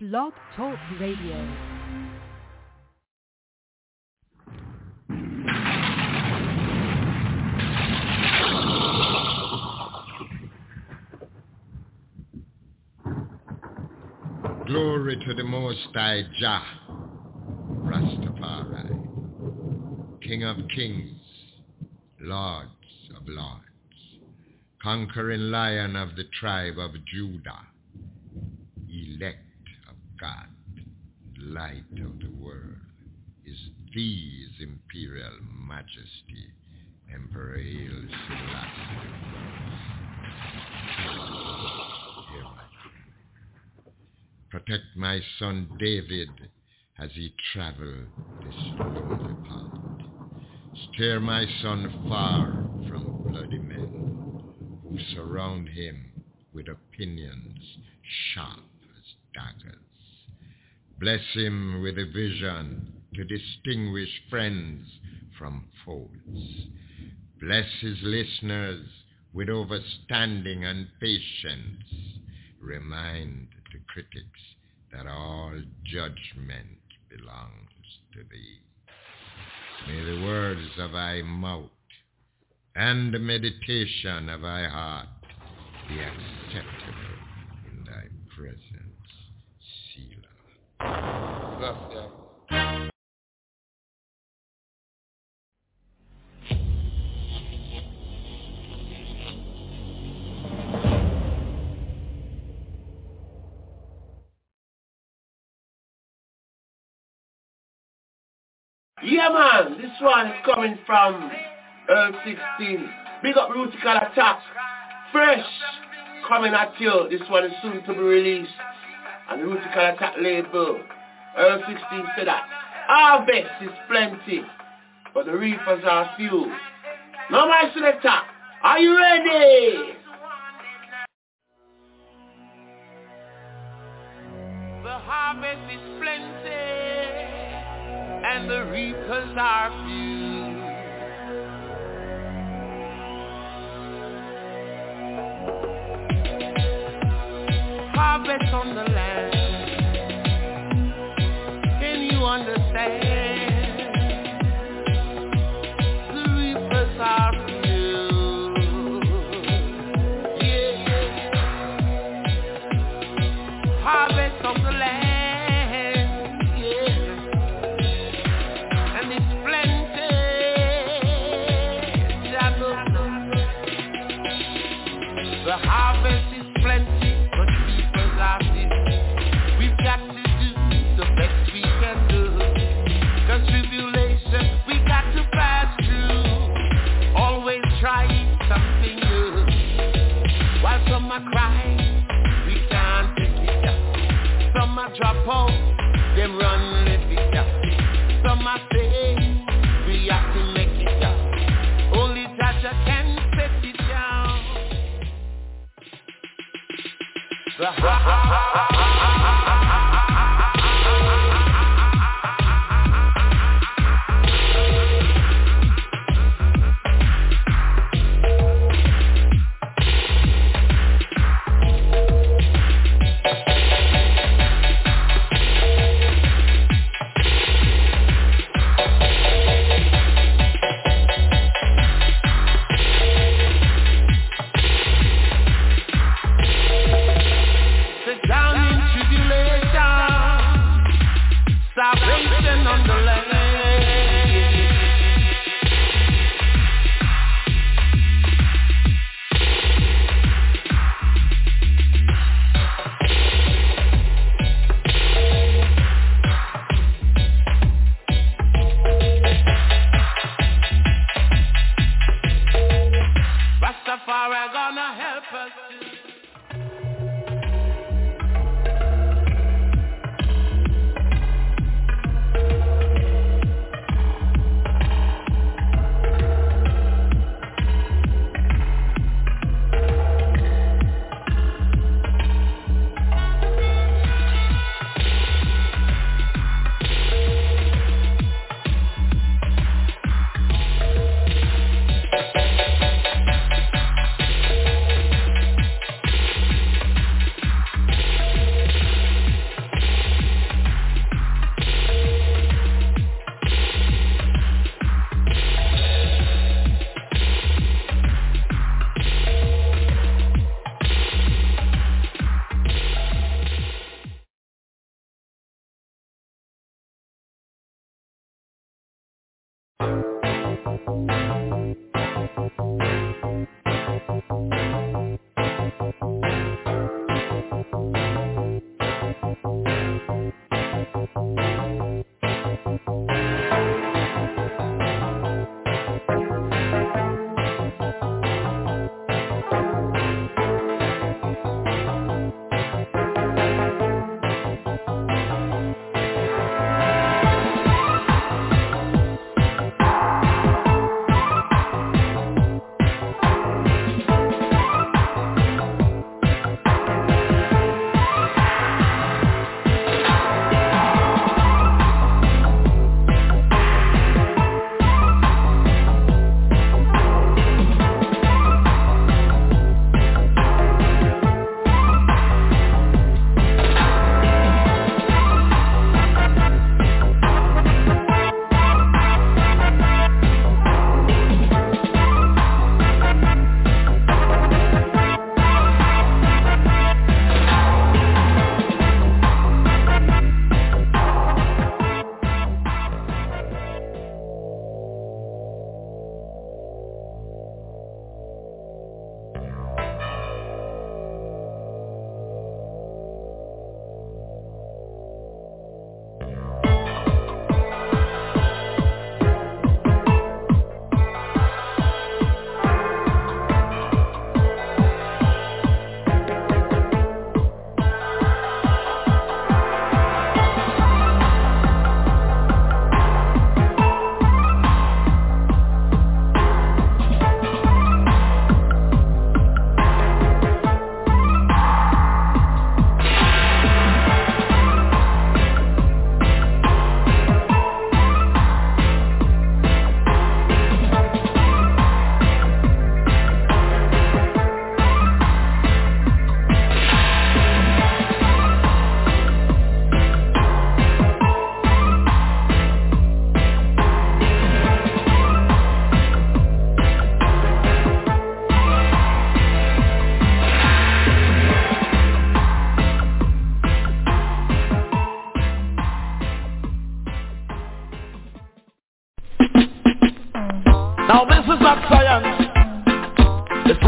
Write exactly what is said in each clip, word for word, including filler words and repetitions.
Blog Talk Radio. Glory to the Most High Jah, Rastafari, King of Kings, Lords of Lords, conquering Lion of the tribe of Judah, elect of God, light of the world, is These Imperial Majesty, Emperor Haile Selassie. Hear my Protect my son David as he travel this lonely path. Steer my son far from bloody men who surround him with opinions sharp as daggers. Bless him with a vision to distinguish friends from foes. Bless his listeners with overstanding and patience. Remind the critics that all judgment belongs to thee. May the words of thy mouth and the meditation of thy heart be acceptable in thy presence, Selah. Gracias. Yeah, man, this one is coming from Earth sixteen. Big up Rutical Attack. Fresh coming at you. This one is soon to be released on the Rutical Attack label. Earth sixteen said that harvest is plenty, but the reapers are few. Now my selector, are you ready? The harvest is plenty, and the reapers are few. Harvest on the land. Can you understand? The reapers are few. Yeah. Harvest on the land. The harvest is plenty, but reapers are few. We've got to do the best we can do. Cause tribulation we got to pass through. Always trying something new. While some are crying, we can't take it up. Some are drop out, them run let it up. Some are saying, we have to make it up. Only Jaja can set it down. The ha ha ha ha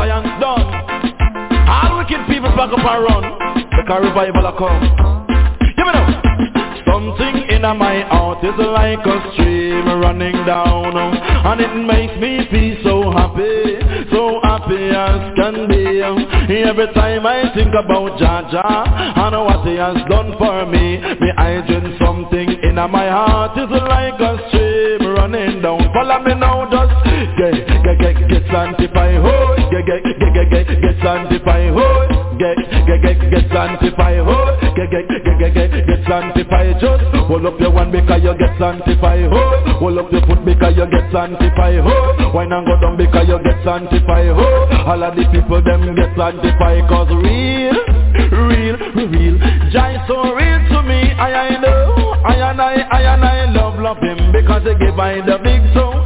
Zion's done. All wicked people back up and run. Because revival will come. Give me now. Something in my heart is like a stream running down, and it makes me feel so happy, so happy as can be. Every time I think about Jaja and what he has done for me, me I drink something in my heart is like a stream running down. Follow me now, just get, get, get, get sanctified, ho, get, get, get, get, get, get sanctified, ho, get, get, get, get sanctified, ho, get, get, get, get, get, get sanctified. Just hold up your one because you get sanctified, ho. Hold up your foot because you get sanctified, ho. Why not go down because you get sanctified, ho. All of the people them get sanctified, cause real, real, real Jah so real to me. I, I know, I and I, I and I love, love him because he give I the big song.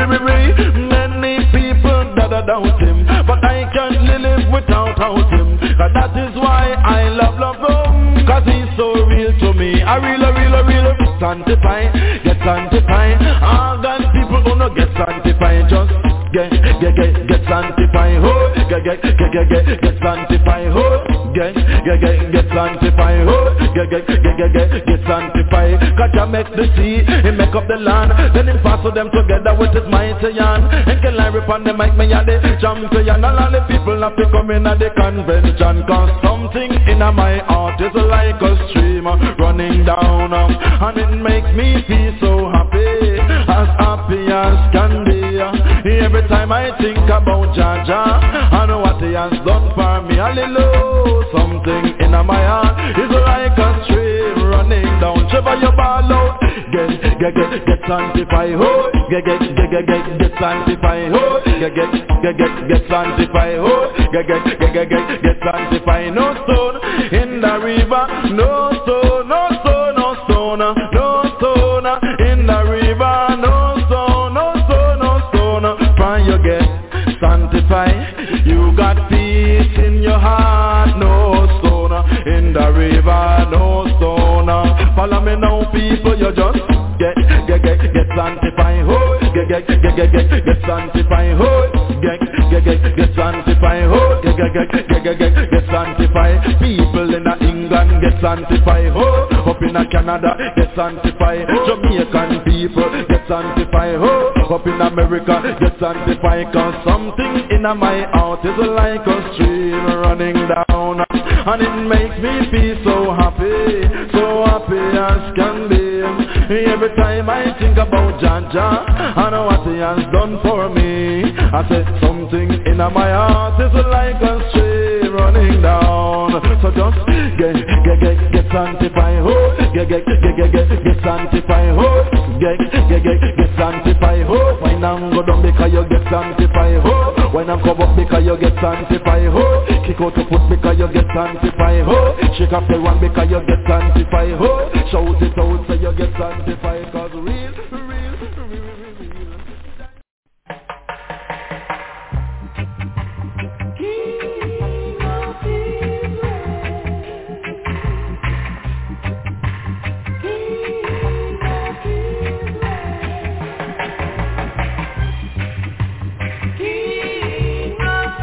Many people that doubt him, but I can't live without him. Cause that is why I love, love him, cause he's so real to me. I real, real, real, sanctified, get sanctified. All God's people who no get sanctified, just get, get, get, get sanctified, ho. Get, get, get, get, get, get sanctified, ho. Get, get, get, get sanctified, ho. Get, get, get, get, get, get sanctified. Cause Jah make the sea, he make up the land, then he fasten them together with his mighty hand. And can I rip on the mic, me and the champion. All of the people have to come in at the convention, cause something in my heart is like a stream running down, and it makes me feel so happy, as happy as can be. Every time I think about Jaja and what he has done for me, hallelujah, something in my heart is like a stream running down. Shiver your ball out, get, get, get, get sanctified, ho. Get, get, get, get, get, get sanctified, ho. Get, get, get, get, get sanctified, ho. Get, get, get, get, get, get sanctified. No stone in the river, no stone, no stone, no stone, no stone in the river, no stone, no stone, no stone. Find you get sanctified. You got peace in your heart, no stone in the river, no stone. Follow me now, people, you just get, get, get, get sanctified, ho. Get, get, get, get, get, get sanctified, ho. Get, get, get, get sanctified, ho. Get, get, get, get, get, get, get sanctified. People in England get sanctified, ho. Up in Canada get sanctified. Jamaican people get sanctified, ho. Up in America get sanctified. Cause something in my heart is like a stream running down, and it makes me feel so happy, so happy as can be. Every time I think about Jaja and what he has done for me, I say something in my heart is like a stream running down. So just get, get, get, get sanctified, ho. Get, get, get, get, get, get sanctified, ho. Get, get, get, get sanctified, ho. When I'm go down because you get sanctified, ho. When I'm come up because you get sanctified, ho. Kick out your foot because you get sanctified, ho. Shake up the one because you get sanctified, ho. Shout it out so you get sanctified, cause real, real, real, real, real. King of Israel, King of Israel, King of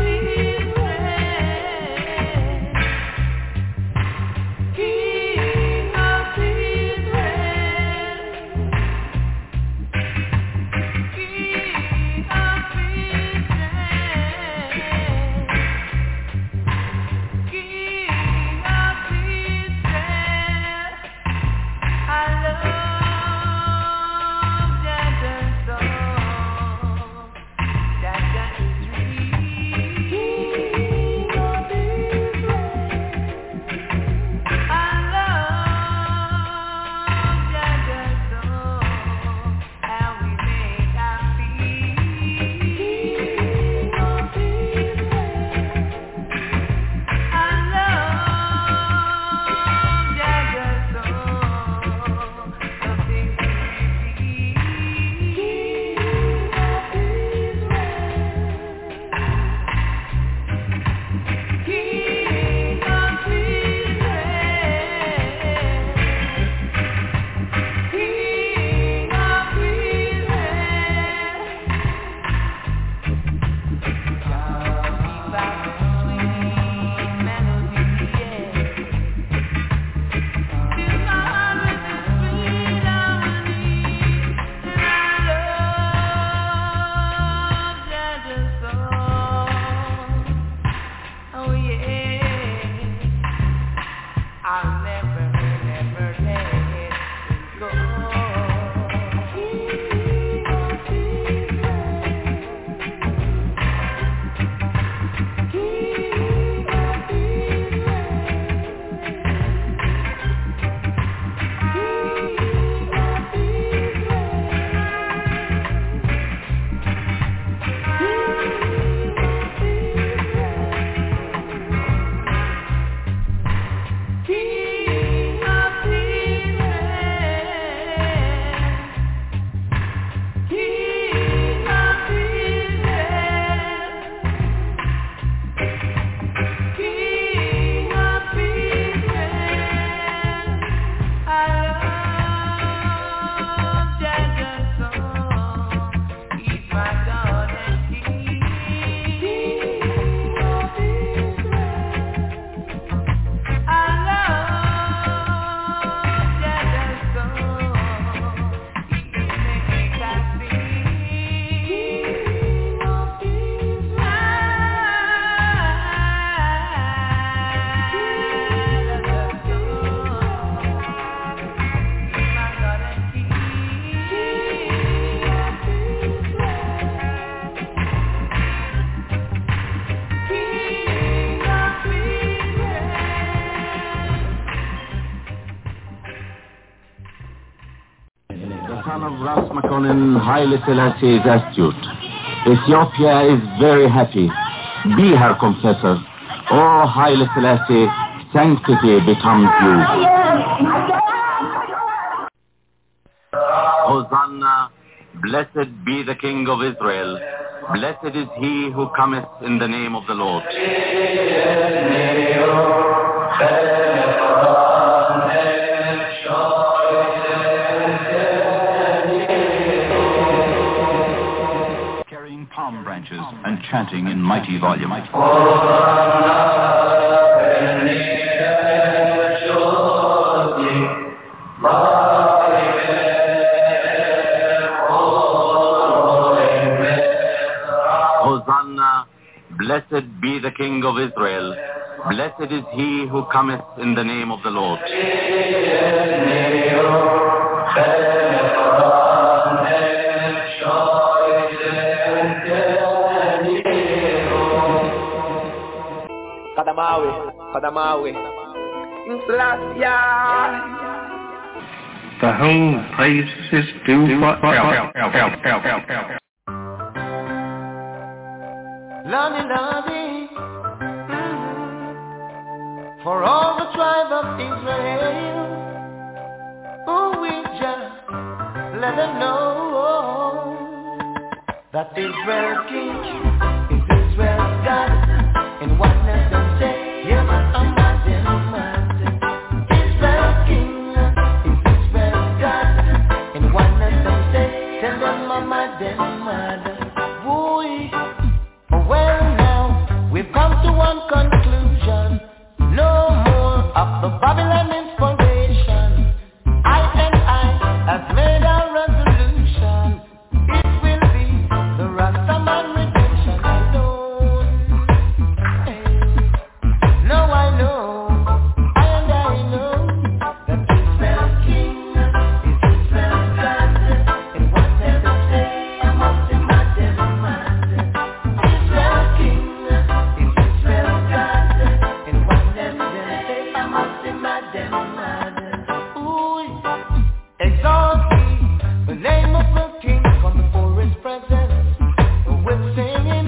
Israel, King of Israel. son of Ras Makonnen, Haile Selassie is astute. Ethiopia is very happy. Be her confessor. O Haile Selassie, sanctity becomes you. Hosanna, blessed be the King of Israel. Blessed is he who cometh in the name of the Lord. Carrying palm branches and chanting in mighty volume. Hosanna, blessed be the King of Israel. Blessed is he who cometh in the name of the Lord. Kadamawi, Kadamawi. The whole place is due forever. Lordy, Lordy, mm-hmm. For all the tribe of Israel, oh, we just let them know that Israel's king is Israel's God, and oneness and say, yes, I'm not in Israel's king is Israel's God, and oneness and say, tell them I'm not in Well, now, we've come to one conclusion. No more of the Babylon inspiration. I and I have made a resolution. It will be the Rastaman redemption alone. Hey. No, I know, I and I know that Israel's king is Israel's God. And what does it say? I must imagine, imagine. Exalt the name of the King, come before his presence with singing.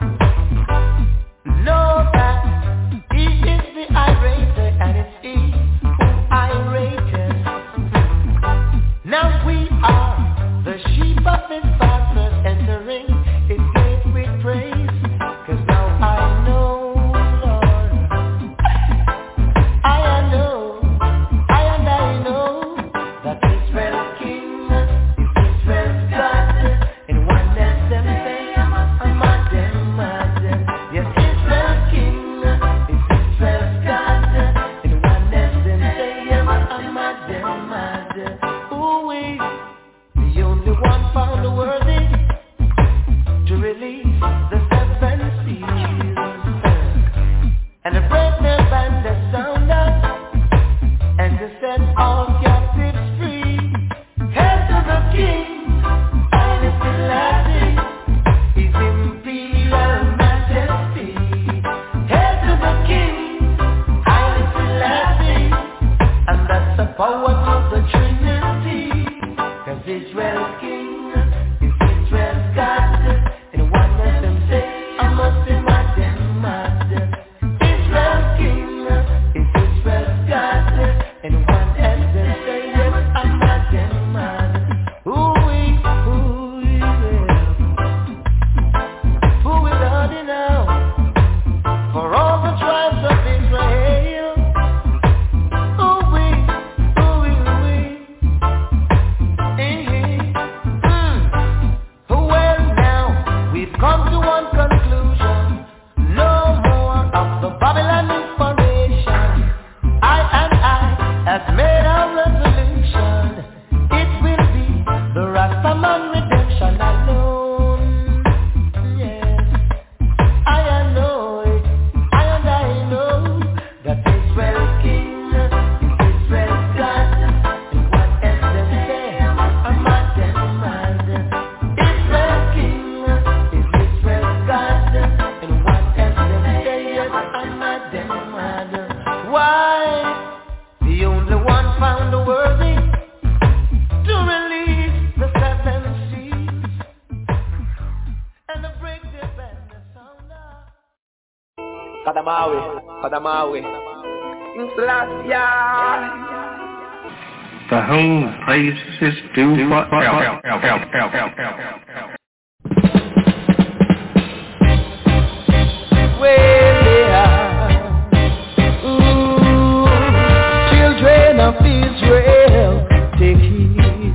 Know that he is the irate, and it's he who irated. Now we are the sheep of his pasture, entering his gate with praise. Cause now I know, Lord, I know, I and I know that Israel's king is Israel's God, and one let them say, I'm a dem, dem. Yes, Israel's king is Israel's God, and one let them say, I'm a dem, dem. Ooh, we, the only one found worthy to release the seven seals, and to break their band that sound up, and to set all captives free. Head to the King, Haile Selassie, his imperial majesty. Head to the King, Haile Selassie, and that's the power of the Trinity. Cause Israel's king is Israel's God, and one let them say, I must imagine, imagine. Israel's king is Israel's God, and one let them say, yes, I'm not them, man. Who we, who we will, who will love you now, for all the tribes of Israel. Who we, who we Padamawi, Padamawi. Selassie. The whole praise is due forever. Well, yeah. Ooh, children of Israel, take heed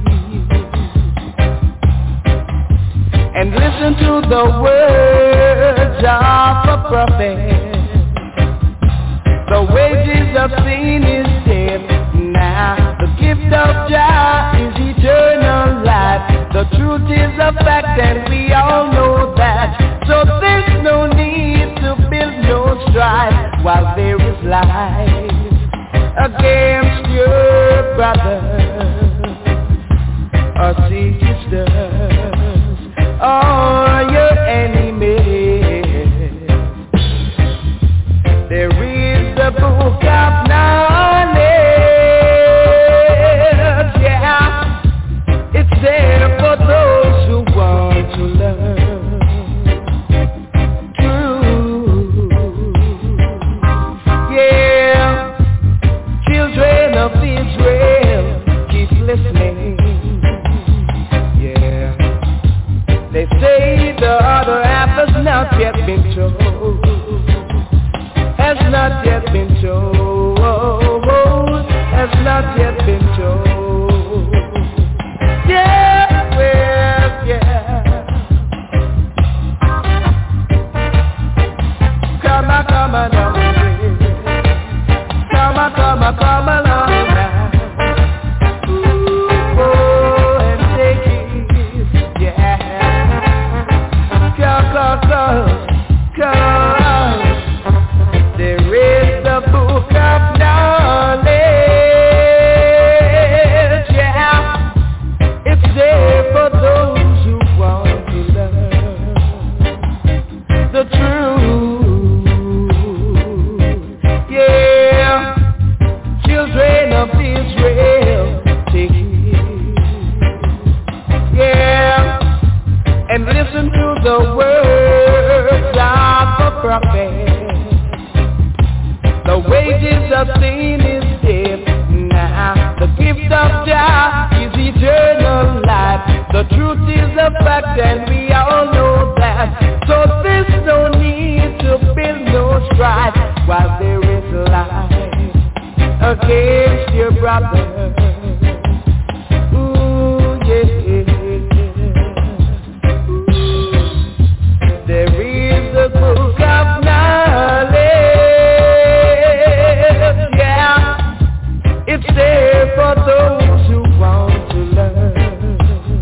and listen to the words of a prophet. The wages of sin is death. Now the gift of Jah is eternal life. The truth is a fact and we all know that. So there's no need to build no strife while there is life against your brothers or sisters or your enemies. There is the book of knowledge, yeah. It's there for those who want to learn true. Yeah, children of Israel, keep listening. Yeah, they say the other half has not yet been told. Has not yet been told, has not yet been told. Yeah, well, yeah. Come on, come on, come on, come on, come on, come along now. Ooh, oh, and take it, yeah. Come, come, come, come. There is the book of knowledge, yeah. It's there for those who want to learn the truth. Yeah, children of Israel, take it. Yeah, and listen to the words of a prophet. The wages of sin is death. Now the gift of Jah is eternal life. The truth is a fact and we all know that. So there's no need to build no strife while there is life against your brother. Ooh, yeah. There is a book of knowledge. It's there for those who want to learn.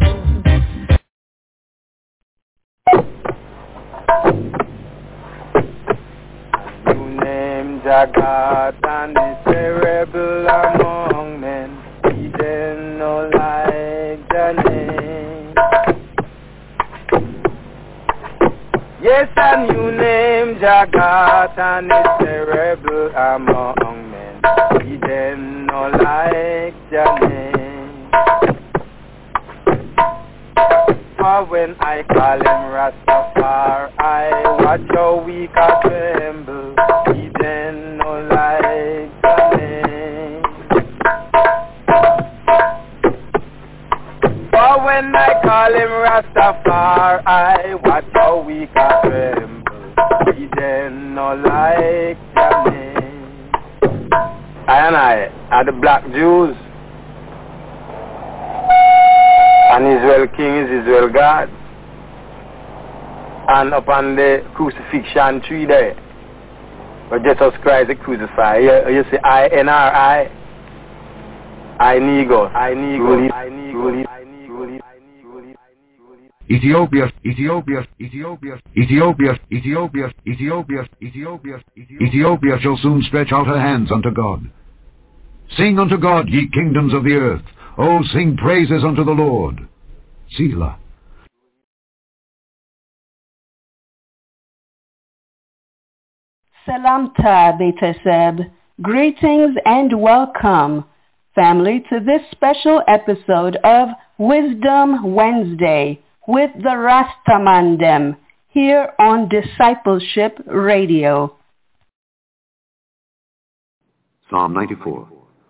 You name Jagat and the terrible among men. He didn't know like the name. Yes, and you name Jagat and the terrible among men. He didn't know like your name. For when I call him Rastafari, I watch how weak I tremble. He didn't know like your name. For when I call him Rastafari, I watch how weak I tremble. He didn't know like your name. I and I are the black Jews, and Israel King is Israel God, and upon the crucifixion tree there, where Jesus Christ is crucified, you, you see I N R I, I Negro, I Negro, I Negro, I Negro. Ethiopia, Ethiopia, Ethiopia, Ethiopia, Ethiopia, Ethiopia, Ethiopia, Ethiopia shall soon stretch out her hands unto God. Sing unto God, ye kingdoms of the earth. Oh, sing praises unto the Lord. Selah. Salamta, Beteseb. Greetings and welcome, family, to this special episode of Wisdom Wednesday with the Rastamandem here on Discipleship Radio. Psalm ninety-four.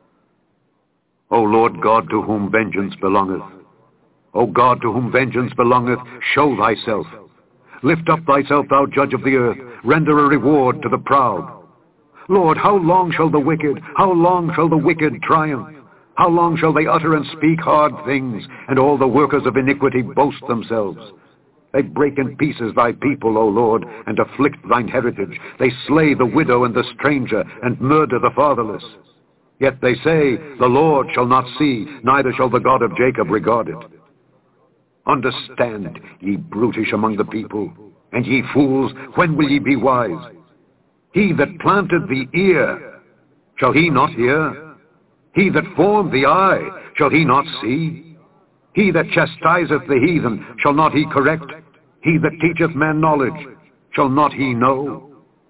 O Lord God, to whom vengeance belongeth, O God, to whom vengeance belongeth, show thyself. Lift up thyself, thou judge of the earth. Render a reward to the proud. Lord, how long shall the wicked, how long shall the wicked triumph? How long shall they utter and speak hard things, and all the workers of iniquity boast themselves? They break in pieces thy people, O Lord, and afflict thine heritage. They slay the widow and the stranger, and murder the fatherless. Yet they say, the Lord shall not see, neither shall the God of Jacob regard it. Understand, ye brutish among the people, and ye fools, when will ye be wise? He that planted the ear, shall he not hear? He that formed the eye, shall he not see? He that chastiseth the heathen, shall not he correct? He that teacheth man knowledge, shall not he know?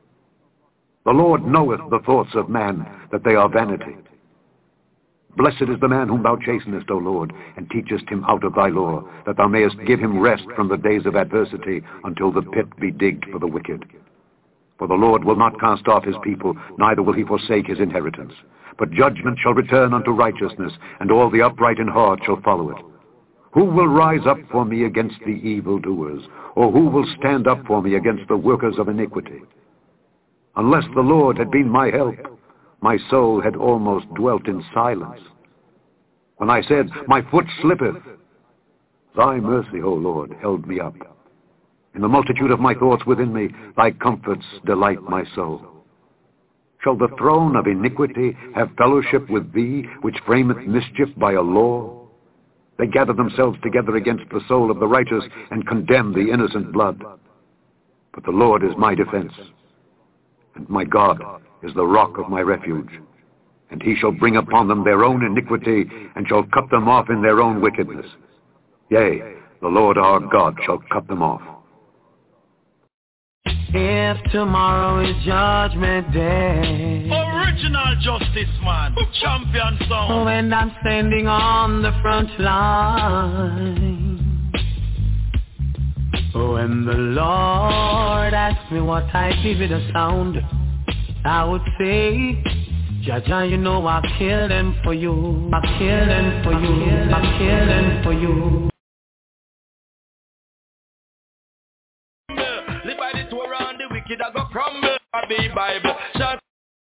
The Lord knoweth the thoughts of man, that they are vanity. Blessed is the man whom thou chastenest, O Lord, and teachest him out of thy law, that thou mayest give him rest from the days of adversity, until the pit be digged for the wicked. For the Lord will not cast off his people, neither will he forsake his inheritance. But judgment shall return unto righteousness, and all the upright in heart shall follow it. Who will rise up for me against the evildoers, or who will stand up for me against the workers of iniquity? Unless the Lord had been my help, my soul had almost dwelt in silence. When I said, my foot slippeth, thy mercy, O Lord, held me up. In the multitude of my thoughts within me, thy comforts delight my soul. Shall the throne of iniquity have fellowship with thee, which frameth mischief by a law? They gather themselves together against the soul of the righteous, and condemn the innocent blood. But the Lord is my defense, and my God is the rock of my refuge. And he shall bring upon them their own iniquity, and shall cut them off in their own wickedness. Yea, the Lord our God shall cut them off. If tomorrow is judgment day, original justice man, champion song. When I'm standing on the front line, when the Lord asks me what I give it a sound, I would say, Jaja, you know I kill them for you, I kill them for you, I kill them for you. Live by the Torah and the wicked I go crumble. I be Bible. Shut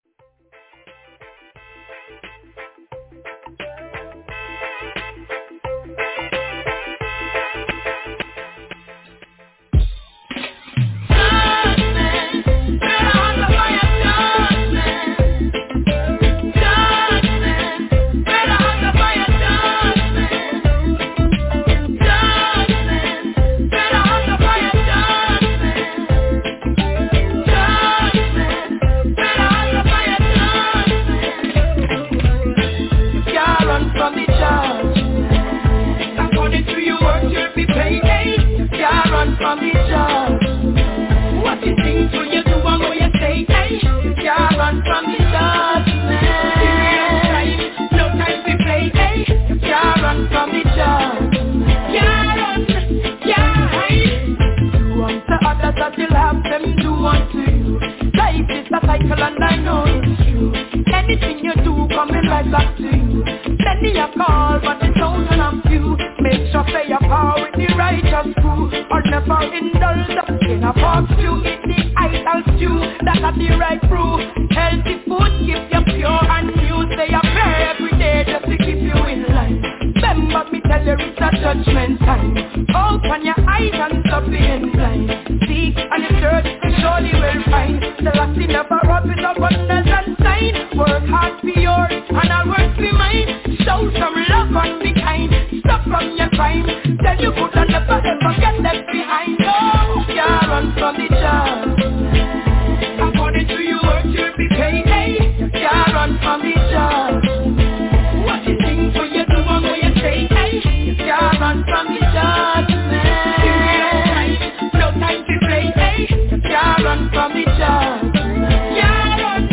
from the judge. What you think when you do and what you say, hey, you can't run from the judgment. No time to play, hey, you can't run from the judge. Can't run, can't hide. Do unto others as you'll have them do unto you. Life is a cycle and I know it's true. Anything you do coming right back to you. Many a call but the thousand of few. Make sure play your power with the righteous crew, or never indulge us in a pork stew. Eat the idol stew, that are the right brew. Healthy food keep you pure and new. Say a prayer every day just to keep you in line. Remember me tell you it's a judgment time. Open your eyes and stop being blind. Seek and you search, you surely will find. The last thing never up with a wonders and sign. Work hard for yours and I'll work for mine. Show some love and be kind. Stop from your crime. Tell you good and never ever get left behind. No, you can't run from the judge. According to your work you'll be paid. Hey, you can't run from the judge. What you think when you do and what you say. Hey, you can't run from the judgment. No time to play. Hey, you can't run from the judge. You can't run.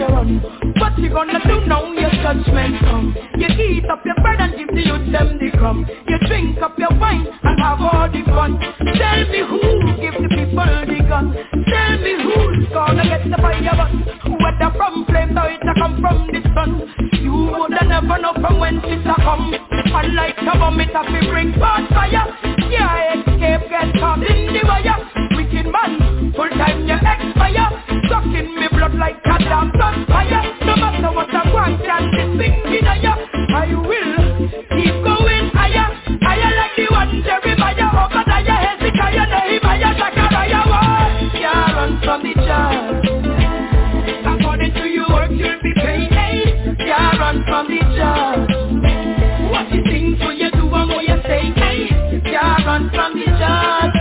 run. What you gonna do now? Your judgment come. You eat up your bread and give the youth them the crumb. You drink up your wine and have all the fun. Tell me who give the people the gun. Tell me who's gonna get the fire bun. Whether from flames or it a come from the sun. You woulda never know from whence it a come. Unlike a bomb it a fi bring forth fire. Yeah, escape get caught in the wire. Wicked man, full time you expire. Sucking me blood like a damn fire. No matter what I want, can this thing in ya. I will keep going higher. Higher like the one Jeremiah. Obadiah, Hezekiah, Nehemiah, Zechariah. What? Yeah, run from the judge. According to your work, you'll be paid. Hey, yeah, run from the judge. What you think when you do and what you say? Hey, yeah, run from the judge.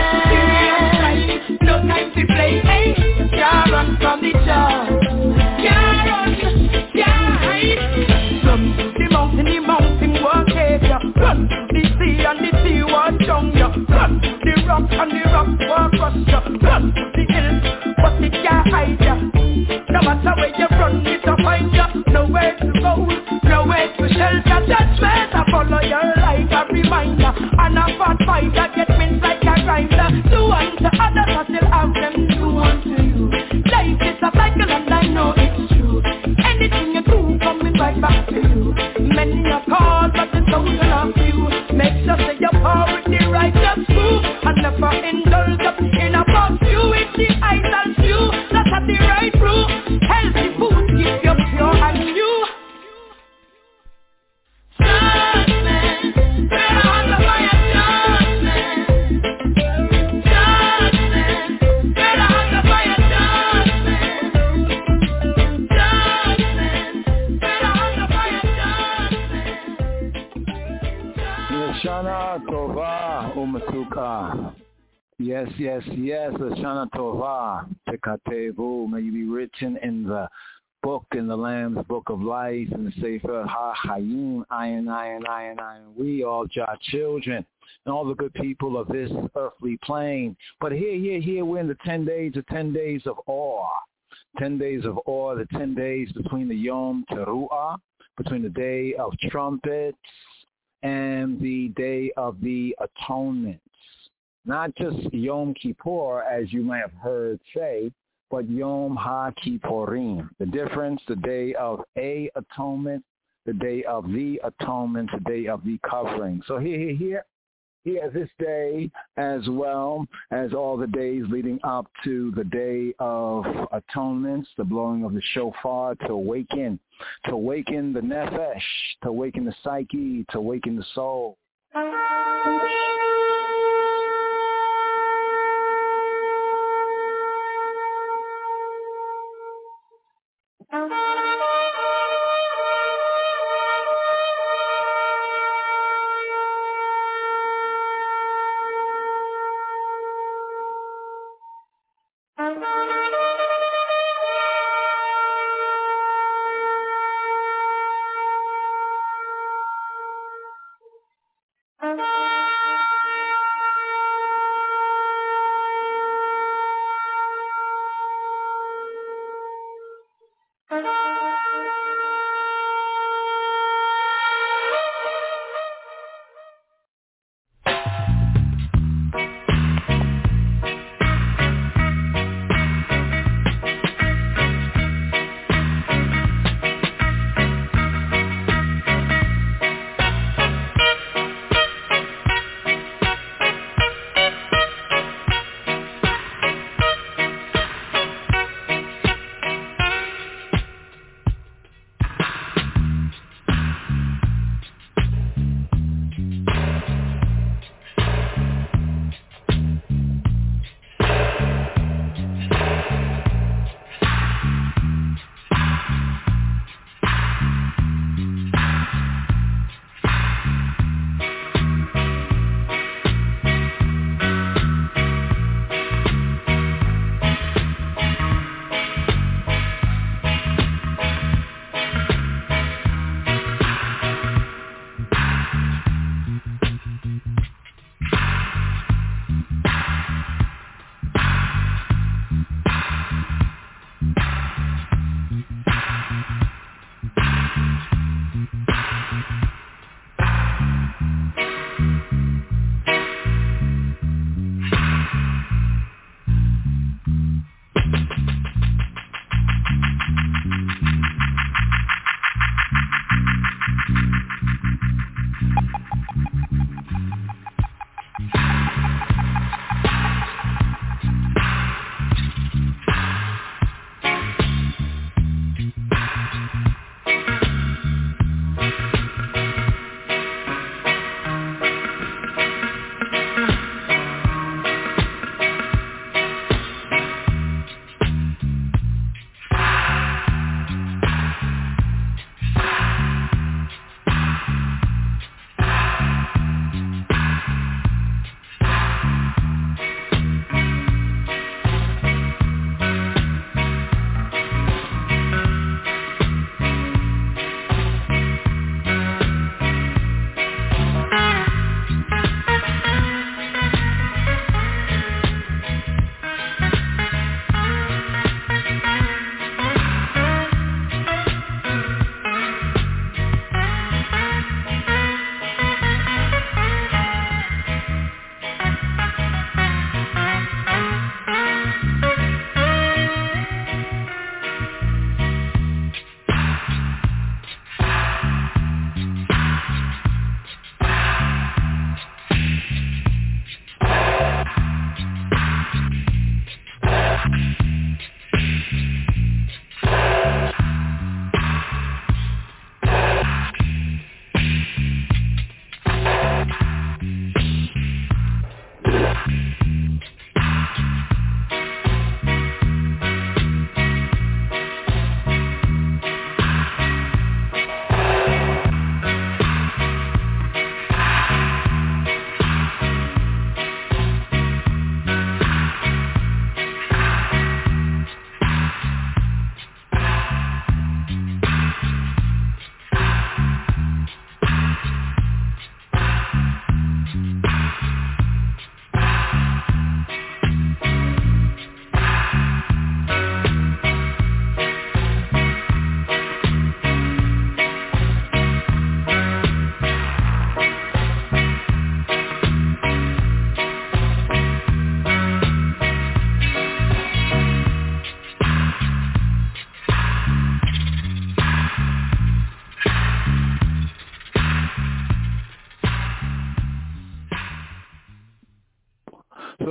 No time to play. Hey, yeah, run from the judge. Yeah, run, yeah, hide. Run to the mountain, the mountain will take ya. Run to the sea and the sea will drown ya. Run to the rock and the rock will crush ya. Run to the hills, but it can't hide ya. No matter where you run, it'll find ya. Nowhere to go, nowhere to shelter. Judgment, I follow your like a reminder. And a fat fighter get wins like a grinder. Do unto others, I still have them do unto you. Life is a cycle and I know it's true. Anything you do coming right back to you. Many are called but the chosen are few. Make sure that you're power with the righteous move. And never indulge up in a pursuit with the idol view. That's at the right route. Healthy food keep you pure and new. Judgment, better on the fire, judgment. Judgment, better on the fire, judgment. Judgment, better on the fire, judgment. Shana Tova Umatuka. Yes, yes, yes. Shana Tova Tekatevu. May you be written in the book, in the Lamb's Book of Life, in the Sefer HaChaim, Ayin, Ayin, Ayin, Ayin. We all Jah children and all the good people of this earthly plane. But here, here, here, we're in the ten days, the ten days of awe. Ten days of awe, the ten days between the Yom Teruah, between the day of trumpets and the day of the atonement. Not just Yom Kippur, as you may have heard say, but Yom HaKippurim. The difference, the day of a atonement, the day of the atonement, the day of the covering. So here, here, here, here, this day, as well as all the days leading up to the day of atonements, the blowing of the shofar to awaken, to awaken the nefesh, to awaken the psyche, to awaken the soul. Thank you.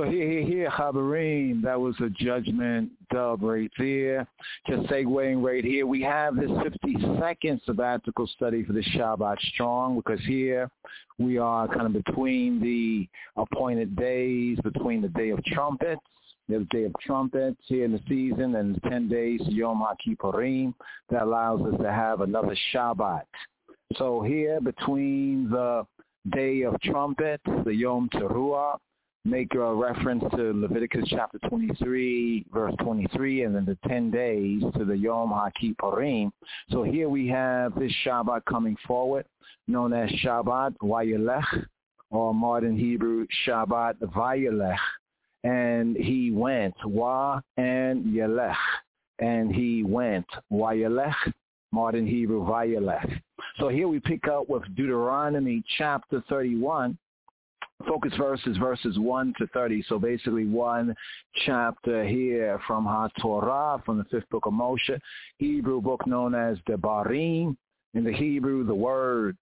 So here, here, here, Chabarim, that was a judgment dub right there. Just segueing right here, we have this fifty-second sabbatical study for the Shabbat Strong, because here we are kind of between the appointed days, between the Day of Trumpets, the Day of Trumpets here in the season, and the ten days Yom HaKippurim. That allows us to have another Shabbat. So here between the Day of Trumpets, the Yom Teruah, make a reference to Leviticus chapter twenty-three, verse twenty-three, and then the ten days to the Yom HaKippurim. So here we have this Shabbat coming forward, known as Shabbat Vayelech, or modern Hebrew Shabbat Vayelech. And he went, Wa and Yelech, and he went, Vayelech, modern Hebrew Vayelech. So here we pick up with Deuteronomy chapter thirty-one. Focus verses, verses one to thirty. So basically one chapter here from HaTorah, from the fifth book of Moshe, Hebrew book known as Devarim. In the Hebrew, the words.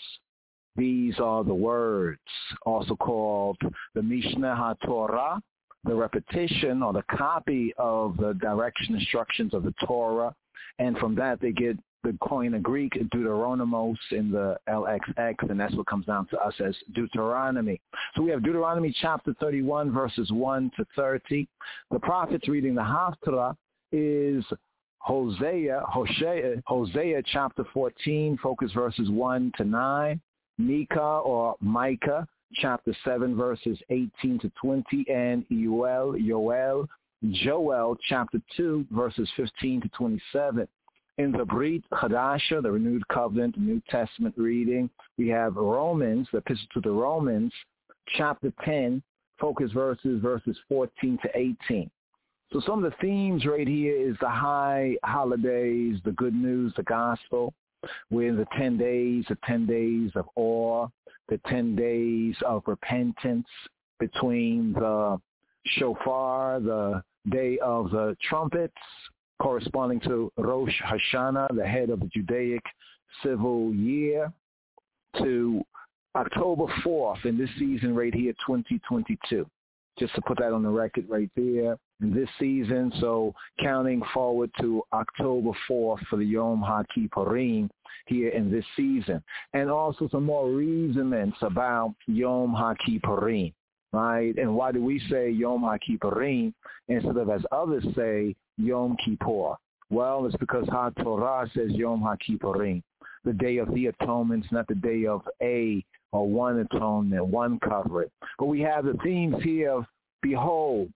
These are the words, also called the Mishnah HaTorah, the repetition or the copy of the direction instructions of the Torah. And from that, they get the Koine Greek Deuteronomos in the L X X, and that's what comes down to us as Deuteronomy. So we have Deuteronomy chapter thirty-one, verses one to thirty. The prophets reading the Haftarah is Hosea, Hosea, Hosea chapter fourteen, focus verses one to nine. Micah or Micah chapter seven, verses eighteen to twenty, and Yoel, Yoel, Joel chapter two, verses fifteen to twenty-seven. In the Brit Chadasha, the Renewed Covenant, New Testament reading, we have Romans, the Epistle to the Romans, chapter ten, focus verses, verses fourteen to eighteen. So some of the themes right here is the high holidays, the good news, the gospel. We're in the ten days, the ten days of awe, the ten days of repentance between the shofar, the day of the trumpets, corresponding to Rosh Hashanah, the head of the Judaic civil year, to October fourth in this season right here, twenty twenty-two. Just to put that on the record right there in this season. So counting forward to October fourth for the Yom HaKippurim here in this season. And also some more reasonings about Yom HaKippurim, right? And why do we say Yom HaKippurim instead of, as others say, Yom Kippur? Well, it's because HaTorah says Yom HaKippurim, the day of the atonement, not the day of a or one atonement, one covering. But we have the themes here of behold,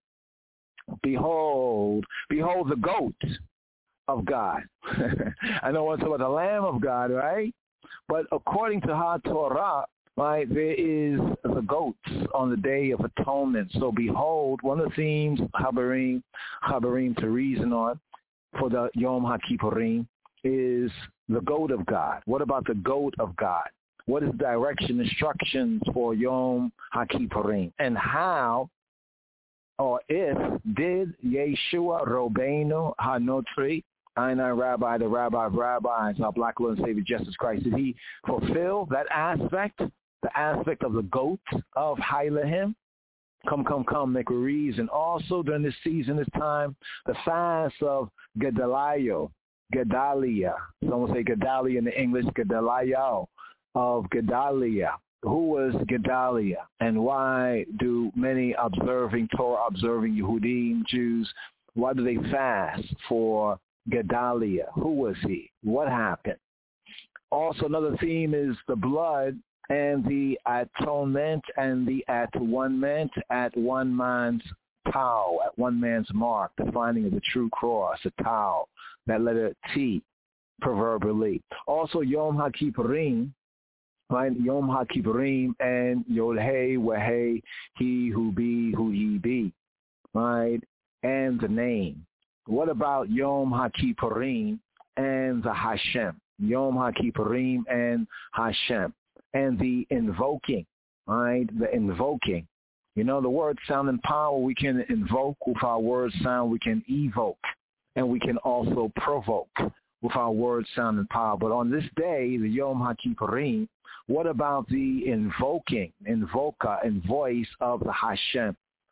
behold, behold the goat of God. I know what's about the Lamb of God, right? But according to HaTorah, right, there is the goats on the Day of Atonement. So behold, one of the themes, Chabarim, Chabarim to reason on for the Yom HaKippurim is the goat of God. What about the goat of God? What is direction, instructions for Yom HaKippurim? And how or if did Yeshua Rabbeinu HaNotri, Einai Rabbi, the Rabbi of Rabbis, our black Lord and Savior Jesus Christ, did he fulfill that aspect, the aspect of the goat of Hailahim? Come, come, come, make a reason. Also during this season, this time, the fast of Gedaliah, Gedalia. Someone say Gedalia in the English, Gedaliah, of Gedaliah. Who was Gedaliah, and why do many observing, Torah-observing Yehudim, Jews, why do they fast for Gedaliah? Who was he? What happened? Also, another theme is the blood and the atonement and the at-one-ment, at one man's tau, at one man's mark, the finding of the true cross, a tau, that letter T, proverbially. Also, Yom HaKippurim, right? Yom HaKippurim and Yod-Heh, Weh-Heh, he who be, who he be, right? And the name. What about Yom HaKippurim and the Hashem? Yom HaKippurim and Hashem. And the invoking, right? The invoking. You know, the word sound and power, we can invoke. With our word sound, we can evoke. And we can also provoke with our word sound and power. But on this day, the Yom HaKippurim, what about the invoking, invoker, and voice of the Hashem,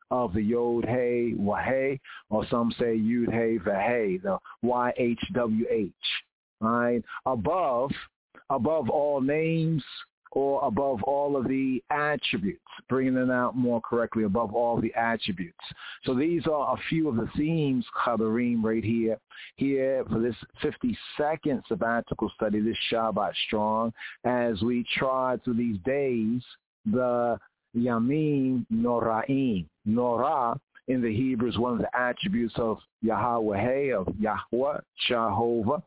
of the Yod Hey Wahey, or some say Yud Hey Vahey, the Y H W H. Right? Above, above all names, or above all of the attributes, bringing it out more correctly, above all the attributes. So these are a few of the themes, Chaverim, right here, here for this fifty-second sabbatical study, this Shabbat Strong, as we trod through these days, the Yamim Noraim. Norah in the Hebrew is one of the attributes of Yahweh, of Yahweh, Jehovah,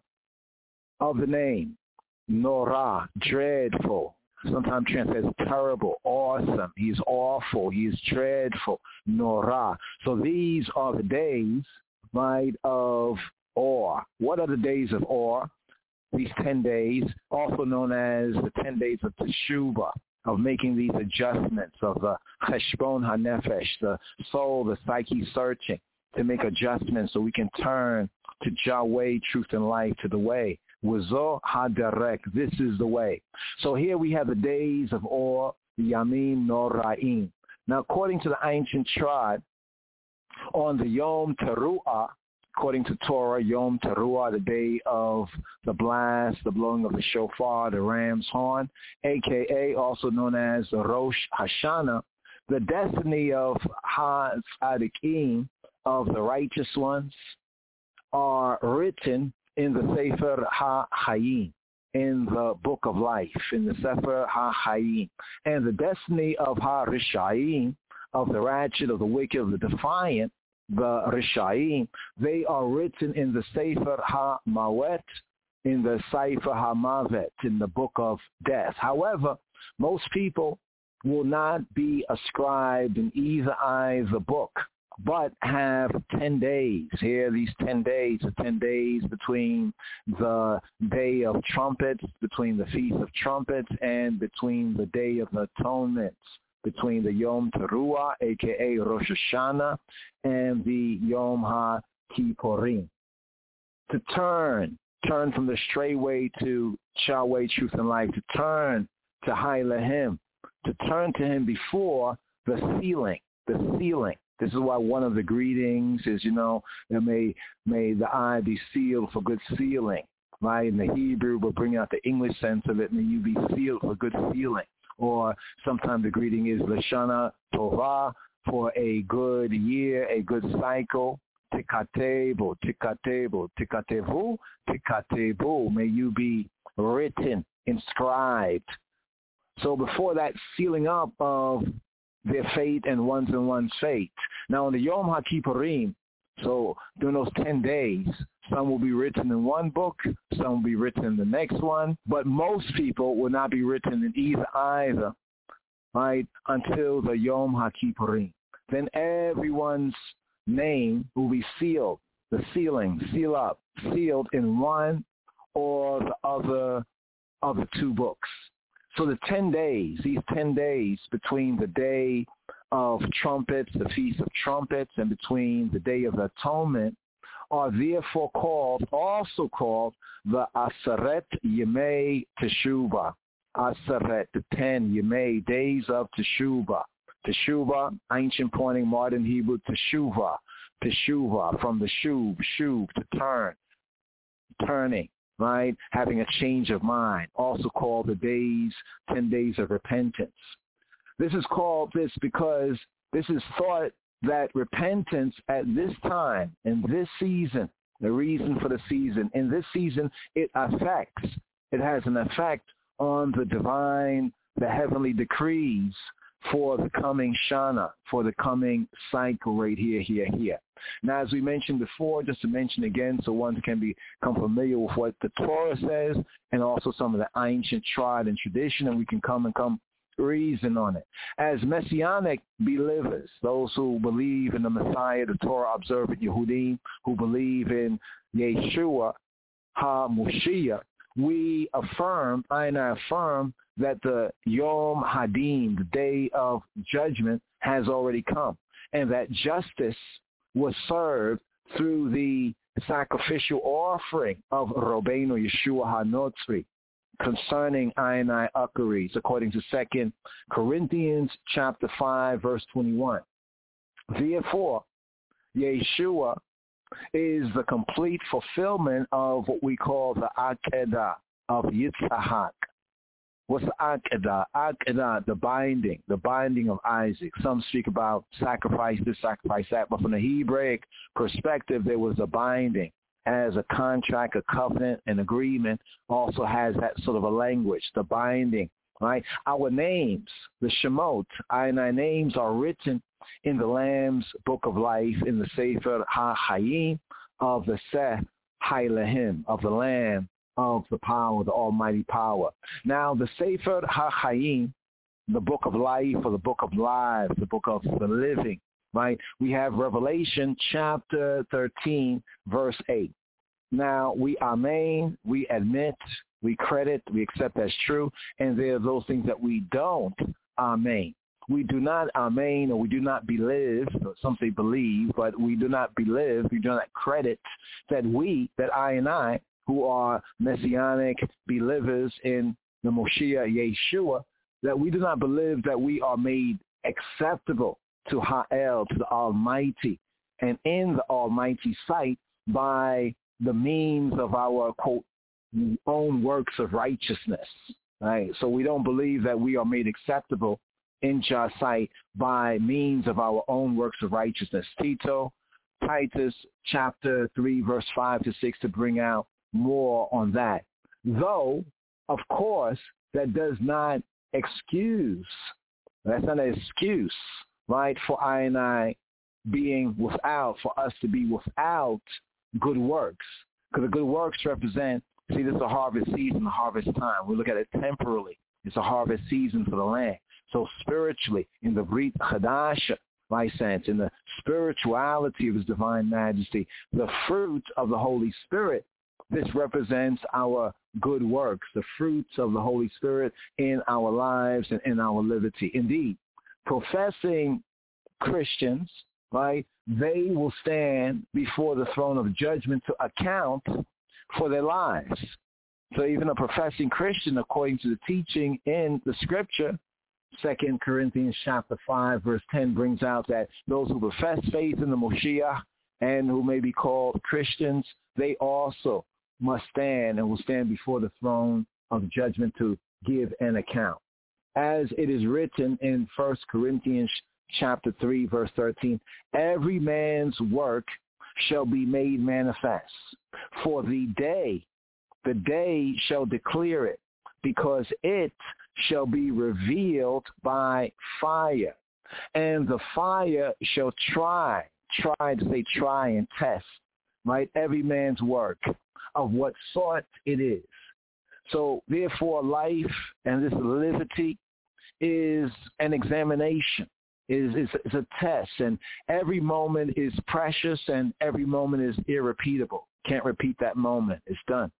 of the name. Norah, dreadful. Sometimes translates terrible, awesome. He's awful. He is dreadful. Norah. So these are the days, right, of awe. What are the days of awe? These ten days, also known as the ten days of Teshuvah, of making these adjustments, of the Cheshbon HaNefesh, the soul, the psyche searching, to make adjustments so we can turn to Yahweh, truth and life, to the way. Wazo haderek, this is the way. So here we have the days of Or, Yamim Noraim. Now, according to the ancient tribe, on the Yom Teruah, according to Torah, Yom Teruah, the day of the blast, the blowing of the shofar, the ram's horn, a k a also known as Rosh Hashanah, the destiny of Ha-Tzadikim, of the righteous ones, are written in the Sefer HaChaim, in the book of life, in the Sefer HaChaim. And the destiny of Ha-Rishayim, of the ratchet, of the wicked, of the defiant, the Rishayim, they are written in the Sefer HaMawet, in the Sefer HaMavet, in the book of death. However, most people will not be ascribed in either either book, but have ten days. Here, these ten days, the ten days between the Day of Trumpets, between the Feast of Trumpets, and between the Day of Atonements, between the Yom Teruah, a k a. Rosh Hashanah, and the Yom HaKippurim. To turn, turn from the straight way to Yahweh, truth and life, to turn to Hailahim, to turn to him before the sealing, the sealing. This is why one of the greetings is, you know, may may the eye be sealed for good sealing. Right? In the Hebrew, we'll bring out the English sense of it, may you be sealed for good sealing. Or sometimes the greeting is Lashana Tovah, for a good year, a good cycle. Tikatebo, tikatebo, tikatevu, tikatebu. May you be written, inscribed. So before that sealing up of their fate and one's and one's fate. Now on the Yom HaKippurim, so during those ten days, some will be written in one book, some will be written in the next one, but most people will not be written in either either, right, until the Yom HaKippurim. Then everyone's name will be sealed, the sealing, seal up, sealed in one or the other of the two books. So the ten days, these ten days between the Day of Trumpets, the Feast of Trumpets, and between the Day of Atonement are therefore called, also called, the Aseret Yemei Teshuvah. Aseret, the ten Yemei, days of Teshuvah. Teshuvah, ancient pointing, modern Hebrew, Teshuvah. Teshuvah, from the shuv, shuv, to turn, turning. Right, having a change of mind, also called the days, ten days of repentance. This is called this because this is thought that repentance at this time, in this season, the reason for the season, in this season, it affects, it has an effect on the divine, the heavenly decrees for the coming Shana, for the coming cycle right here, here, here. Now, as we mentioned before, just to mention again so one can become familiar with what the Torah says and also some of the ancient tried and tradition, and we can come and come reason on it. As Messianic believers, those who believe in the Messiah, the Torah observant Yehudim, who believe in Yeshua HaMoshiach, we affirm, I and I affirm, that the Yom Hadin, the day of judgment, has already come, and that justice was served through the sacrificial offering of Rabbeinu Yeshua HaNotzri concerning Ayinai Akaris, according to Second Corinthians chapter five, verse twenty-one. Therefore, Yeshua is the complete fulfillment of what we call the Akedah of Yitzhak. What's the Akedah? Akedah, the binding, the binding of Isaac. Some speak about sacrifice this, sacrifice that, but from the Hebraic perspective, there was a binding as a contract, a covenant, an agreement, also has that sort of a language, the binding, right? Our names, the Shemot, I and I names are written in the Lamb's Book of Life, in the Sefer HaChaim of the Seh HaElohim, of the Lamb, of the power, the almighty power. Now, the Sefer HaChaim, the Book of Life, or the Book of Life, the Book of the Living, right? We have Revelation chapter thirteen, verse eight. Now, we amen, we admit, we credit, we accept as true, and there are those things that we don't amen. We do not amen, or we do not believe, or some say believe, but we do not believe, we do not credit that we, that I and I, who are messianic believers in the Moshiach Yeshua, that we do not believe that we are made acceptable to Ha'el, to the Almighty, and in the Almighty sight by the means of our, quote, own works of righteousness, right? So we don't believe that we are made acceptable in God's sight by means of our own works of righteousness. Tito, Titus chapter three, verse five to six to bring out more on that. Though, of course, that does not excuse, that's not an excuse, right, for I and I being without, for us to be without good works. Because the good works represent, see, this is a harvest season, a harvest time. We look at it temporally. It's a harvest season for the land. So spiritually, in the Brit Chadasha, my sense, in the spirituality of His Divine Majesty, the fruit of the Holy Spirit, this represents our good works, the fruits of the Holy Spirit in our lives and in our liberty. Indeed, professing Christians, right, they will stand before the throne of judgment to account for their lives. So even a professing Christian, according to the teaching in the Scripture, Second Corinthians chapter five, verse ten brings out that those who profess faith in the Moshiach and who may be called Christians, they also must stand and will stand before the throne of judgment to give an account. As it is written in First Corinthians chapter three, verse thirteen, every man's work shall be made manifest, for the day, the day shall declare it, because it shall be revealed by fire, and the fire shall try, try to say try and test, right, every man's work of what sort it is. So therefore life and this liberty is an examination, is, is, is a test, and every moment is precious and every moment is irrepeatable. Can't repeat that moment. It's done.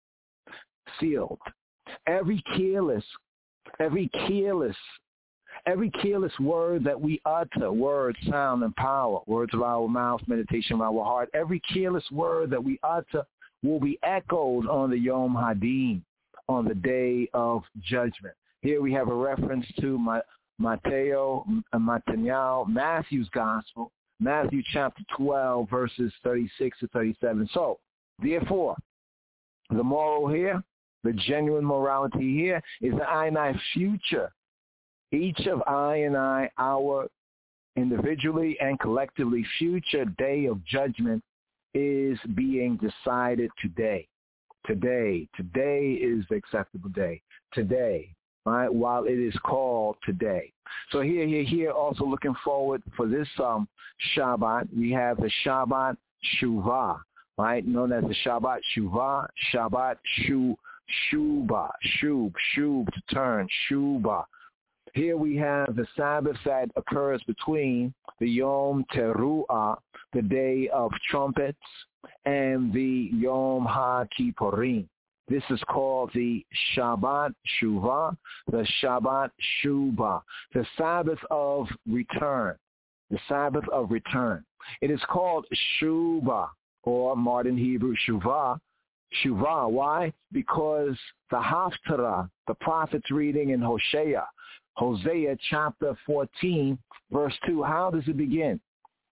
Sealed. Every careless, every careless, every careless word that we utter, word, sound, and power, words of our mouth, meditation of our heart, every careless word that we utter will be echoed on the Yom Hadin, on the day of judgment. Here we have a reference to my, Mateo, Matthew, Matthew's Gospel, Matthew chapter twelve, verses thirty-six to thirty-seven. So, therefore, the moral here, the genuine morality here is the I and I future. Each of I and I, our individually and collectively future day of judgment is being decided today. Today. Today is the acceptable day. Today. Right? While it is called today. So here, here, here, also looking forward for this um, Shabbat, we have the Shabbat Shuvah, right? Known as the Shabbat Shuvah, Shabbat Shu, Shuba, Shub, Shub to turn, Shuba. Here we have the Sabbath that occurs between the Yom Teruah, the day of trumpets, and the Yom HaKippurim. This is called the Shabbat Shuvah, the Shabbat Shuba, the Sabbath of return, the Sabbath of return. It is called Shuba, or modern Hebrew Shuvah, Shuvah. Why? Because the Haftarah, the prophet's reading in Hosea, Hosea chapter fourteen, verse two, how does it begin?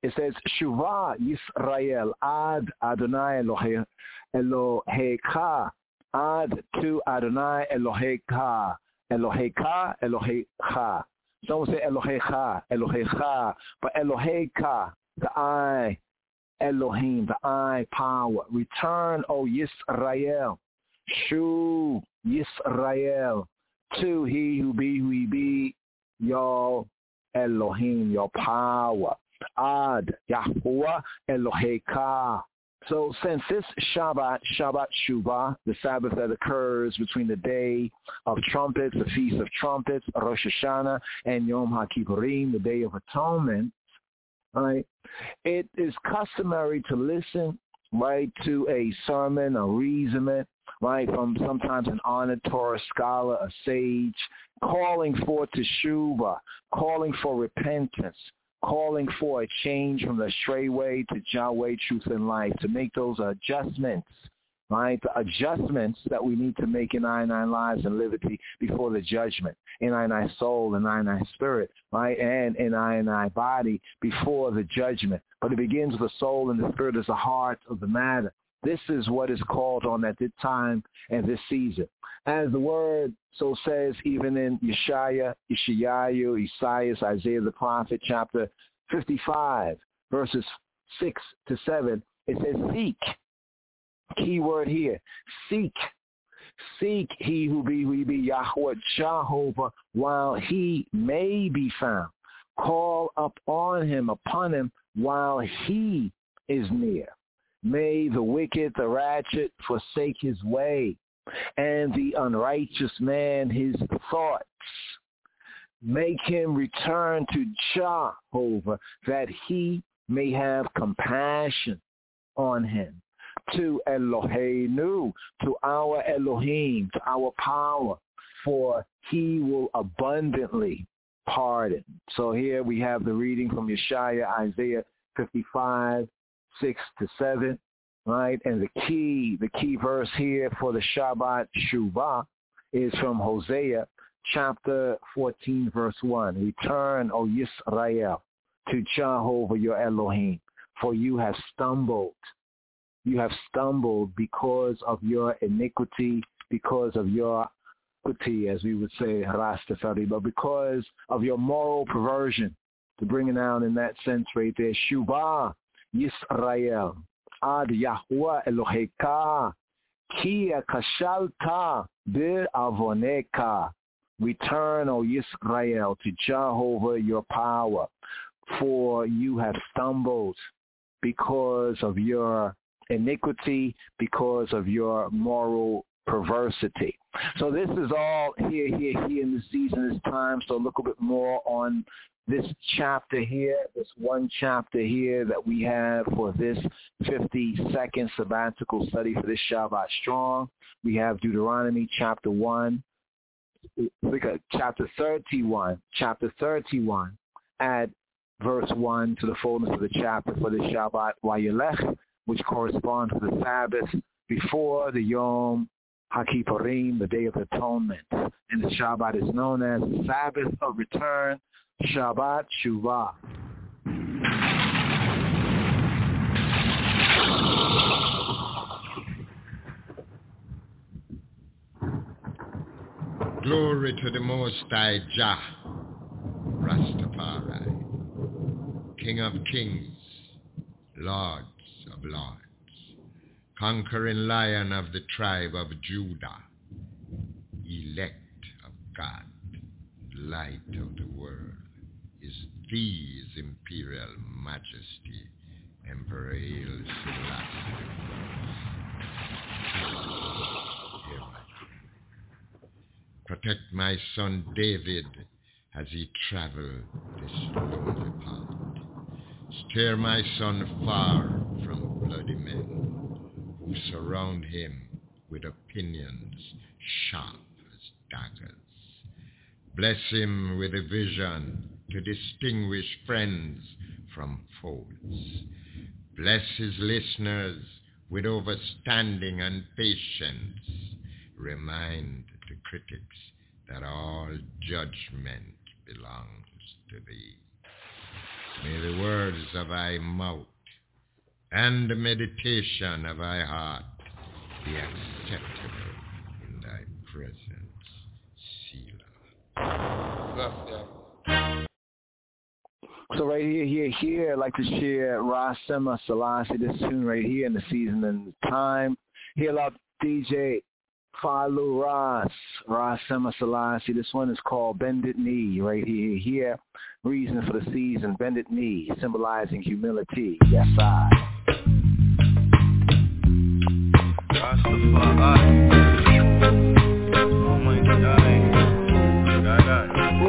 It says, Shuvah Yisrael ad Adonai Elohe, Elohecha, ad to Adonai Elohecha, Elohecha, Elohecha. Someone say Elohecha, Elohecha, but Elohecha, the I, Elohim, the I power. Return, O Yisrael, Shu Yisrael, to he who be, who he be, your Elohim, your power. Ad Yahuwah Elohecha. So since this Shabbat, Shabbat Shuvah, the Sabbath that occurs between the day of trumpets, the Feast of Trumpets, Rosh Hashanah, and Yom HaKippurim, the Day of Atonement, right, it is customary to listen, right, to a sermon, a reasonment, right, from sometimes an honored Torah scholar, a sage, calling for teshuvah, calling for repentance, calling for a change from the stray way to Yahweh, truth and life, to make those adjustments, right? The adjustments that we need to make in our and our lives and liberty before the judgment, in our and our soul, in our and our spirit, right? And in our and our body before the judgment. But it begins with the soul, and the spirit is the heart of the matter. This is what is called on at this time and this season. As the word so says, even in Yeshaya, Yeshayahu, Isaiah, Isaiah the prophet, chapter fifty-five, verses six to seven, it says, seek. Key word here, seek. Seek he who be, who be Yahweh, Jehovah, while he may be found. Call upon him, upon him, while he is near. May the wicked, the ratchet, forsake his way, and the unrighteous man his thoughts. Make him return to Jehovah, that he may have compassion on him. To Eloheinu, to our Elohim, to our power, for he will abundantly pardon. So here we have the reading from Yeshaya, Isaiah fifty-five, six to seven, right? And the key, the key verse here for the Shabbat Shuvah is from Hosea chapter fourteen, verse one. Return, O Yisrael, to Jehovah your Elohim, for you have stumbled. You have stumbled because of your iniquity, because of your iniquity, as we would say, Rastafari, but because of your moral perversion, to bring it down in that sense right there. Shuvah Yisrael, ad Yahuwah Elohecha, ki kashalta be'avoneka. Return, O Yisrael, to Jehovah your power, for you have stumbled because of your iniquity, because of your moral perversity. So this is all here, here, here in this season, this time. So look a bit more on this chapter here, this one chapter here that we have for this fifty-second sabbatical study for this Shabbat Strong. We have Deuteronomy chapter one, chapter thirty-one, chapter thirty-one, at verse one to the fullness of the chapter for the Shabbat Vayelech, which corresponds to the Sabbath before the Yom HaKippurim, the Day of Atonement. And the Shabbat is known as the Sabbath of Return, Shabbat Shuvah. Glory to the Most High Jah, Rastafari, King of kings, Lords of lords, conquering Lion of the tribe of Judah, elect of God, light of the world, is His Imperial Majesty, Emperor Haile Selassie. Protect my son David as he travel this lonely path. Steer my son far from bloody men who surround him with opinions sharp as daggers. Bless him with a vision to distinguish friends from foes. Bless his listeners with overstanding and patience. Remind the critics that all judgment belongs to thee. May the words of thy mouth and the meditation of thy heart be acceptable in thy presence, Selah. So right here, here, here, I'd like to share Rasema Selassie, this tune right here in the season and the time. Hail out D J Falu Ras, Rasema Selassie. This one is called Bended Knee right here, here. Reason for the season, Bended Knee, symbolizing humility. Yes, I. Rastafari. Oh my God. God, God.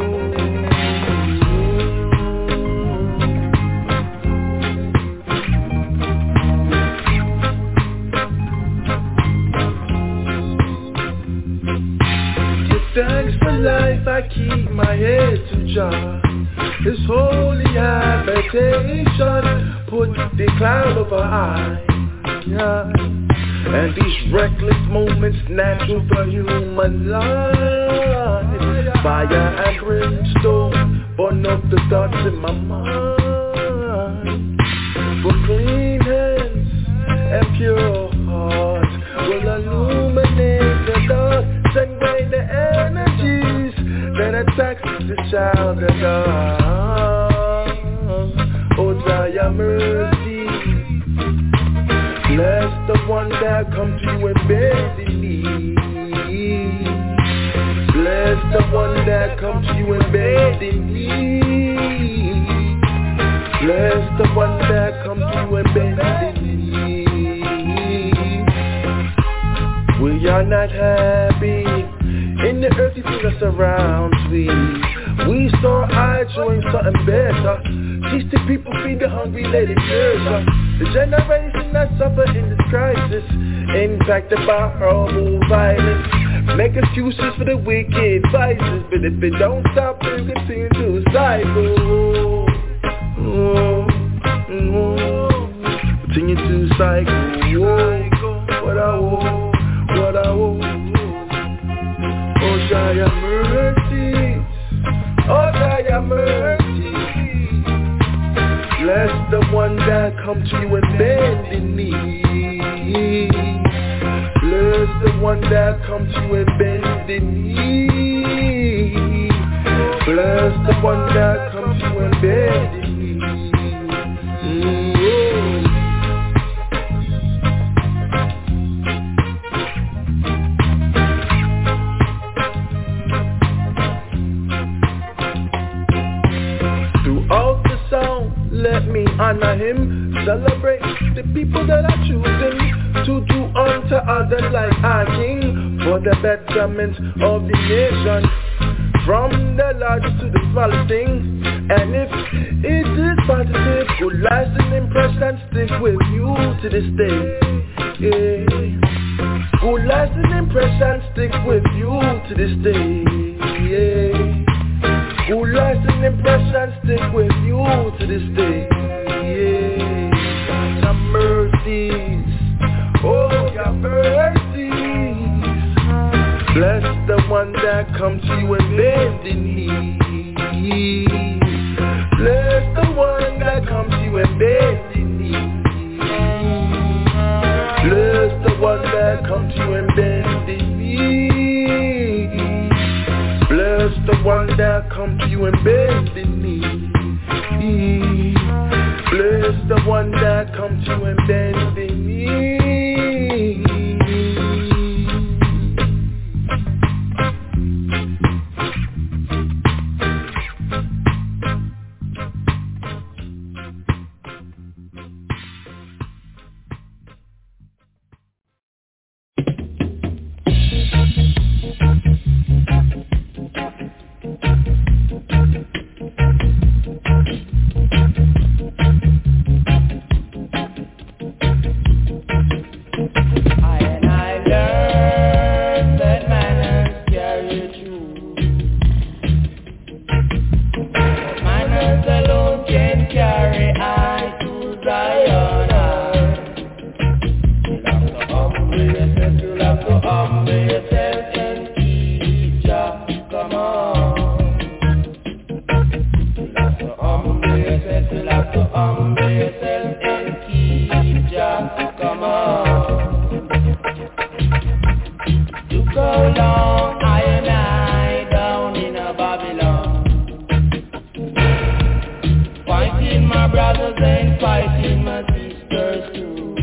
Thanks for life, I keep my head to Jah. His holy habitation put the cloud over eye. Yeah. And these reckless moments natural for human life. Fire and brimstone burn up the thoughts in my mind. For clean hands and pure hearts will illuminate the dark. Send away the energies that attacks the child of God. Oh, Jah, mercy. Bless the one that come to you and bend the knee. Bless the one that come to you and bend the knee. Bless the one that come to you and bend the knee. We are not happy in the earthy thing that surrounds we. We saw eyes showing something better. Teach the people, feed the hungry, let it nurture. The generation that suffer in this crisis, impacted by horrible violence. Make excuses for the wicked vices, but if it don't stop, it continue to cycle. Oh, oh, continue to cycle. Oh, what I want, what I want. Oh, Jah, your mercy. Oh, Jah, your mercy. Bless the one that come to you and bend the knee. Bless the one that come to you and bend the knee. Bless the one that come to you and bend the knee. Mm-hmm. Let me honor him, celebrate the people that are choosing to do unto others like our King for the betterment of the nation, from the largest to the smallest thing. And if it is positive, good lasting impression stick with you to this day. Yeah. Good lasting impression stick with you to this day. Yeah. Good lasting impression stick with you to this day. Yeah. Your mercies, oh your mercies. Bless the one that come to you and bend the knee. Bless the one that come to you and bend the knee. Bless the one that come to you and bend the knee. Bless the one that come to you and bend the knee. Bless the one that come to you and bend the knee. Come on. So long I and I down in a Babylon, fighting my brothers and fighting my sisters too.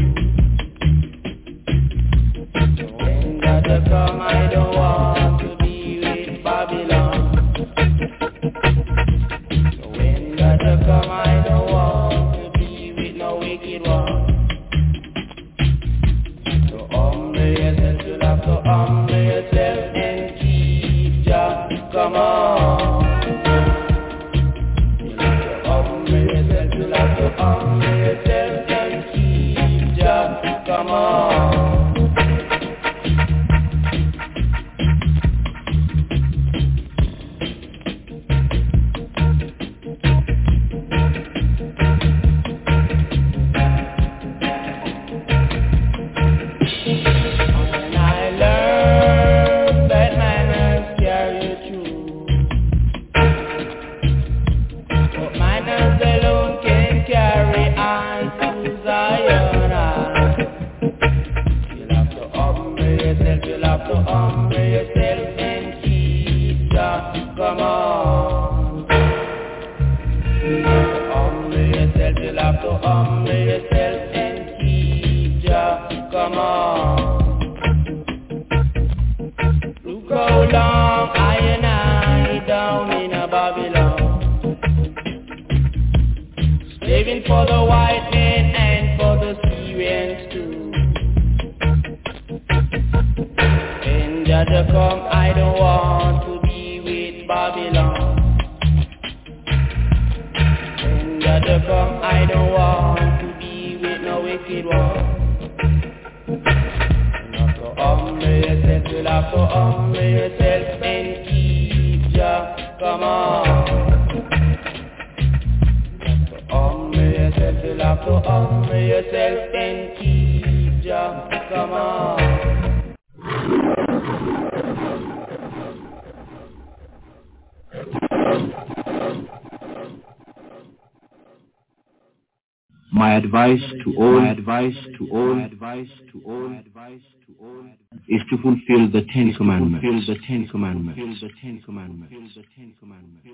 So when God come, I don't want to be with Babylon. So when God come, I don't want to be with no wicked one. So humble yourself, you'll have to humble yourself and keep Jah. Come on. You'll have to humble yourself, you'll have to humble yourself and keep Jah. Come on. My advice to all, my advice to all, my advice to all, my advice to all is to fulfill the Ten Commandments. Fulfill the Ten Commandments. Fulfill the Ten Commandments. Fulfill the Ten Commandments.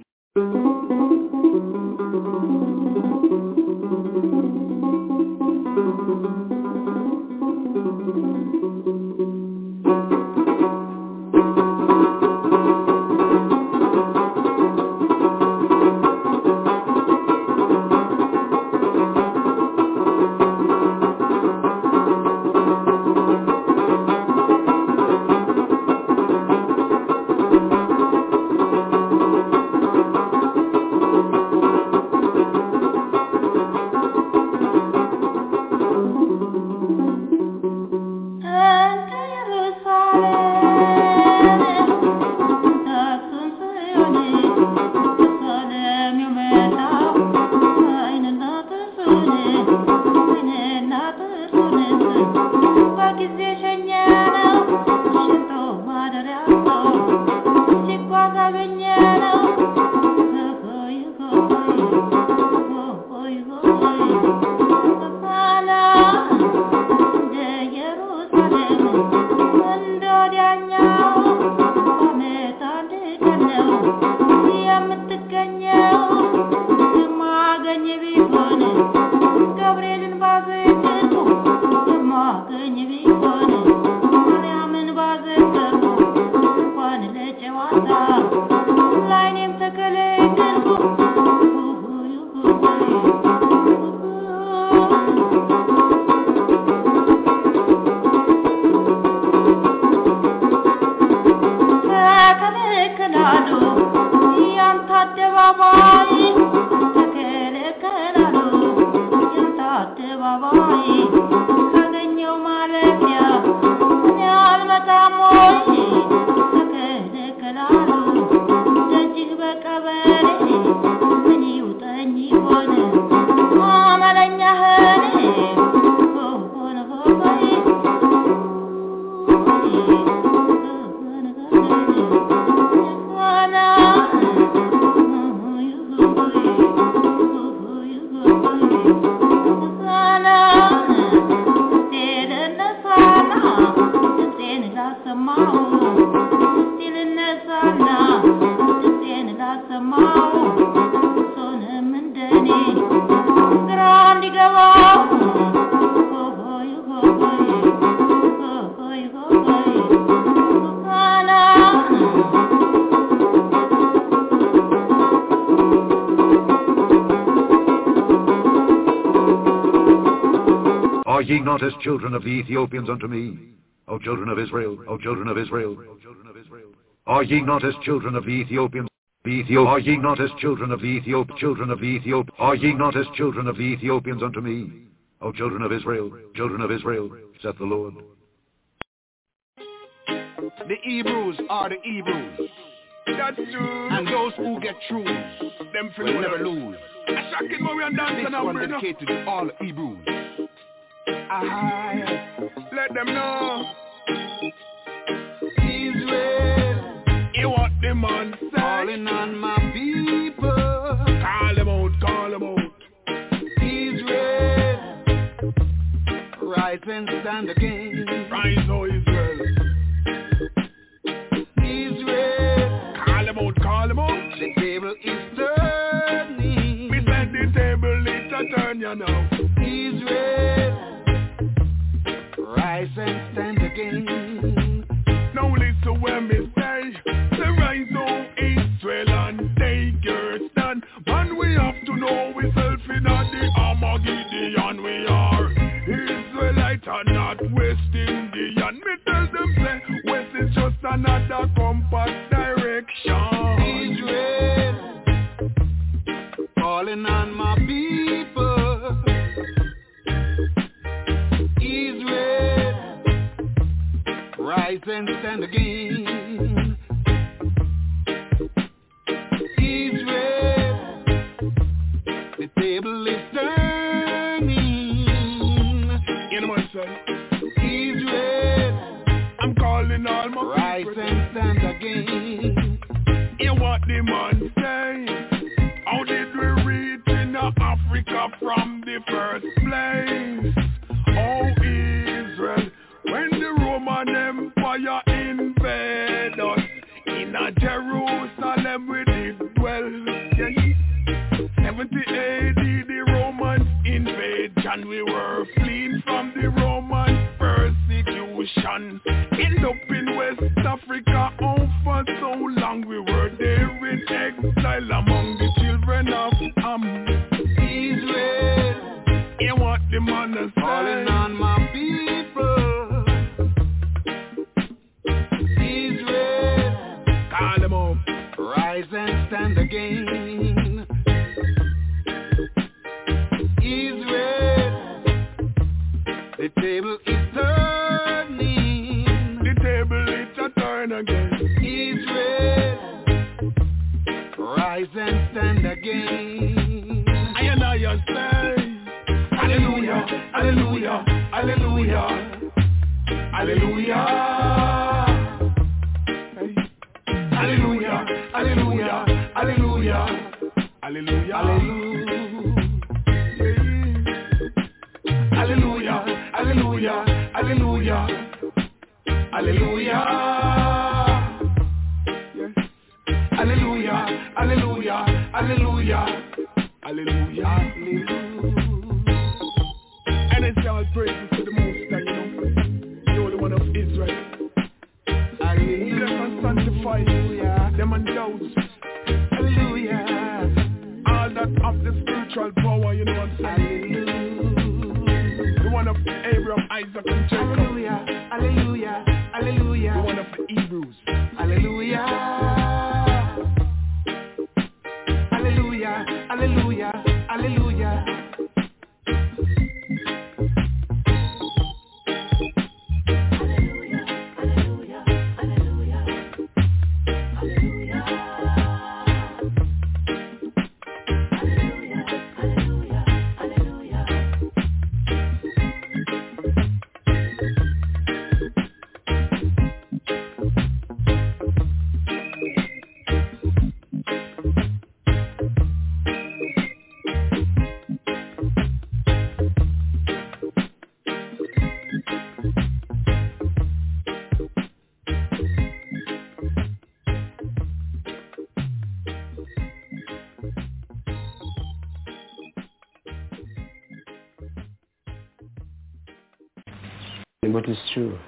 Are ye not as children of the Ethiopians unto me, O children of Israel, O children of Israel? Are ye not as children of the Ethiopians? The Ethiop, are ye not as children of the Ethiop, children of the Ethiop? Are ye not as children of the Ethiopians unto me, O children of Israel, children of Israel, saith the Lord? The Hebrews are the Hebrews. That's true. And those who get through, them will never lose. This one dedicated to all Hebrews. I let them know. Israel, you what the man say? Calling on my people. Call them out, call them out. Israel, rise and stand again. Rise, oh Israel. Israel, call them out, call them out. The table is turning. We said the table is a turn, you know. Israel, rise and stand again. Now listen when me say, say rise, oh Israel, and take your stand. Man, we have to know we self in the Armageddon we are. Israelite and not West Indian. Me tell them say, West is just another compass direction. Israel, calling on my people. Israel, rise and stand again. Israel, the table is turning. You know what I'm saying? Israel, I'm calling all my rise people. and stand again. You what the man say? How did we reach in Africa from the first place? Oh Israel, when the Roman Empire invaded us, in a Jerusalem we did dwell. Yes. seventy A D the Romans invaded, and we were fleeing from the Roman persecution. End up in West Africa, oh for so long we were there in exile among the children of Ham. Israel, you want the man to say? Calling on my people. Israel, call them up. Rise and stand again. Israel, the table is turning. The table is a turn again. Israel, rise and stand again. I and I say, hallelujah, hallelujah, hallelujah, hallelujah, hallelujah, hallelujah, hallelujah, hallelujah, hallelujah, hallelujah, hallelujah, hallelujah, yes, hallelujah, hallelujah, hallelujah, hallelujah, hallelujah. And it's all praises to the Most High, you know, the Holy One of Israel. Hallelujah. Bless and sanctify them and those. Hallelujah. All that of the spiritual power, you know what I'm saying? Hallelujah. The one of Abraham, Isaac, and Jacob. Hallelujah. Hallelujah. Hallelujah. The one of the Hebrews. Hallelujah. Hallelujah. Hallelujah. Hallelujah. But it's true.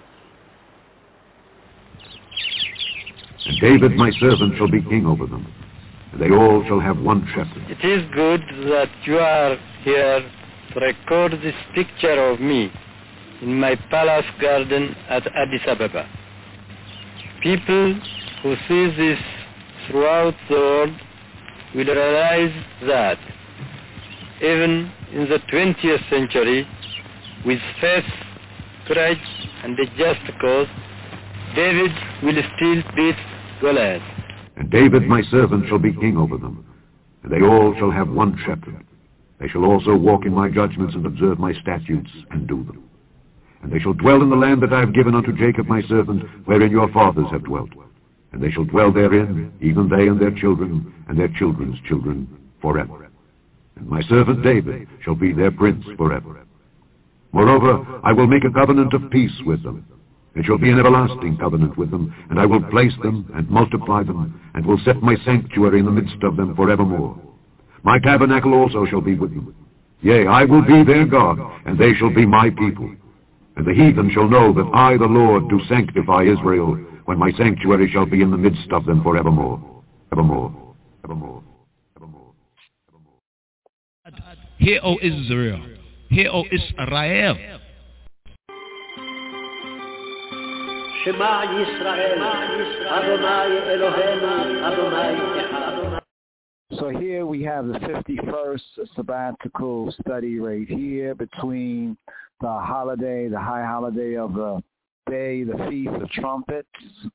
And David my servant shall be king over them, and they all shall have one shepherd. It is good that you are here to record this picture of me in my palace garden at Addis Ababa. People who see this throughout the world will realize that even in the twentieth century, with faith, courage, and a just cause, David will still beat Goliath. And David my servant shall be king over them, and they all shall have one shepherd. They shall also walk in my judgments and observe my statutes and do them. And they shall dwell in the land that I have given unto Jacob my servant, wherein your fathers have dwelt. And they shall dwell therein, even they and their children, and their children's children, forever. And my servant David shall be their prince forever. Moreover, I will make a covenant of peace with them. It shall be an everlasting covenant with them, and I will place them and multiply them, and will set my sanctuary in the midst of them forevermore. My tabernacle also shall be with them. Yea, I will be their God, and they shall be my people. And the heathen shall know that I, the Lord, do sanctify Israel, when my sanctuary shall be in the midst of them forevermore. Evermore. Evermore. Evermore. Hear, O Israel. Hear, O Israel. Shema Yisrael, Adonai Eloheinu, Adonai Echad. So here we have the fifty-first sabbatical study right here between the holiday, the high holiday of the day, the Feast of Trumpets,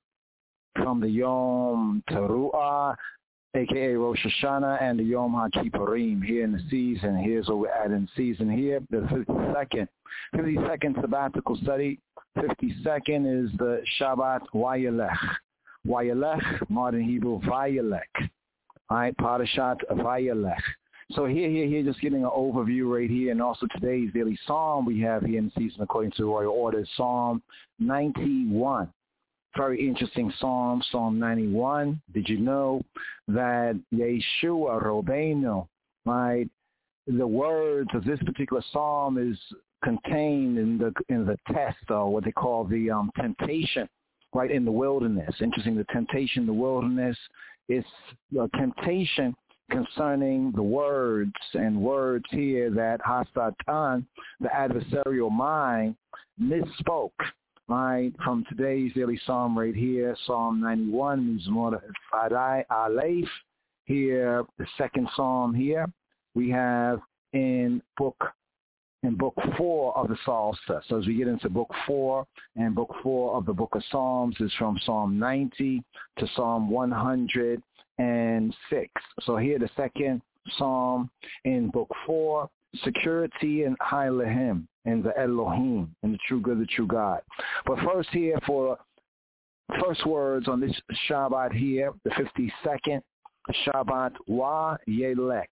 from the Yom Teruah, a k a. Rosh Hashanah, and the Yom HaKippurim here in the season. Here's what we're at in season here, the fifty-second. fifty-second sabbatical study. fifty-second is the Shabbat Vayelech. Vayelech, modern Hebrew, Vayelech. All right, Parashat Vayelech. So here, here, here, just getting an overview right here, and also today's daily psalm we have here in the season according to royal order, Psalm ninety-one. Very interesting psalm, Psalm ninety-one. Did you know that Yeshua Robeinu, right, the words of this particular psalm is contained in the in the test, or what they call the um, temptation, right, in the wilderness. Interesting, the temptation in the wilderness is a temptation concerning the words, and words here that Hasatan, the adversarial mind, misspoke, right, from today's daily psalm right here, Psalm ninety-one, Mizmor Fadai Aleph. Here, the second psalm here, we have in book in book four of the Psalter. So as we get into book four, and book four of the book of Psalms is from Psalm ninety to Psalm one hundred six. So here the second psalm in book four, security and Hailehim, and the Elohim, and the true good, the true God. But first here for first words on this Shabbat here, the fifty-second Shabbat, Wa Yelek.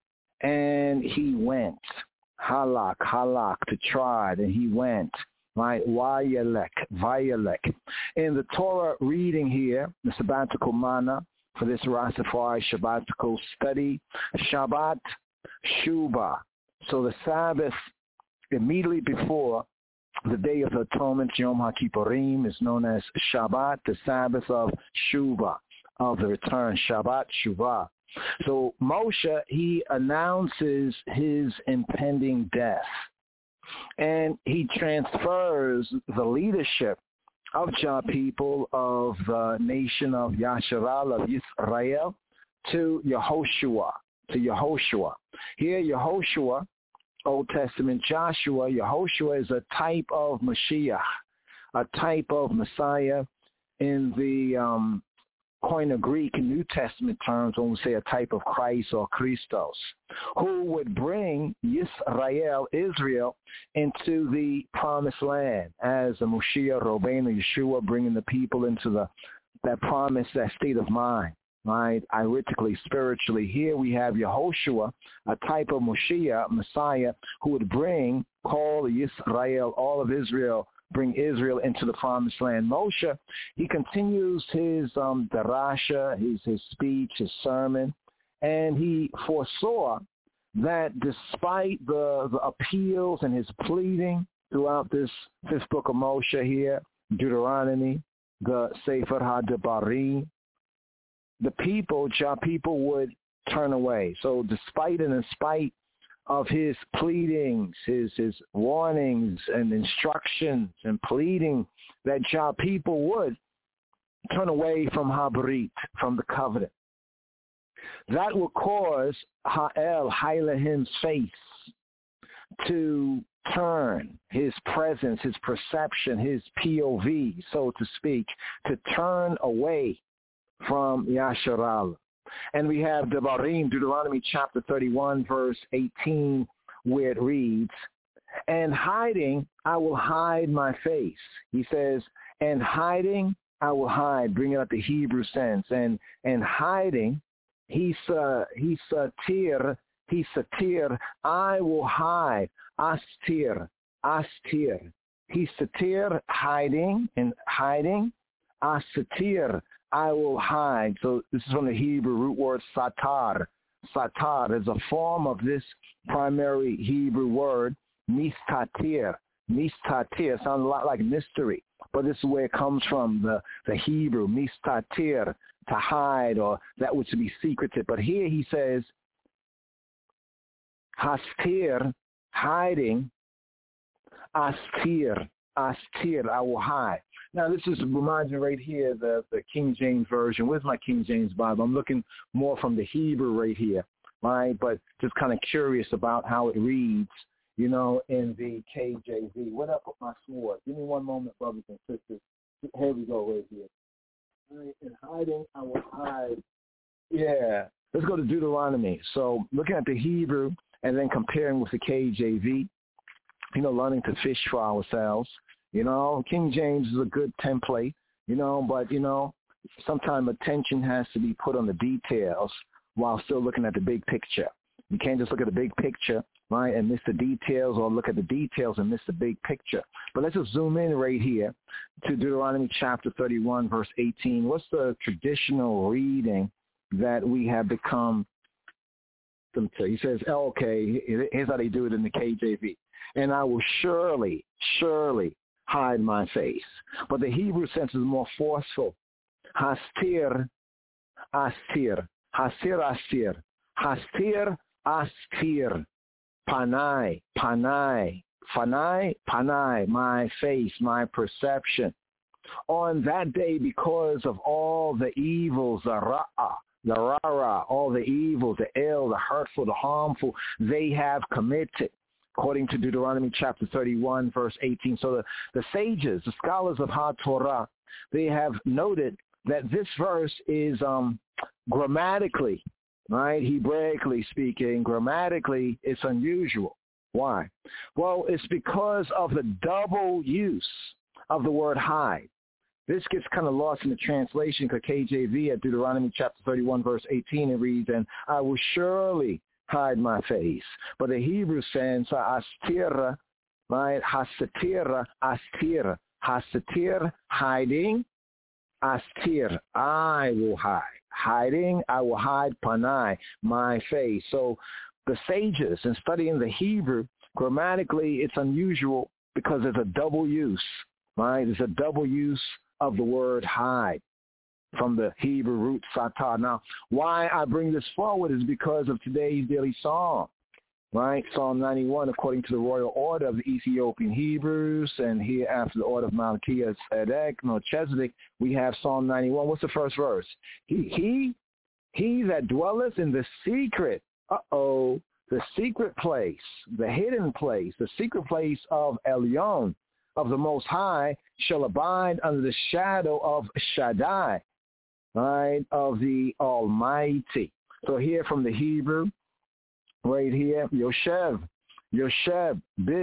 And he went. Halak, halak, to trod, and he went. Right? Vayelek, Vayelek. In the Torah reading here, the sabbatical mana for this Rastafari sabbatical study, Shabbat, Shuba. So the Sabbath immediately before the Day of Atonement, Yom HaKippurim, is known as Shabbat, the Sabbath of Shuba, of the return, Shabbat, Shuba. So Moshe, he announces his impending death, and he transfers the leadership of Jah people, of the nation of Yasharal, of Israel, to Yehoshua, to Yehoshua. Here, Yehoshua, Old Testament Joshua, Yehoshua is a type of Mashiach, a type of Messiah in the um, Koine Greek and New Testament terms when we say a type of Christ or Christos, who would bring Yisrael, Israel, into the promised land as a Moshiach, Robeinu, Yeshua, bringing the people into the that promise, that state of mind, right? Iritically, spiritually. Here we have Yehoshua, a type of Moshiach, Messiah, who would bring, call Yisrael, all of Israel, bring Israel into the promised land. Moshe, he continues his um, darasha, his, his speech, his sermon, and he foresaw that despite the, the appeals and his pleading throughout this fifth book of Moshe here, Deuteronomy, the Sefer HaDebarim, the people, Jah people would turn away. So despite and in spite of his pleadings, his his warnings and instructions and pleading that Jah people would turn away from Habrit, from the covenant. That will cause Ha'el, Hailahim's face, to turn, his presence, his perception, his P O V, so to speak, to turn away from Yasharal. And we have Devarim, Deuteronomy chapter thirty-one, verse eighteen, where it reads, and hiding, I will hide my face. He says, and hiding, I will hide, bringing out the Hebrew sense. And and hiding, he uh, he satir, he satir, I will hide, astir, astir. He satir, hiding, and hiding, asatir, I will hide. So this is from the Hebrew root word satar. Satar is a form of this primary Hebrew word, mistatir. Mistatir sounds a lot like mystery, but this is where it comes from, the, the Hebrew, mistatir, to hide or that which to be secretive. But here he says, hastir, hiding, astir, astir, I will hide. Now, this is reminds me right here, the, the King James Version. Where's my King James Bible? I'm looking more from the Hebrew right here, right? But just kind of curious about how it reads, you know, in the K J V. What up with my sword? Give me one moment, brothers and sisters. Here we go right here. Right, in hiding, I will hide. Yeah. Let's go to Deuteronomy. So looking at the Hebrew and then comparing with the K J V, you know, learning to fish for ourselves. You know, King James is a good template, you know, but, you know, sometimes attention has to be put on the details while still looking at the big picture. You can't just look at the big picture, right, and miss the details, or look at the details and miss the big picture. But let's just zoom in right here to Deuteronomy chapter thirty-one, verse eighteen. What's the traditional reading that we have become? He says, oh, okay, here's how they do it in the K J V. And I will surely, surely hide my face. But the Hebrew sense is more forceful. Hastir, astir, hasir, astir, hastir, astir, panai, panai, fanai, panai, my face, my perception. On that day, because of all the evils, the ra'ah, the rara, all the evils, the ill, the hurtful, the harmful, they have committed, according to Deuteronomy chapter thirty-one, verse eighteen. So the, the sages, the scholars of HaTorah, they have noted that this verse is um, grammatically, right, Hebraically speaking, grammatically, it's unusual. Why? Well, it's because of the double use of the word hide. This gets kind of lost in the translation because K J V at Deuteronomy chapter thirty-one, verse eighteen, it reads, and I will surely hide my face. But the Hebrew sense, astir, right, hasatir, astir, hasatir, hiding, astir, I will hide. Hiding, I will hide, panai, my face. So the sages, in studying the Hebrew, grammatically it's unusual because there's a double use, right? There's a double use of the word hide from the Hebrew root satar. Now, why I bring this forward is because of today's daily psalm, right? Psalm ninety-one, according to the royal order of the Ethiopian Hebrews, and here after the order of Malkiah Tzedek, Melchizedek, we have Psalm ninety-one. What's the first verse? He, he, he that dwelleth in the secret, uh-oh, the secret place, the hidden place, the secret place of Elyon, of the Most High, shall abide under the shadow of Shaddai, right, of the Almighty. So here from the Hebrew, right here, Yoshev, Yoshev,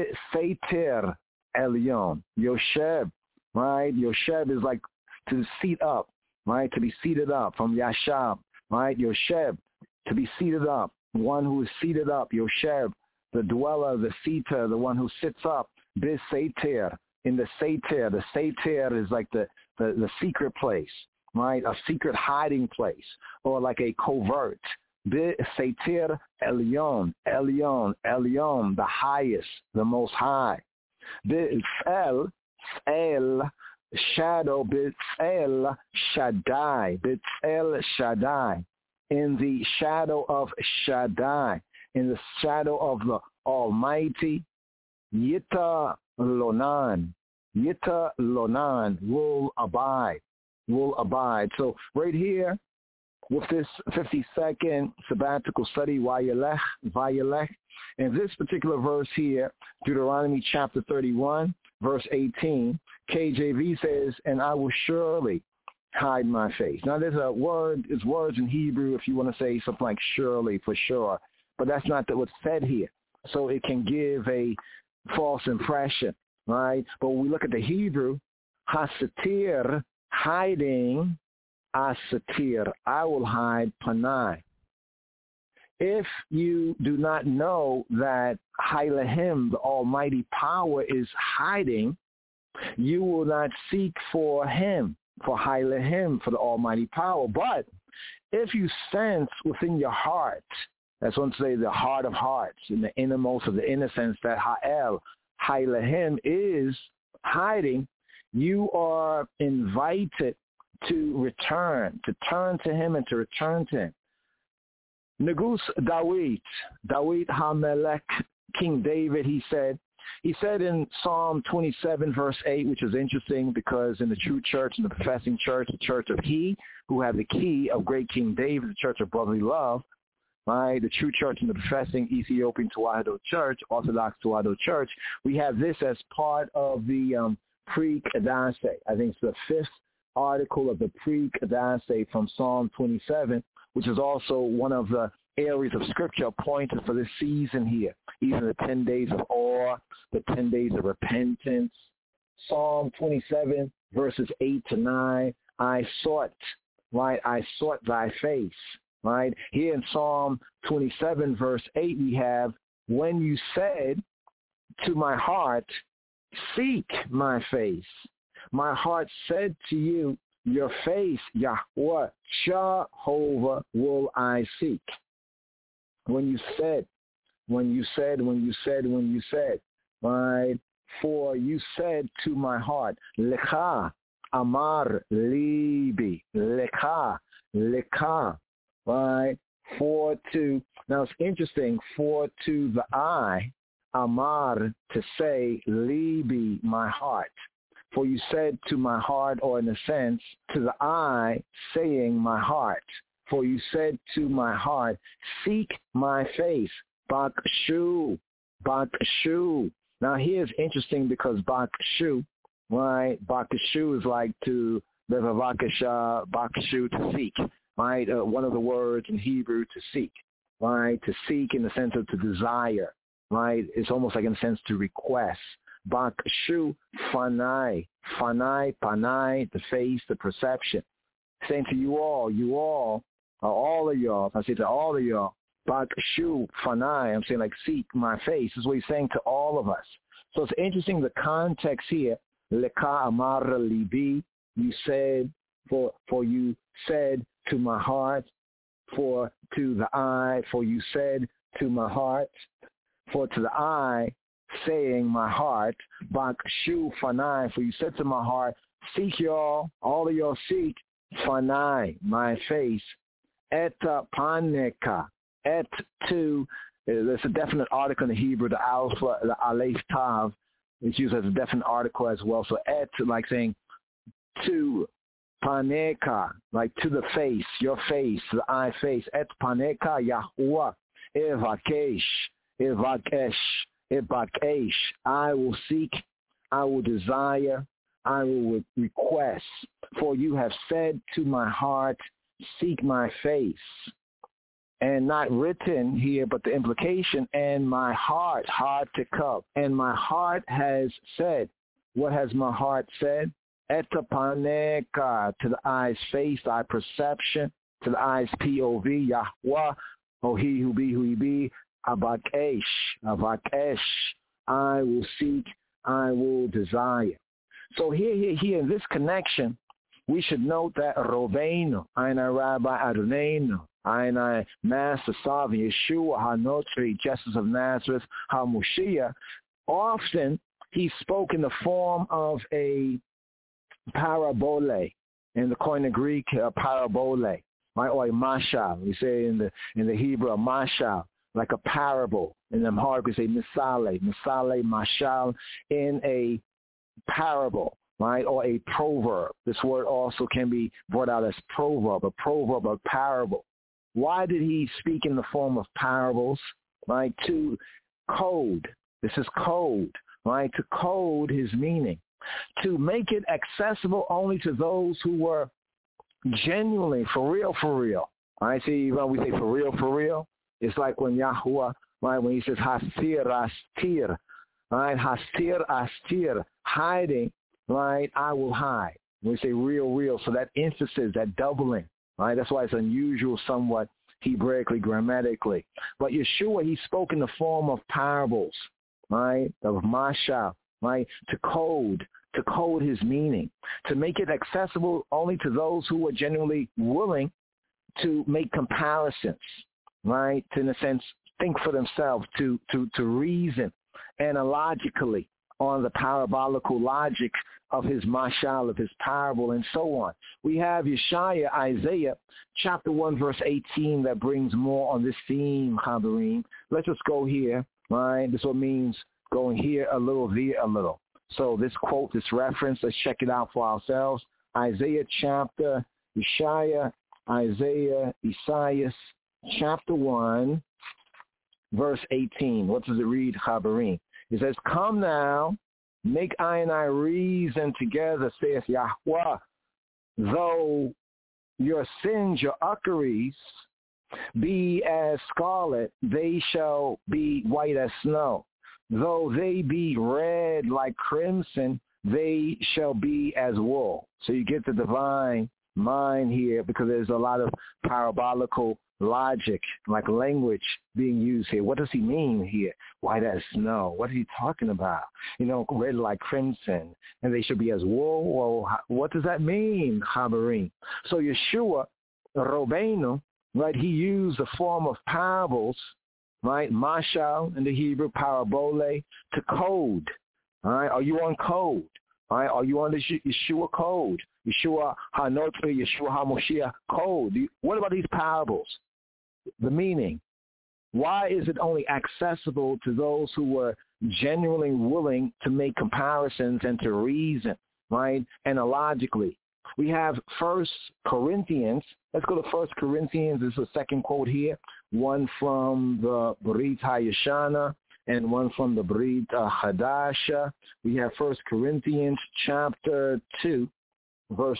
Seiter Elyon, Yoshev, right, Yoshev is like to seat up, right, to be seated up, from Yashab, right, Yoshev, to be seated up, one who is seated up, Yoshev, the dweller, the seater, the one who sits up, Bis Seiter, in the Seiter. The Seiter is like the, the, the secret place, right? A secret hiding place, or like a covert. Bis Seiter Elyon, Elyon, Elyon, the highest, the most high. B'Tzel, Tzel, shadow, B'Tzel Shaddai, B'Tzel Shaddai, in the shadow of Shaddai, in the shadow of the Almighty, Yita Lonan, Yita Lonan will abide, will abide. So right here, with this fifty-second sabbatical study, Vayelech, Vayelech, in this particular verse here, Deuteronomy chapter thirty-one, verse eighteen, K J V says, and I will surely hide my face. Now there's a word, it's words in Hebrew if you want to say something like surely, for sure, but that's not what's said here. So it can give a false impression, right? But when we look at the Hebrew, hasatir, hiding, asatir, I will hide panai. If you do not know that Hailahim, the almighty power, is hiding, you will not seek for him, for Hailahim, for the almighty power. But if you sense within your heart, that's one to say the heart of hearts, in the innermost of the inner sense, that Ha'el, Hailahim, is hiding, you are invited to return, to turn to him and to return to him. Negus Dawit, Dawit HaMelech, King David, he said, he said in Psalm twenty-seven, verse eight, which is interesting because in the true church, in the professing church, the church of he who have the key of great King David, the church of brotherly love, right? The true church in the professing Ethiopian Tewahedo Church, Orthodox Tewahedo Church, we have this as part of the um, Pre-Kadase. I think it's the fifth article of the Pre-Kadase from Psalm twenty-seven, which is also one of the areas of scripture appointed for this season here. Even the ten days of awe, the ten days of repentance. Psalm twenty-seven, verses eight to nine, I sought, right? I sought thy face, right? Here in Psalm twenty-seven, verse eight, we have, when you said to my heart, seek my face. My heart said to you, your face, Yahweh, Jehovah, will I seek. When you said, when you said, when you said, when you said, right? For you said to my heart, Lecha, Amar, Libi, Lecha, Lecha, right? For to, now it's interesting, for to the eye, Amar, to say, Libi, my heart. For you said to my heart, or in a sense, to the eye, saying my heart. For you said to my heart, seek my face. Bakshu, Bakshu. Now here's interesting because Bakshu, right? Bakshu is like to, Bevavakasha, Bakshu, to seek, right? Uh, one of the words in Hebrew, to seek, right? To seek in the sense of to desire, right? It's almost like in a sense to request. Bakshu, Fanai, Fanai, Panai, the face, the perception. Saying to you all, you all, or all of y'all, I say to all of y'all, Bakshu, Fanai, I'm saying like seek my face. This is what he's saying to all of us. So it's interesting the context here, Leka Amar Libi, you said, for for you said to my heart, for to the eye, for you said to my heart, for to the eye, saying my heart, Bakshu Fanai, for you said to my heart, seek y'all, all of y'all seek, Fanai, my face, Eta Paneka, et to, there's a definite article in the Hebrew, the alpha, the aleph tav, it's used as a definite article as well. So et, like saying to Paneka, like to the face, your face, the eye face, et Paneka Yahuwah, Evakesh, Evakesh, Evakesh, I will seek, I will desire, I will request, for you have said to my heart, seek my face. And not written here, but the implication, and my heart, heart to cup. And my heart has said, what has my heart said? Etapaneka, to the eye's face, eye perception, to the eye's P O V, Yahweh, oh he who be, who he be, Abakesh, Abakesh, I will seek, I will desire. So here, here, here, in this connection, we should note that Roveinu, Aina Rabbi Adonenu, Aina Master Sovereign, Yeshua HaNotri, Justice of Nazareth, HaMoshiach, often he spoke in the form of a parabole, in the Koine Greek, uh, parabole, right, or a mashal. We say in the in the Hebrew, a mashal, like a parable. In the Amharic, we say misale, misale, mashal, in a parable, right, or a proverb. This word also can be brought out as proverb, a proverb, a parable. Why did he speak in the form of parables? Right, to code. This is code, right, to code his meaning, to make it accessible only to those who were genuinely, for real, for real. All right, see, when we say for real, for real, it's like when Yahuwah, right, when he says hastir, astir, right, hastir, astir, hiding, right, I will hide. When we say real, real, so that emphasis, that doubling, right, that's why it's unusual somewhat Hebraically, grammatically. But Yeshua, he spoke in the form of parables, right, of mashal, right, to code, to code his meaning, to make it accessible only to those who are genuinely willing to make comparisons, right, to, in a sense, think for themselves, to, to, to reason analogically on the parabolical logic of his mashal, of his parable, and so on. We have Yeshaya, Isaiah, chapter one, verse eighteen, that brings more on this theme, Chaverim. Let's just go here, right? This what means going here a little, there a little. So this quote, this reference, let's check it out for ourselves. Isaiah chapter, Yeshaya, Isaiah, Isaiah, chapter one, verse eighteen. What does it read, Chaverim? It says, come now, make I and I reason together, saith Yahweh, though your sins, your uckeries, be as scarlet, they shall be white as snow. Though they be red like crimson, they shall be as wool. So you get the divine mind here because there's a lot of parabolical logic, like language being used here. What does he mean here? White as snow. What is he talking about? You know, red like crimson, and they should be as wool. Well, what does that mean, Chaverim? So Yeshua, Robenu, right, he used the form of parables, right, mashal in the Hebrew, parabole, to code. All right, are you on code? All right, are you on the Yeshua code? Yeshua HaNotri, Yeshua HaMoshiach code. What about these parables? The meaning. Why is it only accessible to those who were genuinely willing to make comparisons and to reason, right, analogically? We have First Corinthians. Let's go to First Corinthians. This is a second quote here, one from the Brit HaYashana and one from the Brit Hadasha. We have First Corinthians chapter two, verse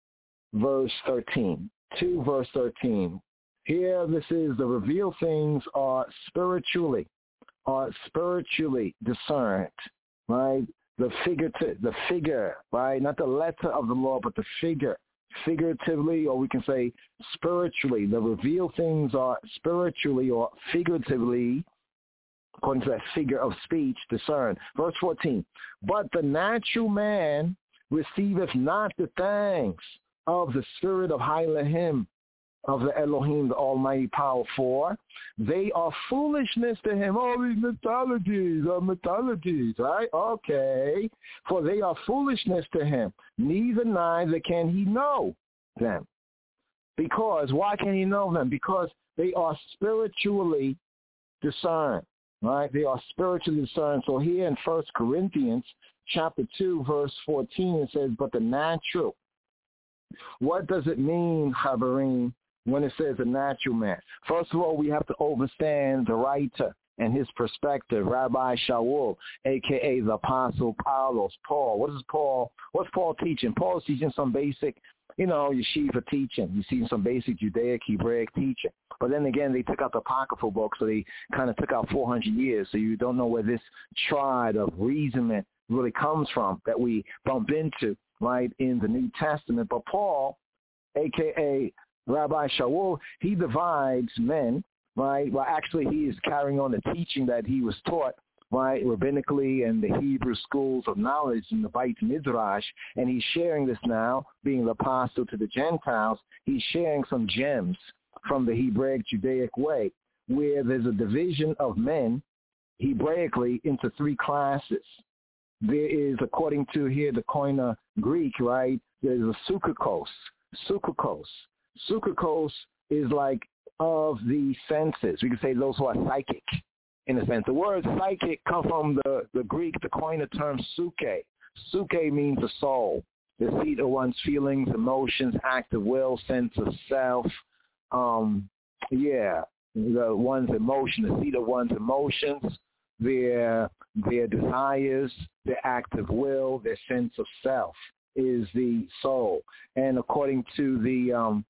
verse thirteen. two, verse thirteen. Here, this is the revealed things are spiritually, are spiritually discerned, right? The figure, the figure, right? Not the letter of the law, but the figure, figuratively, or we can say spiritually. The revealed things are spiritually or figuratively, according to that figure of speech, discerned. Verse fourteen, but the natural man receiveth not the thanks of the spirit of Elohim, of the Elohim, the Almighty Power, for they are foolishness to him. All these mythologies are mythologies, right? Okay. For they are foolishness to him. Neither neither can he know them. Because, why can he know them? Because they are spiritually discerned, right? They are spiritually discerned. So here in First Corinthians chapter two, verse fourteen, it says, but the natural. What does it mean, Chaverim, when it says a natural man? First of all, we have to understand the writer and his perspective, Rabbi Shaul, a k a the Apostle Paulos, Paul. What is Paul? What's Paul teaching? Paul's teaching some basic, you know, yeshiva teaching. You see some basic Judaic, Hebraic teaching. But then again, they took out the apocryphal book, so they kind of took out four hundred years. So you don't know where this stride of reasonment really comes from that we bump into, right, in the New Testament. But Paul, a k a. Rabbi Shaul, he divides men, right? Well, actually, he is carrying on the teaching that he was taught, right, rabbinically and the Hebrew schools of knowledge in the Beit Midrash, and he's sharing this now, being the apostle to the Gentiles. He's sharing some gems from the Hebraic Judaic way, where there's a division of men, Hebraically, into three classes. there is, according to here, the Koine Greek, right, there's a sukakos. Sukakos. Sukakos is like of the senses. We can say those who are psychic, in a sense. The word psychic comes from the, the Greek, the Koine term suke. Suke means the soul, the seat of one's feelings, emotions, active will, sense of self. Um, yeah, the one's emotion, the seat of one's emotions, their their desires, their active will, their sense of self is the soul. And according to the um,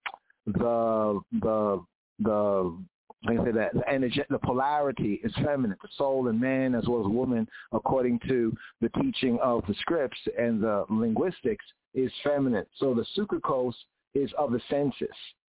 the the the like I say that the energy, the polarity is feminine, the soul in man as well as woman, according to the teaching of the scripts and the linguistics, is feminine. So the sukakos is of the senses.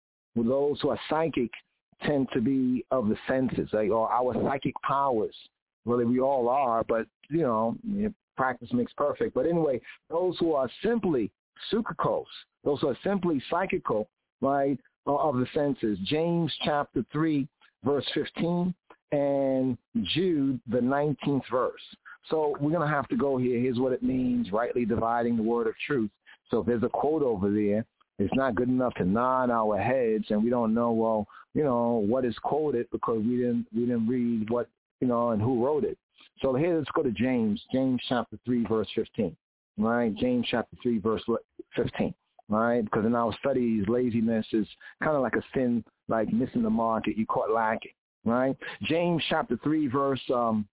Those who are psychic tend to be of the senses, like, or our psychic powers. Really, we all are, but, you know, practice makes perfect. But anyway, those who are simply sukakos, those who are simply psychical, right, are of the senses. James chapter three, verse fifteen, and Jude, the nineteenth verse. So we're going to have to go here. Here's what it means, rightly dividing the word of truth. So if there's a quote over there, it's not good enough to nod our heads and we don't know, well, you know, what is quoted because we didn't we didn't read what, you know, and who wrote it. So here, let's go to James, James chapter three, verse fifteen, right? James chapter three, verse fifteen, right? Because in our studies, laziness is kind of like a sin, like missing the mark, you caught lacking, right? James chapter three, verse, um,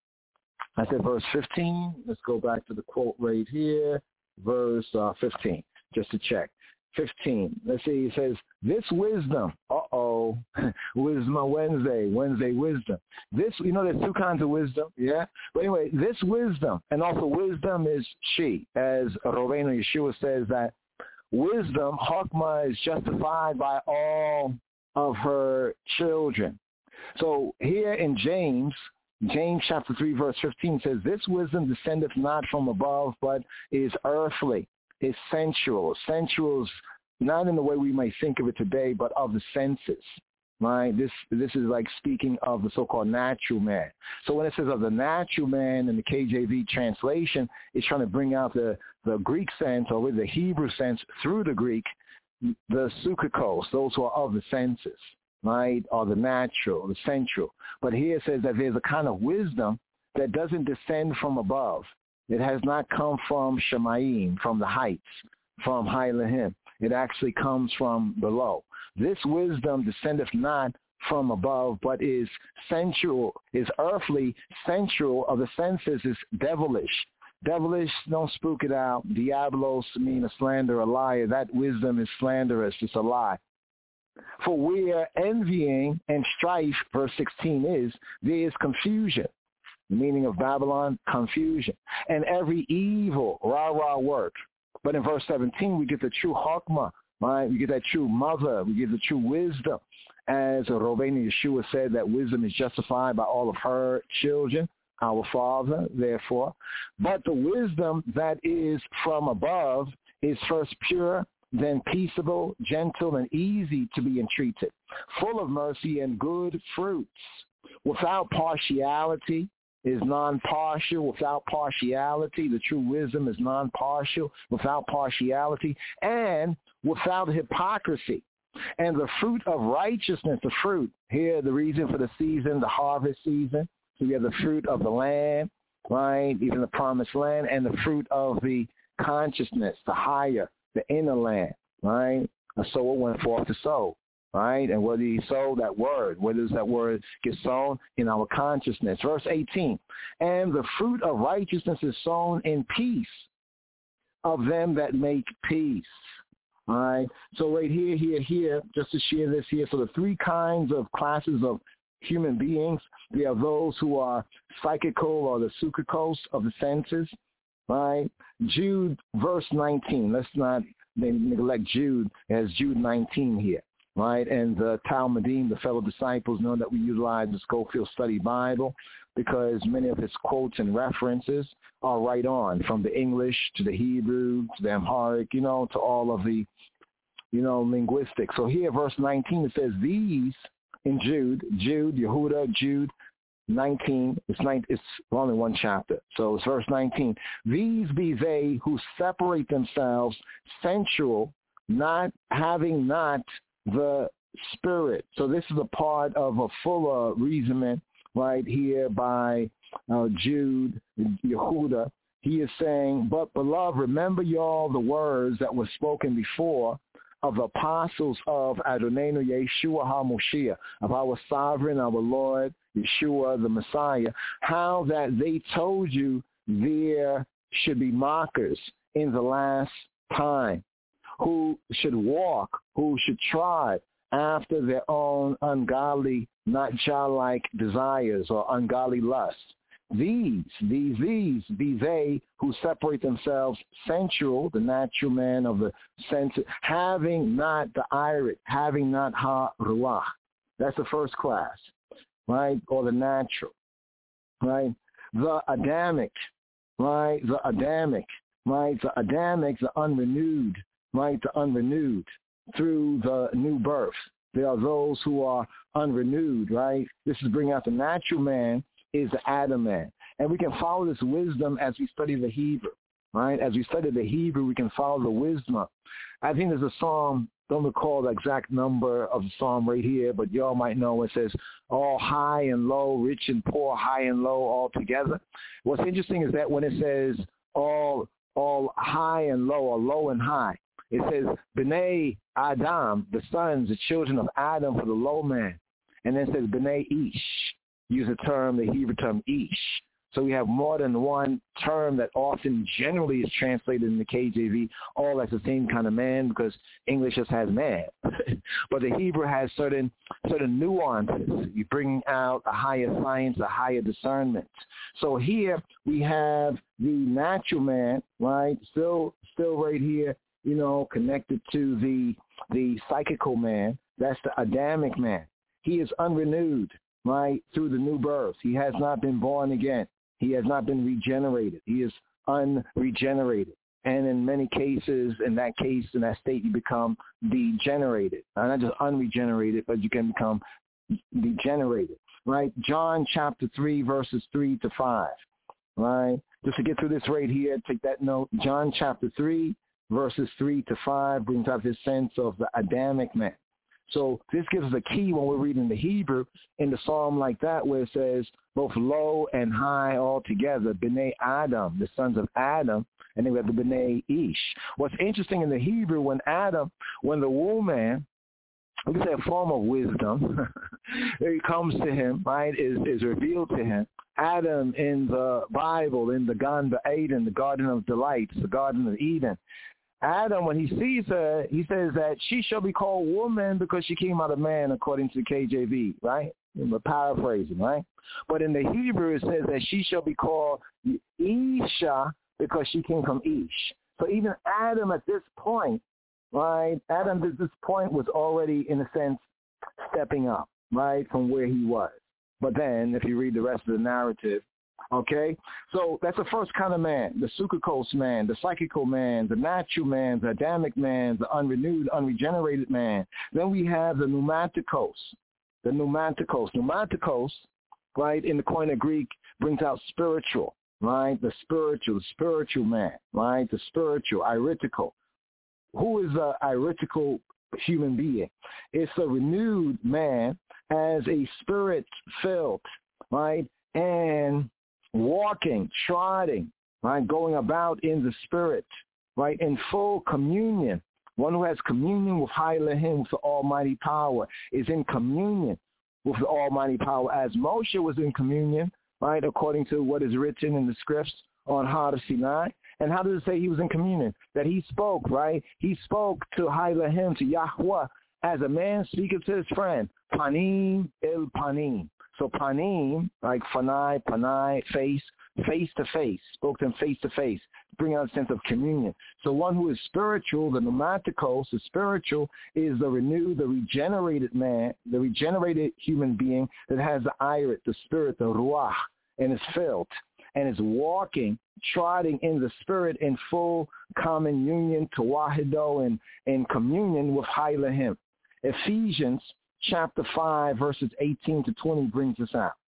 I said verse fifteen. Let's go back to the quote right here, verse uh, fifteen, just to check. fifteen. Let's see. It says, this wisdom, uh-oh, Wisdom Wednesday, Wednesday wisdom. This, you know, there's two kinds of wisdom, yeah? But anyway, this wisdom, and also wisdom is she, as Rabbeinu Yeshua says that wisdom, Chokmah, is justified by all of her children. So here in James, James chapter three, verse fifteen says, this wisdom descendeth not from above, but is earthly, is sensual. Sensual is not in the way we might think of it today, but of the senses, right? This this is like speaking of the so-called natural man. So when it says of the natural man in the K J V translation, it's trying to bring out the, the Greek sense or the Hebrew sense through the Greek, the sukakos, those who are of the senses, right, or the natural, the sensual. But here it says that there's a kind of wisdom that doesn't descend from above. It has not come from Shemayim, from the heights, from Hailahim. It actually comes from below. This wisdom descendeth not from above, but is sensual, is earthly, sensual of the senses, is devilish. Devilish, don't spook it out. Diabolos mean a slander, a liar. That wisdom is slanderous. It's a lie. For where envying and strife, verse sixteen is, there is confusion. The meaning of Babylon, confusion. And every evil, rah-rah work. But in verse seventeen, we get the true Chokmah, right? We get that true mother. We get the true wisdom. As Rabbeinu Yeshua said, that wisdom is justified by all of her children, our Father, therefore. But the wisdom that is from above is first pure, then peaceable, gentle, and easy to be entreated, full of mercy and good fruits, without partiality, is non-partial, without partiality. The true wisdom is non-partial, without partiality, and without hypocrisy. And the fruit of righteousness, the fruit, here the reason for the season, the harvest season. So we have the fruit of the land, right, even the promised land, and the fruit of the consciousness, the higher, the inner land, right? A sower went forth to sow. Right? And whether he sowed that word, where does that word get sown? In our consciousness. Verse eighteen, and the fruit of righteousness is sown in peace of them that make peace. All right? So right here, here, here, just to share this here. So the three kinds of classes of human beings, we have those who are psychical or the sukakos of the senses. Right? Jude, verse nineteen. Let's not neglect Jude. It has Jude nineteen here. Right, and the Talmudim, the fellow disciples, know that we utilize the Schofield Study Bible because many of its quotes and references are right on, from the English to the Hebrew to the Amharic, you know, to all of the, you know, linguistics. So here, verse nineteen, it says, these, in Jude, Jude, Yehuda, Jude, nineteen, it's, nine, it's only one chapter, so it's verse nineteen. These be they who separate themselves sensual, not having not the Spirit. So this is a part of a fuller reasoning right here by uh, Jude, Yehuda. He is saying, but beloved, remember y'all the words that were spoken before of the apostles of Adonai Yeshua HaMoshiach, of our sovereign, our Lord, Yeshua, the Messiah, how that they told you there should be mockers in the last time, who should walk, who should try after their own ungodly, not childlike desires or ungodly lusts. These, these, these be they who separate themselves sensual, the natural man of the sense, having not the irit, having not ha-ruach. That's the first class, right, or the natural, right? The Adamic, right, the Adamic, right, the Adamic, the unrenewed, right, the unrenewed through the new birth. There are those who are unrenewed, right? This is bringing out the natural man, is the Adam man. And we can follow this wisdom as we study the Hebrew, right? As we study the Hebrew, we can follow the wisdom. I think there's a psalm, don't recall the exact number of the psalm right here, but y'all might know it says, all high and low, rich and poor, high and low, all together. What's interesting is that when it says all all high and low, or low and high, it says, B'nai Adam, the sons, the children of Adam for the low man. And then it says, B'nai Ish. Use the term, the Hebrew term, ish. So we have more than one term that often generally is translated in the K J V, all as the same kind of man, because English just has man. But the Hebrew has certain certain nuances. You bring out a higher science, a higher discernment. So here we have the natural man, right, still still right here, you know, connected to the the psychical man. That's the Adamic man. He is unrenewed, right, through the new birth. He has not been born again. He has not been regenerated. He is unregenerated. And in many cases, in that case, in that state, you become degenerated. Now, not just unregenerated, but you can become degenerated, right? John chapter three, verses three to five, right? Just to get through this right here, take that note. John chapter three, verses three to five brings out this sense of the Adamic man. So this gives us a key when we're reading the Hebrew in the psalm like that, where it says both low and high all together, B'nai Adam, the sons of Adam, and then we have the B'nai Ish. What's interesting in the Hebrew, when Adam, when the woman, we can say a form of wisdom, it comes to him, right, is, is revealed to him. Adam in the Bible, in the Gan Eden, the Garden of Delights, the Garden of Eden, Adam, when he sees her, he says that she shall be called woman because she came out of man, according to the K J V, right? I'm paraphrasing, right? But in the Hebrew, it says that she shall be called Isha because she came from Ish. So even Adam at this point, right, Adam at this point was already, in a sense, stepping up, right, from where he was. But then, if you read the rest of the narrative, okay, so that's the first kind of man, the Sukkos man, the psychical man, the natural man, the Adamic man, the unrenewed, unregenerated man. Then we have the pneumatikos, the pneumatikos. Pneumatikos, right, in the Koine Greek, brings out spiritual, right, the spiritual, the spiritual man, right, the spiritual, iritical. Who is the iritical human being? It's a renewed man as a spirit filled, right, and walking, trotting, right, going about in the spirit, right, in full communion. One who has communion with High Elohim, with the almighty power, is in communion with the almighty power, as Moshe was in communion, right, according to what is written in the scripts on Har Sinai. And how does it say he was in communion? That he spoke, right? He spoke to High Elohim, to Yahweh, as a man speaketh to his friend, panim el panim. So panim, like fanai, panai, face, face to face, spoke to him face to face, bring out a sense of communion. So one who is spiritual, the pneumatikos, the spiritual, is the renewed, the regenerated man, the regenerated human being that has the irit, the spirit, the ruach, and is filled, and is walking, trotting in the spirit in full common union, tawahido, and in communion with High Elohim. Ephesians chapter five, verses eighteen to twenty brings this out.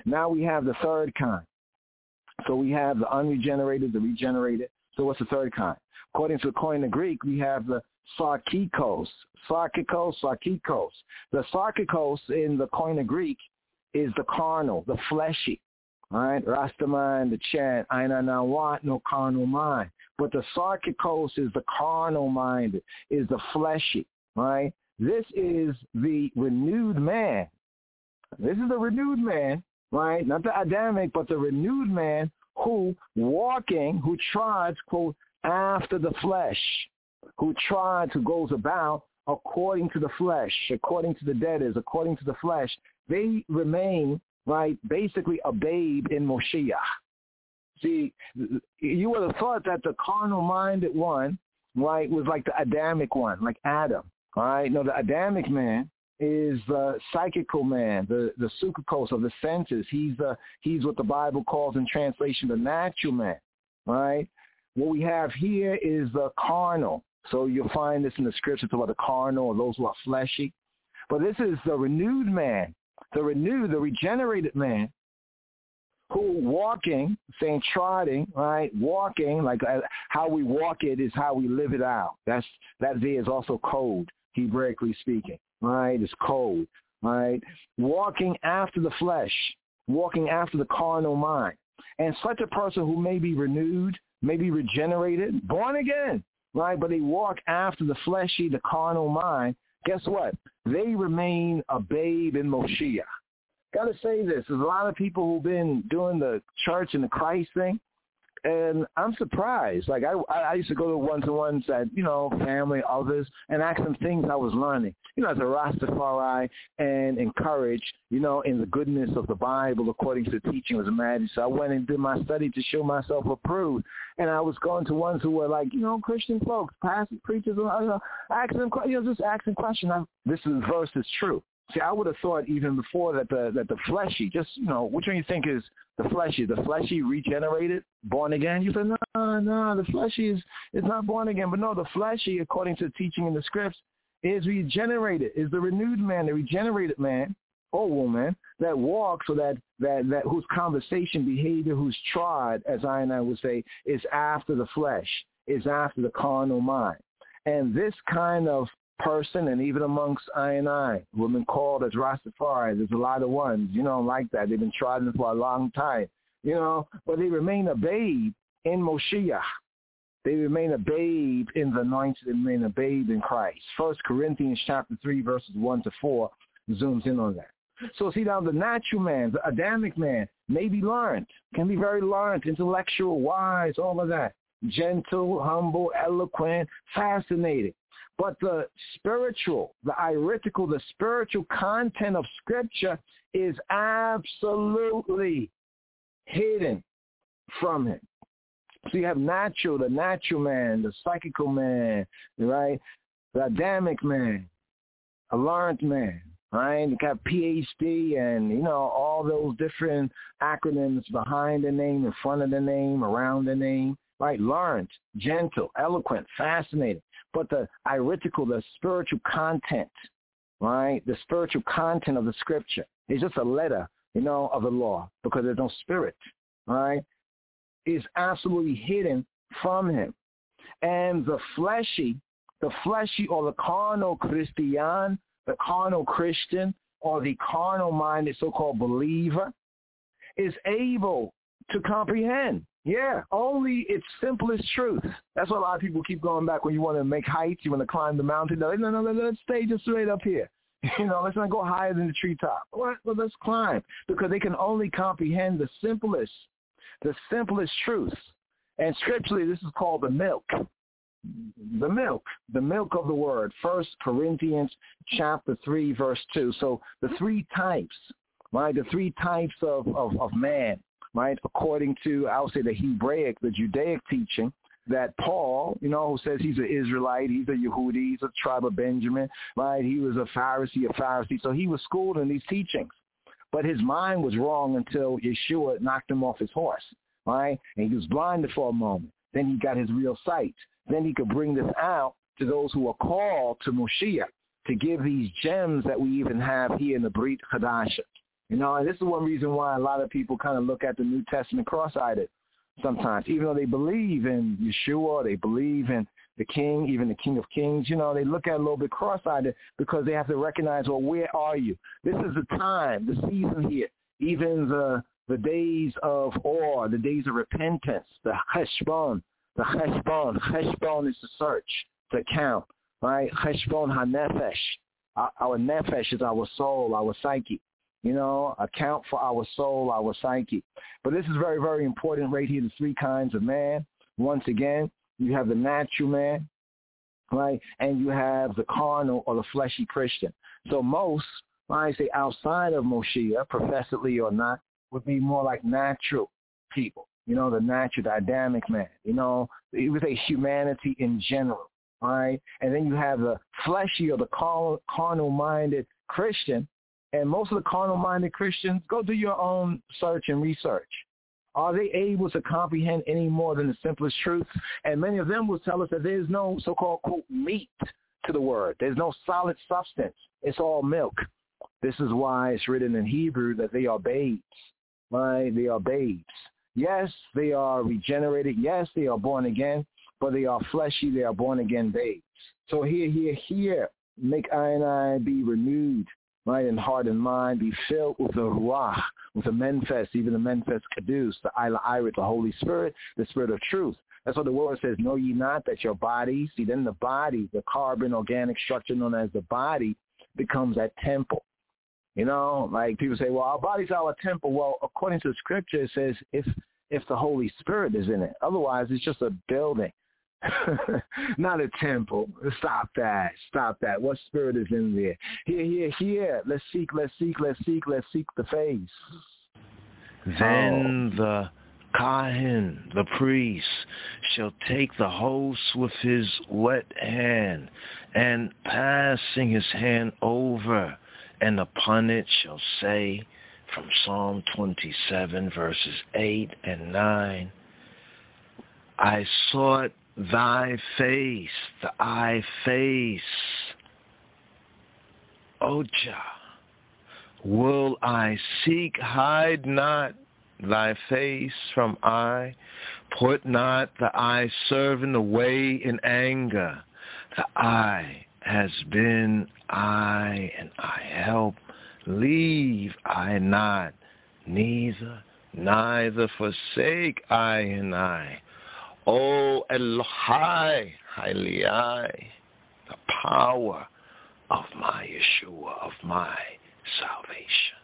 Now we have the third kind. So we have the unregenerated, the regenerated. So what's the third kind? According to the Koine Greek, we have the sarkikos, sarkikos, sarkikos. The sarkikos in the Koine Greek is the carnal, the fleshy. All right, Rastaman, the chant, I don't want no carnal mind. But the sarkikos is the carnal mind, is the fleshy. All right, this is the renewed man. This is the renewed man, right? Not the Adamic, but the renewed man who walking, who tried, quote, after the flesh, who tried, who goes about according to the flesh, according to the debtors, according to the flesh. They remain, right, basically a babe in Moshiach. See, you would have thought that the carnal-minded one, right, was like the Adamic one, like Adam, all right? No, the Adamic man is the psychical man, the, the sukkos of the senses. He's the he's what the Bible calls in translation the natural man, right? What we have here is the carnal. So you'll find this in the scriptures about the carnal or those who are fleshy. But this is the renewed man, the renewed, the regenerated man who walking, saying trotting, right? Walking, like uh, how we walk it is how we live it out. That's that there is also code, Hebraically speaking. Right, it's cold, right? Walking after the flesh, walking after the carnal mind. And such a person who may be renewed, may be regenerated, born again, right? But they walk after the fleshy, the carnal mind. Guess what? They remain a babe in Moshiach. Got to say this. There's a lot of people who've been doing the church and the Christ thing. And I'm surprised. Like, I I used to go to one-to-ones at, you know, family, others, and ask them things I was learning, you know, as a Rastafari, and encourage, you know, in the goodness of the Bible according to the teaching of the Majesty. So I went and did my study to show myself approved. And I was going to ones who were like, you know, Christian folks, pastors, preachers, you know, asking them, you know, just asking questions. I, this is, verse is true. See, I would have thought even before that the that the fleshy, just, you know, which one you think is the fleshy? The fleshy regenerated, born again? You said, no, no, the fleshy is, is not born again. But no, the fleshy, according to the teaching in the scripts, is regenerated, is the renewed man, the regenerated man, or woman, that walks, or that, that, that whose conversation, behavior, whose tried, as I and I would say, is after the flesh, is after the carnal mind. And this kind of person, and even amongst I and I, women called as Rastafari, there's a lot of ones, you know, like that. They've been trying for a long time, you know, but they remain a babe in Moshiach. They remain a babe in the anointed, they remain a babe in Christ. First Corinthians chapter three, verses one to four zooms in on that. So see, now the natural man, the Adamic man, may be learned, can be very learned, intellectual, wise, all of that. Gentle, humble, eloquent, fascinating. But the spiritual, the iretical, the spiritual content of Scripture is absolutely hidden from him. So you have natural, the natural man, the psychical man, right? The Adamic man, a learned man, right? You got P H D and, you know, all those different acronyms behind the name, in front of the name, around the name, right? Learned, gentle, eloquent, fascinating. But the iretical, the spiritual content, right? The spiritual content of the Scripture is just a letter, you know, of the law, because there's no spirit, right? Is absolutely hidden from him. And the fleshy, the fleshy or the carnal Christian, the carnal Christian, or the carnal-minded so-called believer is able to comprehend. Yeah, only its simplest truth. That's why a lot of people keep going back when you want to make heights, you want to climb the mountain. They're like, no, no, no, let's stay just straight up here. You know, let's not go higher than the treetop. Well, well, let's climb, because they can only comprehend the simplest, the simplest truths. And scripturally, this is called the milk. The milk, the milk of the word. First Corinthians chapter three, verse two. So the three types, right? The three types of, of, of man. Right, according to, I would say, the Hebraic, the Judaic teaching, that Paul, you know, who says he's an Israelite, he's a Yehudi, he's a tribe of Benjamin, right? He was a Pharisee, a Pharisee. So he was schooled in these teachings. But his mind was wrong until Yeshua knocked him off his horse, right? And he was blinded for a moment. Then he got his real sight. Then he could bring this out to those who are called to Moshiach, to give these gems that we even have here in the Brit Hadasha. You know, and this is one reason why a lot of people kind of look at the New Testament cross-eyed sometimes, even though they believe in Yeshua, they believe in the King, even the King of Kings. You know, they look at it a little bit cross-eyed because they have to recognize, well, where are you? This is the time, the season here, even the the days of awe, the days of repentance, the Cheshbon, the Cheshbon. Cheshbon is to search, to count, right? Cheshbon HaNefesh. Our, our nefesh is our soul, our psyche. You know, account for our soul, our psyche. But this is very, very important right here, the three kinds of man. Once again, you have the natural man, right? And you have the carnal or the fleshy Christian. So most, I say outside of Moshiach, professedly or not, would be more like natural people. You know, the natural, the Adamic man. You know, it would say humanity in general, right? And then you have the fleshy or the carnal-minded Christian. And most of the carnal-minded Christians, go do your own search and research. Are they able to comprehend any more than the simplest truth? And many of them will tell us that there's no so-called, quote, meat to the word. There's no solid substance. It's all milk. This is why it's written in Hebrew that they are babes, right? They are babes. Yes, they are regenerated. Yes, they are born again, but they are fleshy. They are born again babes. So here, here, here, make I and I be renewed, right, in heart and mind, be filled with the Ruach, with the Menfes, even the Menfes Kadus, the Ila Irit, the Holy Spirit, the Spirit of Truth. That's what the word says, know ye not that your body, see, then the body, the carbon organic structure known as the body, becomes that temple. You know, like people say, well, our body's our temple. Well, according to the scripture, it says if if the Holy Spirit is in it. Otherwise, it's just a building. Not a temple. Stop that. Stop that. What spirit is in there? Here, here, here. Let's seek, let's seek, let's seek, let's seek the face. Then oh. the Kahin, the priest, shall take the host with his wet hand, and passing his hand over, and upon it shall say, from Psalm twenty-seven, verses eight and nine, I sought thy face, thy face, O Jah, will I seek, hide not thy face from eye, put not the eye servant away in anger. The eye has been I, and I help, leave I not, neither, neither forsake I and I. O Elohai, Hailai, the power of my Yeshua, of my salvation.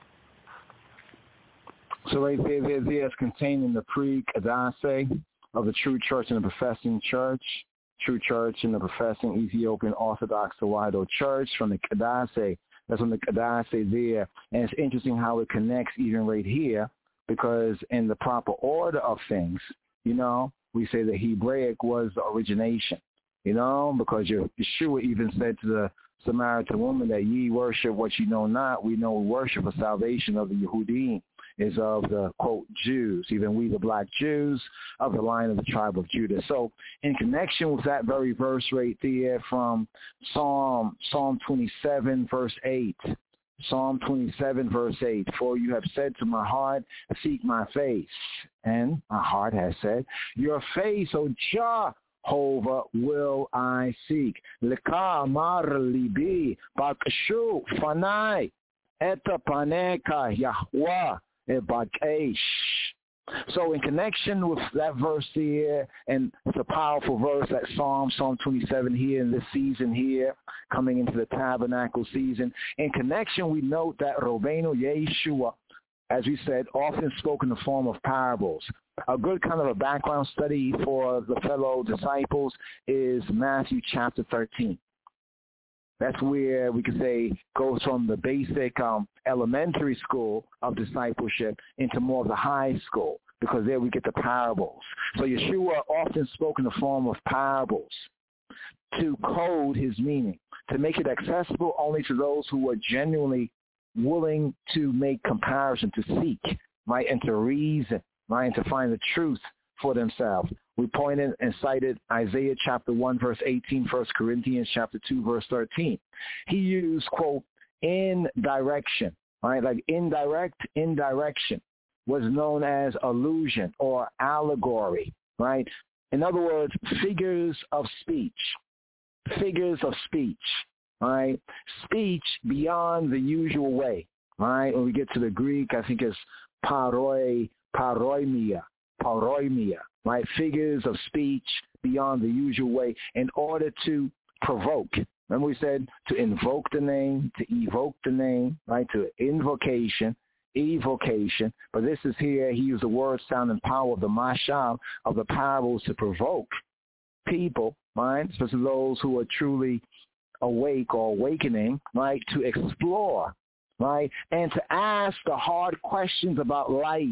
So right there, there, there is contained in the pre-Kadase of the true church and the professing church, true church and the professing Ethiopian Orthodox Tewahedo Church from the Kadase. That's from the Kadase there. And it's interesting how it connects even right here, because in the proper order of things, you know, we say that Hebraic was the origination, you know, because Yeshua even said to the Samaritan woman that ye worship what you know not. We know worship of salvation of the Yehudim is of the, quote, Jews, even we the black Jews of the line of the tribe of Judah. So in connection with that very verse right there from Psalm, Psalm twenty-seven, verse eight, Psalm twenty-seven, verse eight, for you have said to my heart, seek my face. And my heart has said, your face, O Jehovah, will I seek. Leka amar libi, bakashu fanai, eta paneka Yahweh ebakesh. So in connection with that verse here, and it's a powerful verse, that Psalm, Psalm twenty-seven here in this season here, coming into the tabernacle season. In connection, we note that Robenu Yeshua, as we said, often spoke in the form of parables. A good kind of a background study for the fellow disciples is Matthew chapter thirteen. That's where we could say goes from the basic um, elementary school of discipleship into more of the high school, because there we get the parables. So Yeshua often spoke in the form of parables to code his meaning, to make it accessible only to those who are genuinely willing to make comparison, to seek, right, and to reason, right, and to find the truth for themselves. We pointed and cited Isaiah chapter one, verse eighteen, First Corinthians chapter two, verse thirteen. He used, quote, in direction, right? Like indirect, indirection was known as allusion or allegory, right? In other words, figures of speech, figures of speech, right? Speech beyond the usual way, right? When we get to the Greek, I think it's paroi, paroimia, paroimia, right? Figures of speech beyond the usual way in order to provoke. Remember we said to invoke the name, to evoke the name, right? To invocation, evocation. But this is here, he used the word, sound, and power of the mashal, of the parables to provoke people, right? Especially those who are truly awake or awakening, right? To explore, right? And to ask the hard questions about life.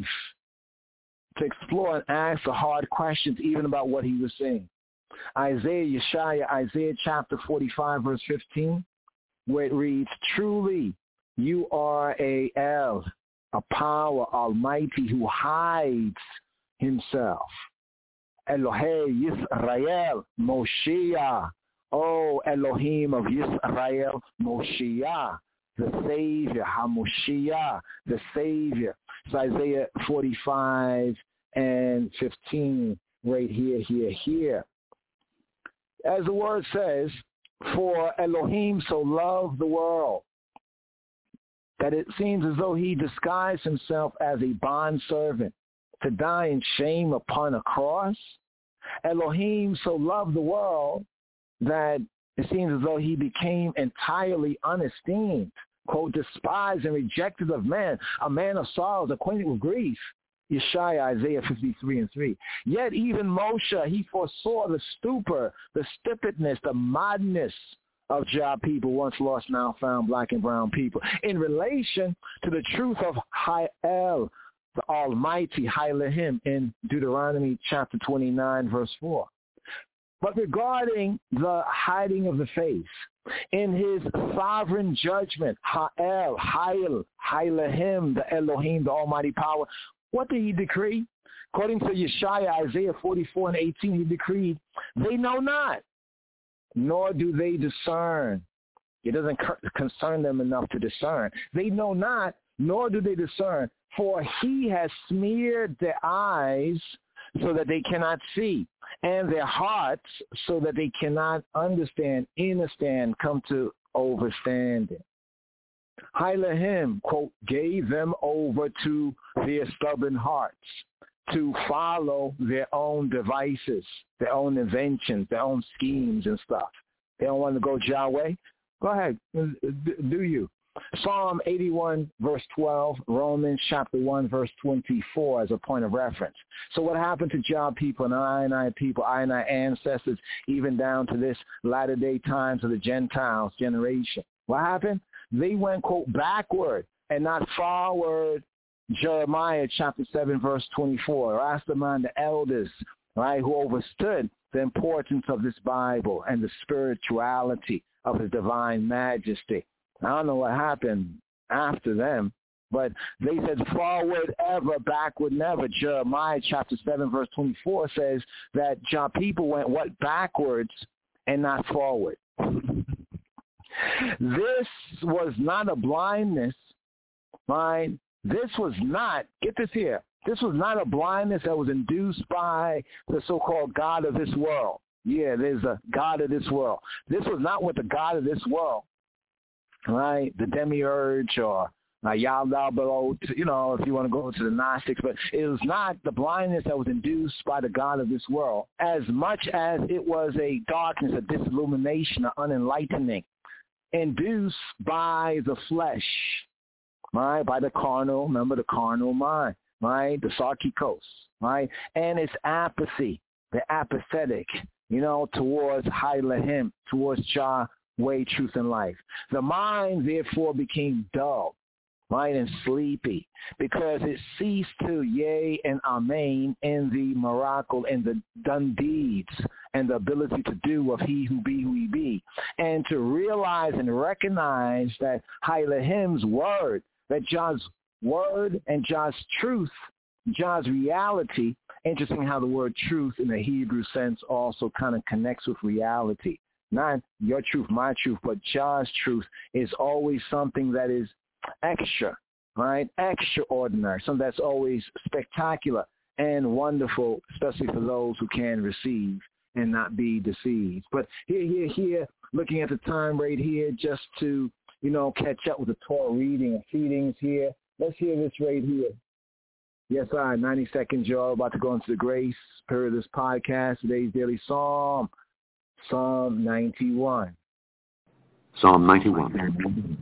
To explore and ask the hard questions even about what he was saying. Isaiah, Yeshaya, Isaiah chapter forty-five, verse fifteen, where it reads, truly you are a El, a power almighty who hides himself. Elohei Yisrael, Moshiach. Oh, Elohim of Yisrael, Moshiach, the Savior, HaMoshiach, the Savior. It's Isaiah forty-five and fifteen, right here, here, here. As the word says, for Elohim so loved the world that it seems as though he disguised himself as a bondservant to die in shame upon a cross. Elohim so loved the world that it seems as though he became entirely unesteemed, quote, despised and rejected of men, a man of sorrows, acquainted with grief. Yeshaya, Isaiah fifty-three and three. Yet even Moshe, he foresaw the stupor, the stupidness, the madness of Jah people, once lost, now found, black and brown people, in relation to the truth of Ha'el, the Almighty, Ha'elohim, in Deuteronomy chapter twenty-nine, verse four. But regarding the hiding of the face, in his sovereign judgment, Ha'el, Ha'el, Ha'elohim, the Elohim, the Almighty power, what did he decree? According to Yeshaya, Isaiah forty-four and eighteen, he decreed, they know not, nor do they discern. It doesn't concern them enough to discern. They know not, nor do they discern, for he has smeared their eyes so that they cannot see, and their hearts so that they cannot understand, understand, come to overstanding. Ha'elohim, quote, gave them over to their stubborn hearts to follow their own devices, their own inventions, their own schemes and stuff. They don't want to go Jah way? Go ahead, do you? Psalm eighty-one, verse twelve, Romans chapter one, verse twenty-four as a point of reference. So what happened to Jah people and I and I people, I and I ancestors, even down to this latter day times of the Gentiles generation? What happened? They went, quote, backward and not forward. Jeremiah chapter seven, verse twenty-four. Rastaman, the elders, right, who overstood the importance of this Bible and the spirituality of his divine majesty. I don't know what happened after them, but they said forward ever, backward never. Jeremiah chapter seven, verse twenty-four says that Jah people went what? Backwards and not forward. This was not a blindness, right? This was not, get this here, this was not a blindness that was induced by the so-called God of this world. Yeah, there's a God of this world. This was not what the God of this world, right? The demiurge or uh, Yaldabaoth, you know, if you want to go to the Gnostics, but it was not the blindness that was induced by the God of this world, as much as it was a darkness, a disillumination, an unenlightening, induced by the flesh, right? By the carnal, remember the carnal mind, right? The sarkikos, right? And its apathy, the apathetic, you know, towards Ha'elohim, towards Jah, way, truth, and life. The mind, therefore, became dull, right, and sleepy, because it ceased to yea and amen in the miracle and the done deeds and the ability to do of he who be who he be, and to realize and recognize that Ha'elohim's word, that Jah's word and Jah's truth, Jah's reality. Interesting how the word truth in the Hebrew sense also kind of connects with reality. Not your truth, my truth, but Jah's truth is always something that is extra, right? Extraordinary, something that's always spectacular and wonderful, especially for those who can receive and not be deceived. But here, here, here, looking at the time right here, just to, you know, catch up with the Torah reading and feedings here. Let's hear this right here. Yes, I, ninety seconds, y'all, about to go into the grace period of this podcast. Today's daily psalm, Psalm ninety-one. Psalm ninety-one.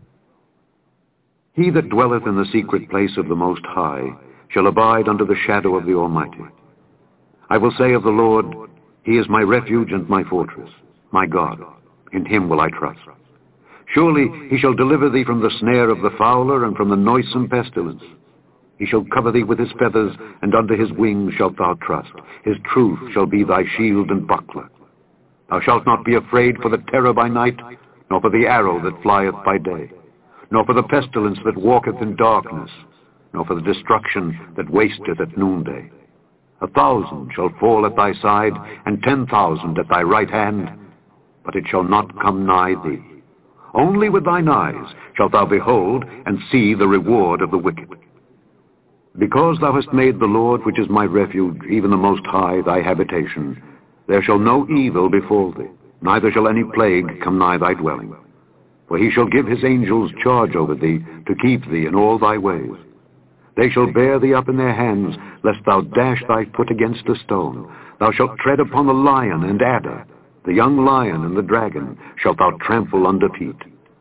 He that dwelleth in the secret place of the Most High shall abide under the shadow of the Almighty. I will say of the Lord, He is my refuge and my fortress, my God. In Him will I trust. Surely He shall deliver thee from the snare of the fowler and from the noisome pestilence. He shall cover thee with His feathers, and under His wings shalt thou trust. His truth shall be thy shield and buckler. Thou shalt not be afraid for the terror by night, nor for the arrow that flieth by day, nor for the pestilence that walketh in darkness, nor for the destruction that wasteth at noonday. A thousand shall fall at thy side, and ten thousand at thy right hand, but it shall not come nigh thee. Only with thine eyes shalt thou behold and see the reward of the wicked. Because thou hast made the Lord, which is my refuge, even the Most High, thy habitation, there shall no evil befall thee, neither shall any plague come nigh thy dwelling. For He shall give His angels charge over thee, to keep thee in all thy ways. They shall bear thee up in their hands, lest thou dash thy foot against a stone. Thou shalt tread upon the lion and adder, the young lion and the dragon shalt thou trample under feet.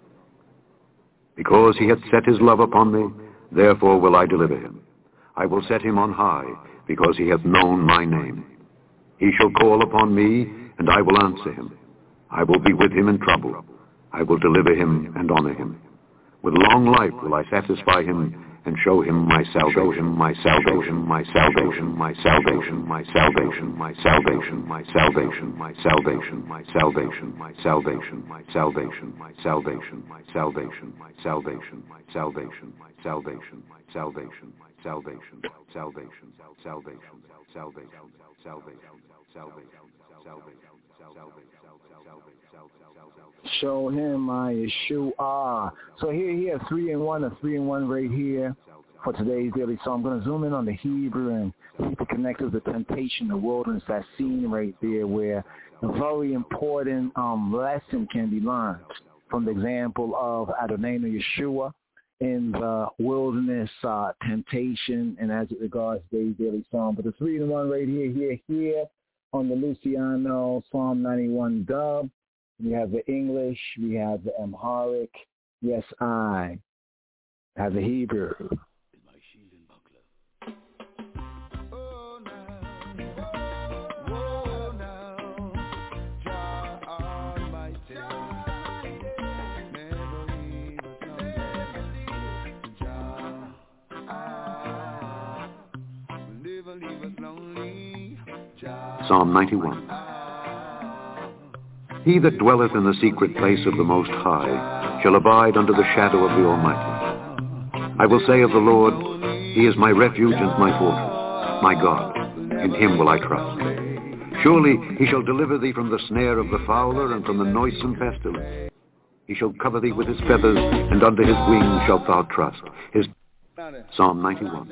Because He hath set His love upon me, therefore will I deliver Him. I will set Him on high, because He hath known my name. He shall call upon me, and I will answer him. I will be with him in trouble. I will deliver him and honor him. With long life will I satisfy him and show him my salvation, my salvation, my salvation, my salvation, my salvation, my salvation, my salvation, my salvation, my salvation, my salvation, my salvation, my salvation, my salvation, my salvation, my salvation, my salvation, my salvation, my salvation, salvation, salvation, salvation, salvation, show him my Yeshua. So here, here, three and one, a three and one right here for today's daily. So I'm going to zoom in on the Hebrew and keep it connected to the temptation, the wilderness, that scene right there where a very important um, lesson can be learned from the example of Adonai Yeshua in the wilderness uh, temptation and as it regards today's daily psalm. But the three and one right here, here, here on the Luciano Psalm ninety-one dub. We have the English, we have the Amharic, yes, I have the Hebrew. Psalm ninety-one. He that dwelleth in the secret place of the Most High shall abide under the shadow of the Almighty. I will say of the Lord, He is my refuge and my fortress, my God. In Him will I trust. Surely He shall deliver thee from the snare of the fowler and from the noisome pestilence. He shall cover thee with His feathers, and under His wings shalt thou trust. His Psalm ninety-one.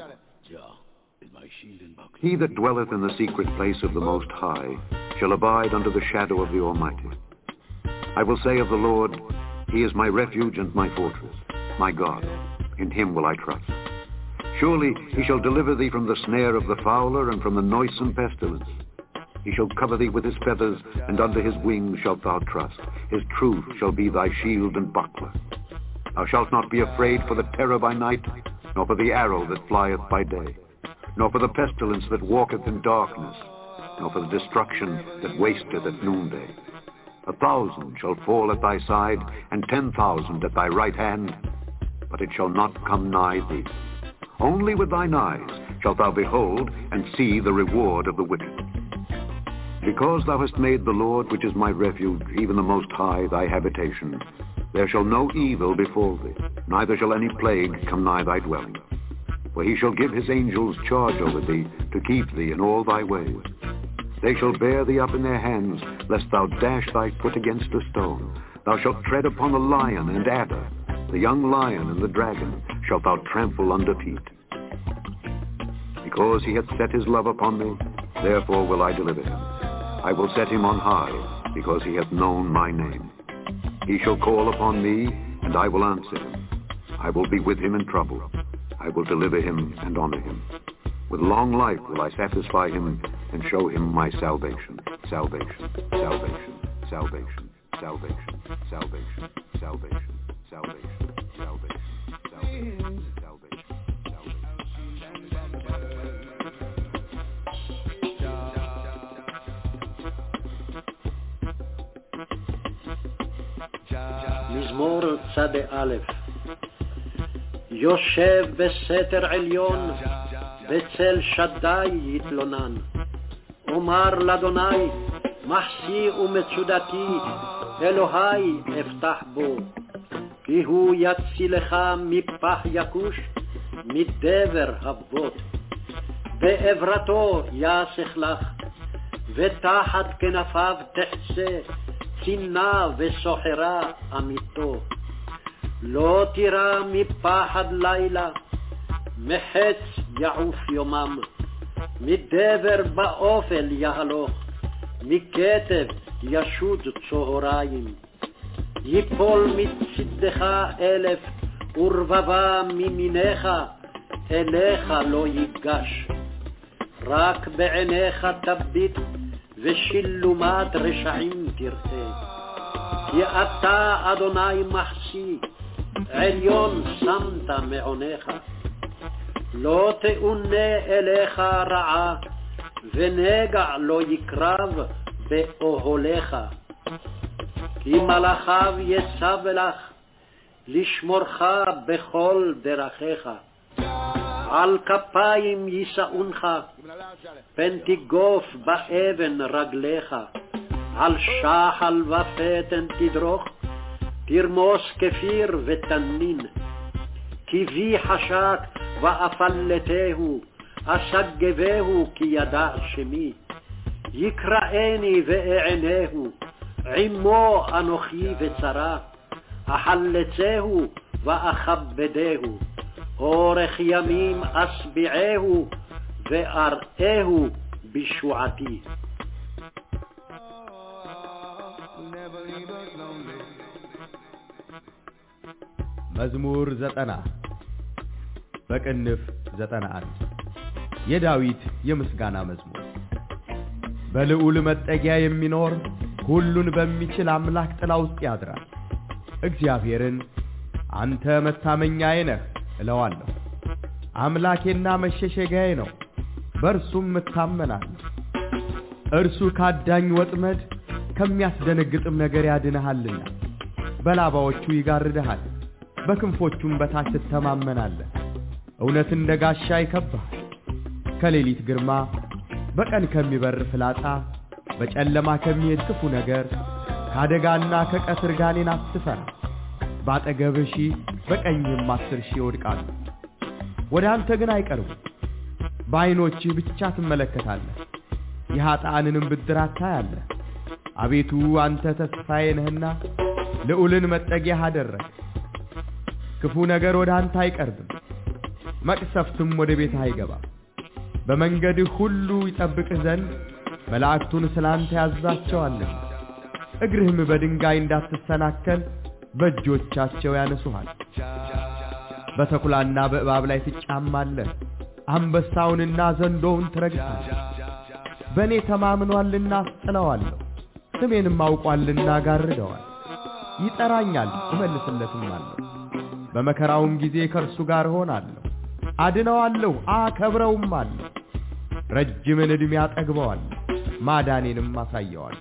He that dwelleth in the secret place of the Most High shall abide under the shadow of the Almighty. I will say of the Lord, He is my refuge and my fortress, my God. In Him will I trust. Surely He shall deliver thee from the snare of the fowler and from the noisome pestilence. He shall cover thee with His feathers, and under His wings shalt thou trust. His truth shall be thy shield and buckler. Thou shalt not be afraid for the terror by night, nor for the arrow that flieth by day, nor for the pestilence that walketh in darkness, nor for the destruction that wasteth at noonday. A thousand shall fall at thy side, and ten thousand at thy right hand, but it shall not come nigh thee. Only with thine eyes shalt thou behold and see the reward of the wicked. Because thou hast made the Lord, which is my refuge, even the Most High, thy habitation, there shall no evil befall thee, neither shall any plague come nigh thy dwelling. For He shall give His angels charge over thee, to keep thee in all thy ways. They shall bear thee up in their hands, lest thou dash thy foot against a stone. Thou shalt tread upon the lion and adder, the young lion and the dragon shalt thou trample under feet. Because he hath set his love upon me, therefore will I deliver him. I will set him on high, because he hath known my name. He shall call upon me, and I will answer him. I will be with him in trouble. I will deliver him and honor him. With long life will I satisfy him and show him my salvation. Salvation, salvation, salvation, salvation, salvation, salvation, salvation, salvation, salvation, salvation. מזמור צד א' יושב בסתר עליון בצל שדי יתלונן אומר לאדוני מחסי ומצודתי אלוהי אפתח בו כי הוא יצילך מפח יקוש מדבר אבות בעברתו יסך לך ותחת כנפיו תחצה צינה וסוחרה אמיתו לא תירא מפחד לילה מחץ יעוף יומם מדבר באופל יהלוך מכתב ישוד צהריים ייפול מצדך אלף ורבבה ממינך אליך לא ייגש רק בעיניך תביט ושילומת רשעים תראה כי אתה אדוני מחסי עליון שמת מעונך לא תאונה אליך רעה ונגע לא יקרב באוהליך כי מלאכיו יסב לך לשמורך בכל דרכיך על כפיים יישאונך פן תגוף באבן רגליך על שחל ופתן תדרוך תרמוס כפיר ותנין כי בי חשק ואפלתהו אשגבהו כי ידע שמי יקראני ואענהו עמו אנוכי וצרה אחלצהו ואכבדהו אורך ימים אשביעהו ואראהו בשועתי መዝሙር ዘጠና በቅንፍ ዘጠና አንድ የዳዊት የምስጋና መዝሙር በልዑል መጠጊያ የሚኖር ሁሉን በሚችል አምላክ ጥላ ውስጥ ያድራል እግዚአብሔርን አንተ መታመኛዬ ነህ እለዋለሁ አምላኬና መሸሸጊያዬ ነው በእርሱም እታመናለሁ እርሱ ካዳኝ ወጥመድ ከሚያስደነግጥም ነገር ያድንሃልና በላባዎቹ ይጋርድሃል በክንፎቹም በታች ትተማመናለህ እውነት እንደ ጋሻ ይከብብሃል ከሌሊት ግርማ በቀን ከሚበር ፍላጻ በጨለማ ከሚሄድ ክፉ ነገር ካደጋና ከቀትር ጋኔን አትፈራ ባጠገብህ ሺህ በቀኝህም አስር ሺህ ይወድቃሉ ወደ አንተ ግን አይቀርቡም በዓይኖችህ ብቻ ትመለከታለህ የኃጥአንንም ብድራት ታያለህ አቤቱ አንተ ተስፋዬ ነህና ልዑልን መጠጊያ አደረግህ ክፉ ነገር ወደ አንተ አይቀርብም መቅሰፍትም ወደ ቤትህ አይገባም በመንገድህ ሁሉ ይጠብቅህ ዘንድ መላእክቱን ስላንተ ያዛቸዋልና እግርህም በድንጋይ እንዳትሰናከል በእጆቻቸው ያነሱሃል በተኩላና በእባብ ላይ ትጫማለህ አንበሳውንና ዘንዶውን ትረግጣለህ በእኔ ተማምኗልና አስጥለዋለሁ ስሜንም አውቋልና ጋርደዋል ይጠራኛል እመልስለትማለሁ በመከራውም ጊዜ ከእርሱ ጋር ሆናለሁ አድነዋለሁ አከብረውማለሁ ረጅምን ዕድሜ አጠግበዋለሁ ማዳኔንም አሳየዋለሁ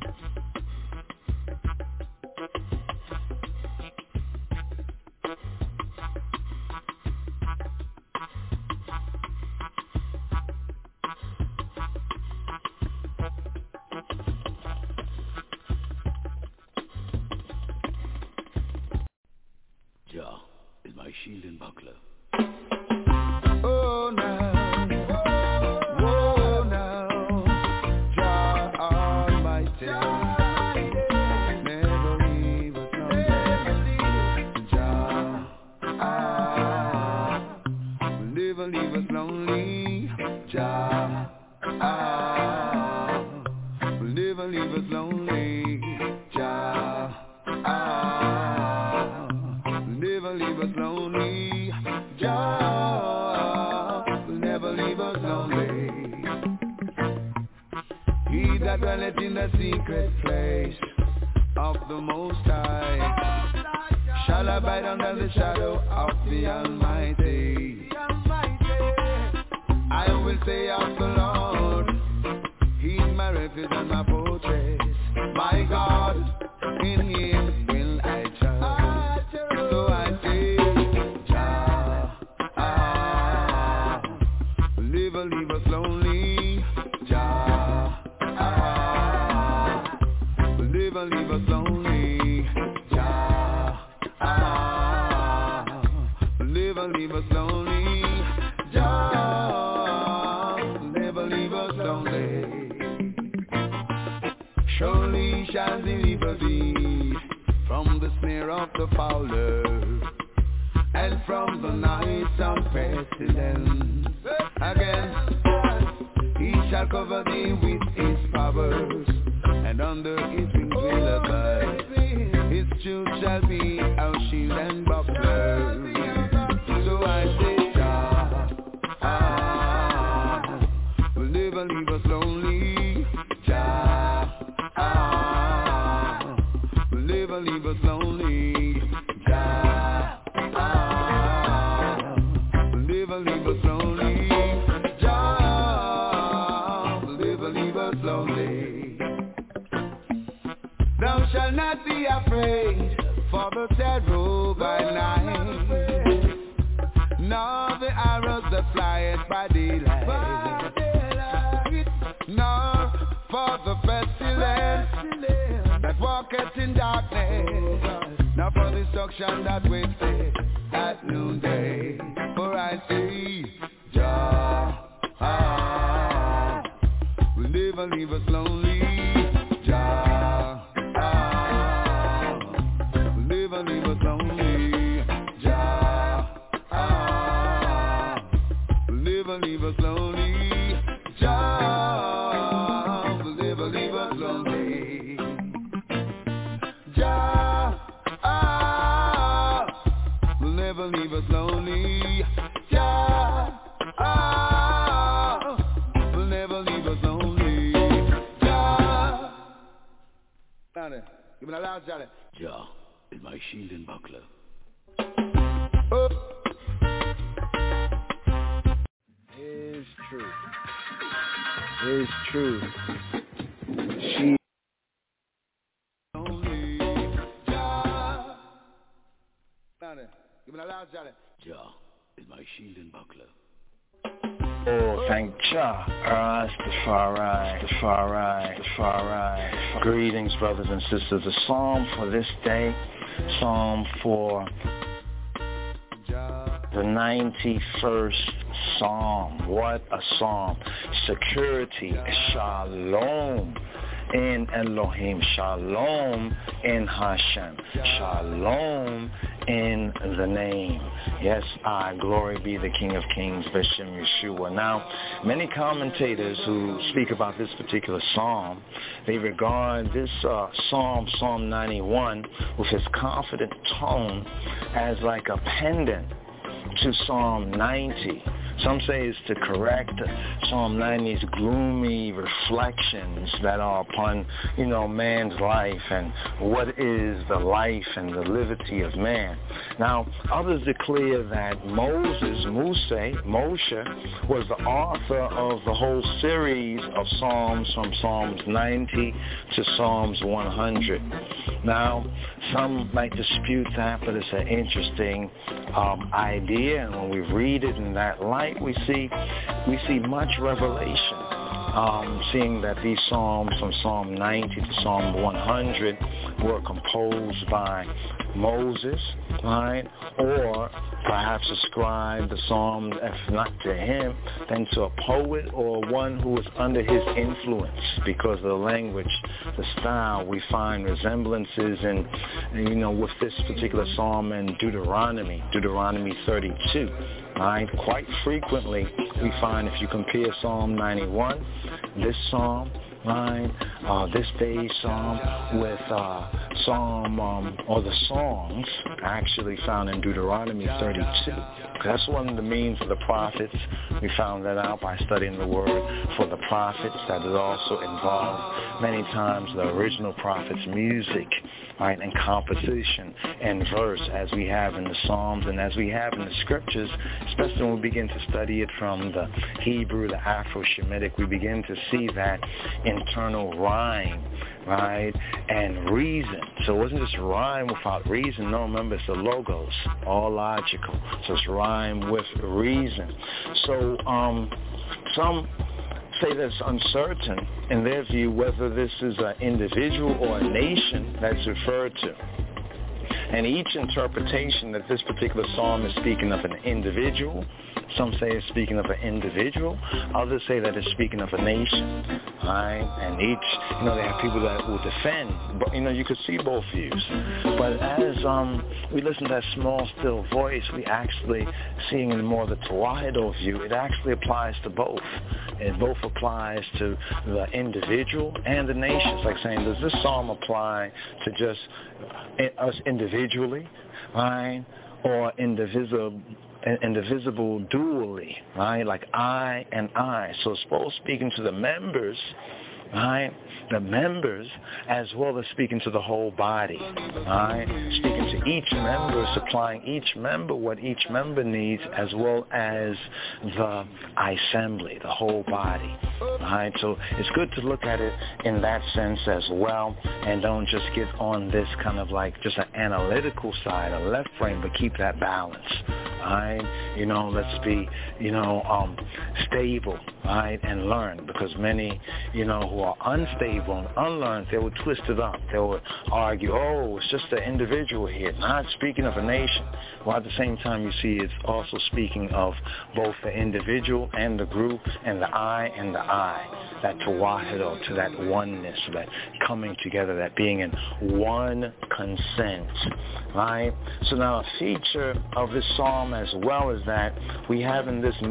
shield and buckler. Oh now, oh now, Jah Almighty, never leave us, never leave us, Jah Almighty. Jah ah, will never leave us lonely. Jah ah, will never leave us lonely. Jah will never leave us lonely. He that dwelleth in the secret place of the Most High shall abide under the shadow of the Almighty. I will say of the Lord, He's my refuge and my fortress. My God, in Him will I trust. So I say, Jah ah, will never leave us lonely. Jah ah, will never leave us lonely. Jah ah, will never leave us lonely. Jah will never leave us lonely. Surely shall deliver thee from the snare of the fowler and from the night of pestilence. Again, He shall cover thee with His powers, and under His wings will abide. His truth shall be our shield and buckler. So I say, Jah ah, will never leave us lonely. Jah ah, will never leave us lonely. Jah ah, will never leave us lonely. Jah will never leave us lonely. Thou shalt not be afraid for the terror by night, nor the arrows that flieth by daylight, nor for the pestilence that walketh in darkness, nor for destruction that waiteth at noonday. For I say, Jah ah, will never leave us lonely. Jah ah, will never leave us lonely. Jah ah, will never leave us lonely. Jah will never leave us lonely. Jah ah, will never leave us lonely. Jah ah, will never leave us lonely. Jah. Down there, give me a loud shout. Jah is my shield and buckler. Oh. It's true. It's true. She. Down there, give me a loud shout. Jah is my shield and buckler. Oh, thank Jah, Rastafari, Rastafari, Rastafari. Greetings, brothers and sisters. A psalm for this day, psalm for the ninety-first psalm. What a psalm. Security, shalom in Elohim, shalom in Hashem, shalom in the name. Yes, I, glory be the King of Kings, B'Shem Yeshua. Now, many commentators who speak about this particular psalm, they regard this uh, psalm, Psalm ninety-one, with its confident tone as like a pendant to Psalm ninety. Some say it's to correct Psalm ninety's gloomy reflections that are upon, you know, man's life and what is the life and the liberty of man. Now, others declare that Moses, Muse, Moshe, was the author of the whole series of Psalms from Psalms ninety to Psalms one hundred. Now, some might dispute that, but it's an interesting um, idea, and when we read it in that light, we see we see much revelation, um, seeing that these psalms from Psalm ninety to Psalm one hundred were composed by Moses, right, or perhaps ascribe the psalm, if not to him, then to a poet or one who was under his influence, because of the language, the style. We find resemblances in, you know, with this particular psalm in Deuteronomy, Deuteronomy thirty-two. Right? Quite frequently, we find if you compare Psalm ninety-one, this psalm, right, uh, this day's psalm with uh, Psalm um, or the songs actually found in Deuteronomy thirty-two. That's one of the means of the prophets. We found that out by studying the word for the prophets. That it also involved many times the original prophet's music, right, and composition and verse, as we have in the Psalms and as we have in the scriptures, especially when we begin to study it from the Hebrew, the Afro-Shemitic, we begin to see that internal rhyme, right, and reason. So it wasn't just rhyme without reason. No, remember, it's the logos, all logical. So it's rhyme with reason. So um, some say that it's uncertain in their view whether this is an individual or a nation that's referred to. And each interpretation that this particular psalm is speaking of an individual, some say it's speaking of an individual, others say that it's speaking of a nation, right? And each, you know, they have people that will defend, but, you know, you could see both views. But as um, we listen to that small, still voice, we actually, seeing in more the Tawahido view, it actually applies to both. It both applies to the individual and the nation. It's like saying, does this psalm apply to just us individually, right, or indivisible, indivisible dually, right, like I and I. So it's both speaking to the members, right, the members, as well as speaking to the whole body, right, speaking to each member, supplying each member what each member needs, as well as the assembly, the whole body, right. So it's good to look at it in that sense as well, and don't just get on this kind of like just an analytical side, a left brain, but keep that balance, right. You know, let's be, you know, um, stable, right, and learn, because many, you know, who are unstable and unlearned, they would twist it up. They would argue, oh, it's just an individual here, not speaking of a nation. While at the same time, you see it's also speaking of both the individual and the group and the I and the I, that tawahido, to that oneness, that coming together, that being in one consent, right? So now a feature of this psalm as well is that we have in this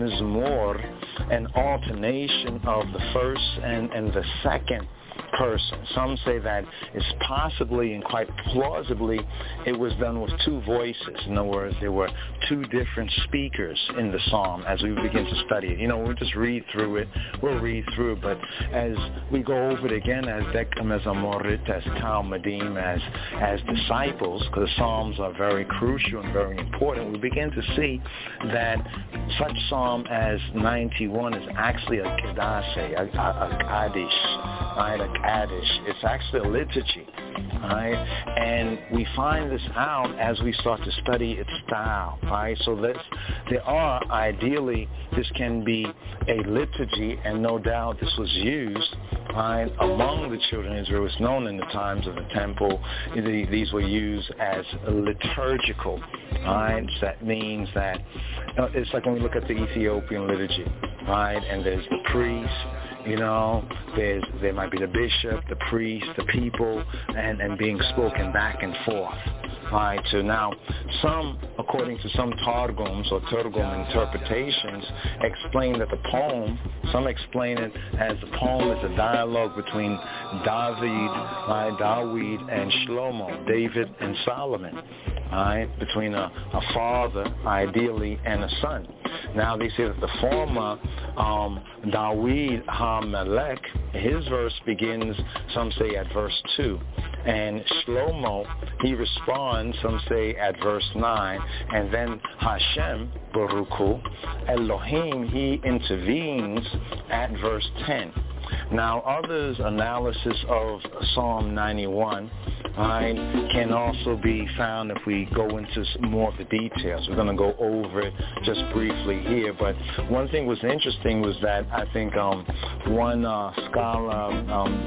mizmor an alternation of the first and, and the second person. Some say that it's possibly and quite plausibly it was done with two voices. In other words, there were two different speakers in the psalm as we begin to study it. You know, we'll just read through it. We'll read through it, but as we go over it again as Dekam, as Amorit, as Talmudim, as, as disciples, because the psalms are very crucial and very important, we begin to see that such psalm as ninety-one is actually a Kedash, a, a, a Kaddish, right, a Kaddish. It's actually a liturgy, right? And we find this out as we start to study its style, right? So let's, there are, ideally, this can be a liturgy, and no doubt this was used, right, among the children of Israel. It's known in the times of the temple. These were used as liturgical, right? So that means that, it's like when we look at the Ethiopian liturgy, right? And there's the priest, you know, there's there might be the bishop, the priest, the people, and, and being spoken back and forth. Right, so now some, according to some Targums or Turgum interpretations, explain that the poem, some explain it as the poem is a dialogue between David, right, Dawid and Shlomo, David and Solomon, right, between a, a father, ideally, and a son. Now they say that the former, um, Dawid HaMelech, his verse begins, some say at verse two, and Shlomo, he responds, some say at verse nine, and then Hashem, Baruch Hu, Elohim, he intervenes at verse ten. Now, others' analysis of Psalm ninety-one, right, can also be found if we go into more of the details. We're going to go over it just briefly here, but one thing was interesting was that I think um, one uh, scholar, um,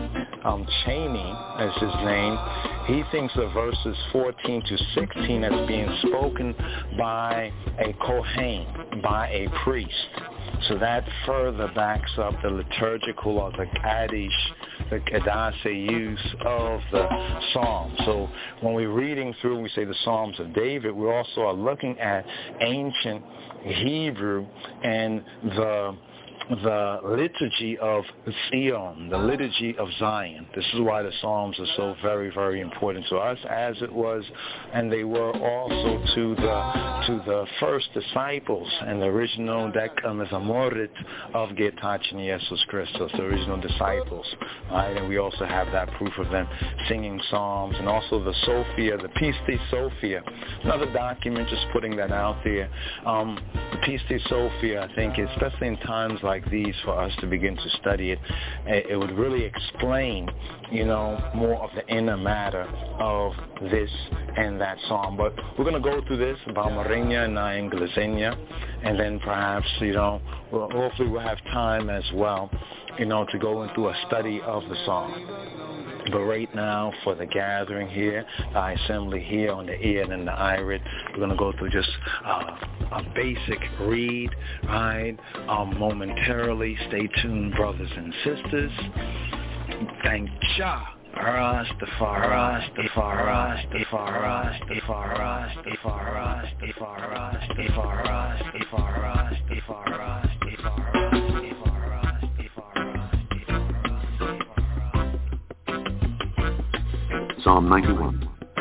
um, Cheney is his name. He thinks of verses fourteen to sixteen as being spoken by a Kohen, by a priest. So that further backs up the liturgical or the Kaddish, the Kadase use of the Psalms. So when we're reading through, we say the Psalms of David, we also are looking at ancient Hebrew and the the liturgy of Zion, the liturgy of Zion. This is why the Psalms are so very, very important to us, as it was, and they were also to the to the first disciples and the original Decamezamorit of Getachin Jesus Christus, the original disciples. Right? And we also have that proof of them singing psalms, and also the Sophia, the Pistis Sophia. Another document, just putting that out there. Um, the Pistis Sophia, I think, especially in times like like these, for us to begin to study it, it would really explain, you know, more of the inner matter of this and that psalm. But we're going to go through this, Balmarinya and Inglesenia, and then perhaps, you know, well, hopefully we'll have time as well, you know, to go into a study of the psalm. But right now, for the gathering here, the assembly here on the ear and in the irid, we're going to go through just uh, a basic read, right? Um, momentarily, stay tuned, brothers and sisters. Thank Jah. Rastafari, Rastafari, Rastafari, Rastafari, Rastafari, Rastafari, Rastafari, Rastafari. Psalm ninety-one.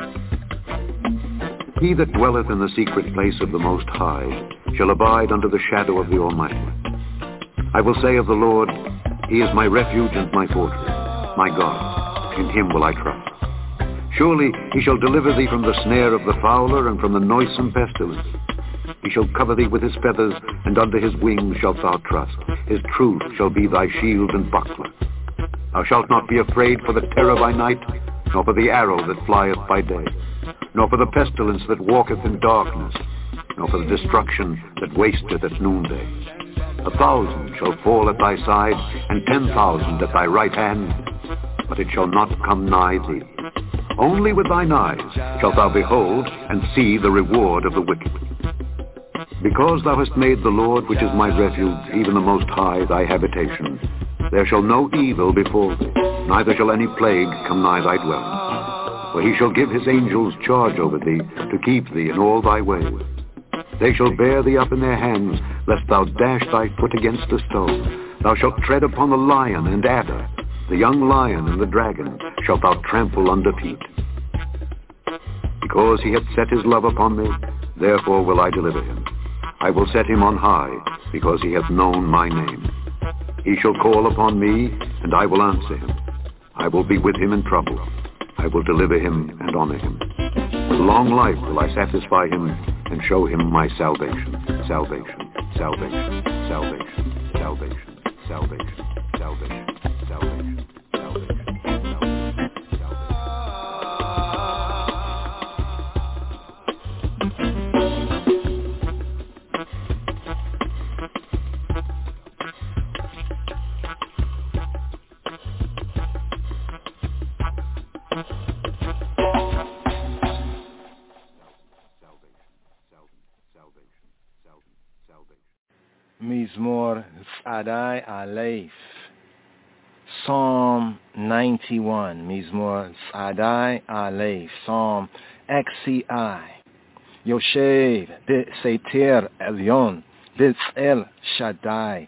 He that dwelleth in the secret place of the Most High shall abide under the shadow of the Almighty. I will say of the Lord, He is my refuge and my fortress, my God, in Him will I trust. Surely He shall deliver thee from the snare of the fowler and from the noisome pestilence. He shall cover thee with His feathers, and under His wings shalt thou trust. His truth shall be thy shield and buckler. Thou shalt not be afraid for the terror by night, nor for the arrow that flieth by day, nor for the pestilence that walketh in darkness, nor for the destruction that wasteth at noonday. A thousand shall fall at thy side, and ten thousand at thy right hand, but it shall not come nigh thee. Only with thine eyes shalt thou behold and see the reward of the wicked. Because thou hast made the Lord, which is my refuge, even the Most High, thy habitation, there shall no evil befall thee, neither shall any plague come nigh thy dwelling. For he shall give his angels charge over thee, to keep thee in all thy ways. They shall bear thee up in their hands, lest thou dash thy foot against a stone. Thou shalt tread upon the lion and adder, the young lion and the dragon shalt thou trample under feet. Because he hath set his love upon me, therefore will I deliver him. I will set him on high, because he hath known my name. He shall call upon me, and I will answer him. I will be with him in trouble. I will deliver him and honor him. With long life will I satisfy him and show him my salvation. Salvation, salvation, salvation, salvation, salvation, salvation, salvation, salvation, salvation. Mizmor Tzadai Aleph, Psalm ninety-one, Mizmor Tzadai Aleph, Psalm X C I, Yoshev B'Seiter Elyon, B'Tzel Shaddai,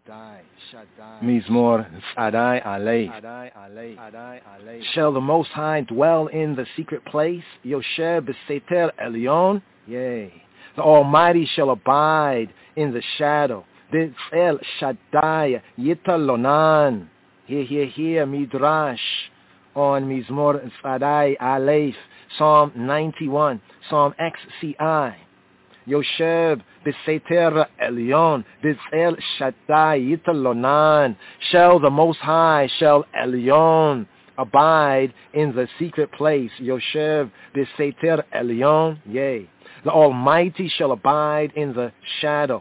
Mizmor Tzadai Aleph. Shall the Most High dwell in the secret place? Yoshev B'Seiter Elyon, yea. The Almighty shall abide in the shadow. B'Tzel Shaddai Yitalonan. Here, here, here, Midrash on Mizmor Tzadai Aleph, Psalm ninety-one, Psalm X C I. Yoshev B'Seiter Elyon, B'Tzel Shaddai Yitalonan. Shall the Most High, shall Elyon abide in the secret place? Yoshev B'Seiter Elyon, yea. The Almighty shall abide in the shadow.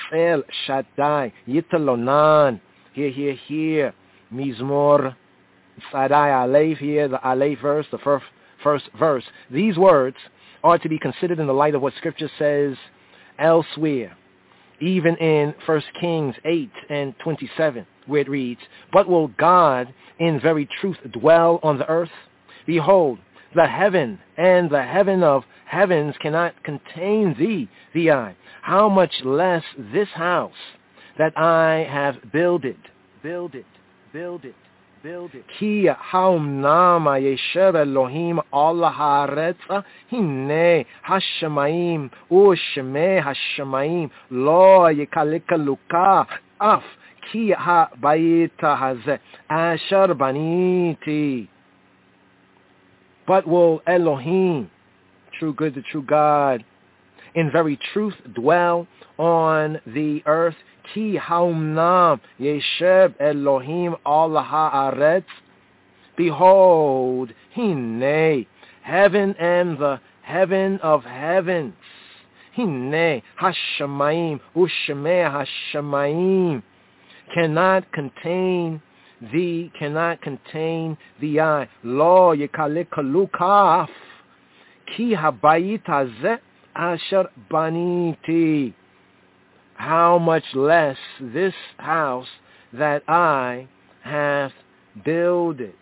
B'Tzel Shaddai Yitalonan. Here, here, here. Mizmor Sadai Aleph here, the Aleph verse, the first, first verse. These words are to be considered in the light of what Scripture says elsewhere, even in First Kings eight and twenty-seven, where it reads, "But will God in very truth dwell on the earth? Behold, the heaven and the heaven of heavens cannot contain thee, the eye. How much less this house that I have builded, builded, builded, builded. Ki haumnam yeshev Elohim Allah haaretz hine hashamayim u'shemei hashamayim lo yikalika luka af ki habayit hazeh asher baniti." But will Elohim, true good, the true God, in very truth dwell on the earth? Ki haumnam yeshev Elohim al haaretz. Behold, hine, heaven and the heaven of heavens. Hine hashamayim u'shemei hashamayim cannot contain thee, cannot contain the eye. Lo yekale kalukaf ki habayit hazeh asher baniti. How much less this house that I have builded.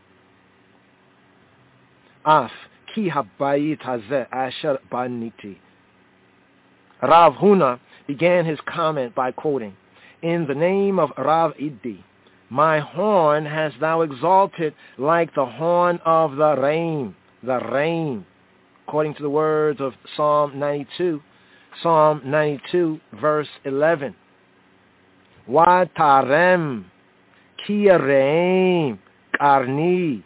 Af ki habayit hazeh asher baniti. Rav Huna began his comment by quoting, "In the name of Rav Iddi, my horn hast thou exalted like the horn of the rain, the rain," according to the words of Psalm ninety-two, Psalm ninety-two, verse eleven. Wa tarem ki reim karni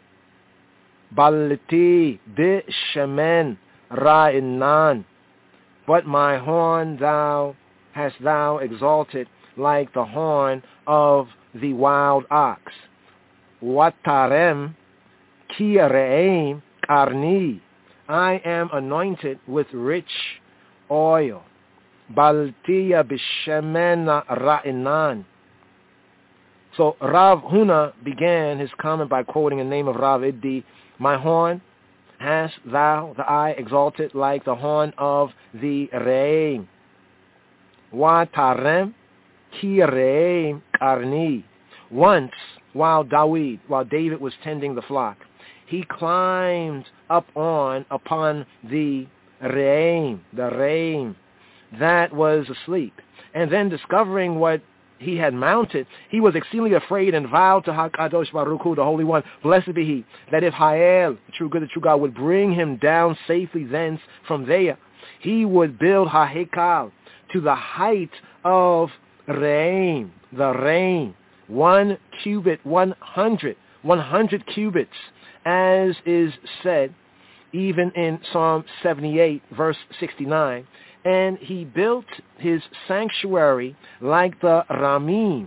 balti bi shemen ra'inan. But my horn thou hast thou exalted like the horn of the wild ox. Watarem ki re'im karni. I am anointed with rich oil. Baltiya b'shemena ra'inan. So Rav Huna began his comment by quoting the name of Rav Iddi. My horn hast thou, the eye, exalted like the horn of the re'im. Watarem ki re'im karni. Once, while David, while David was tending the flock, he climbed up on upon the re'im, the re'im that was asleep, and then discovering what he had mounted, he was exceedingly afraid and vowed to HaKadosh Baruch Hu, the Holy One, blessed be He, that if Ha'el, the true good, the true God, would bring him down safely thence from there, he would build HaHekal to the height of re'im, the re'im, one cubit, one hundred, one hundred cubits, as is said even in Psalm seventy-eight, verse sixty-nine. And he built his sanctuary like the Ramim.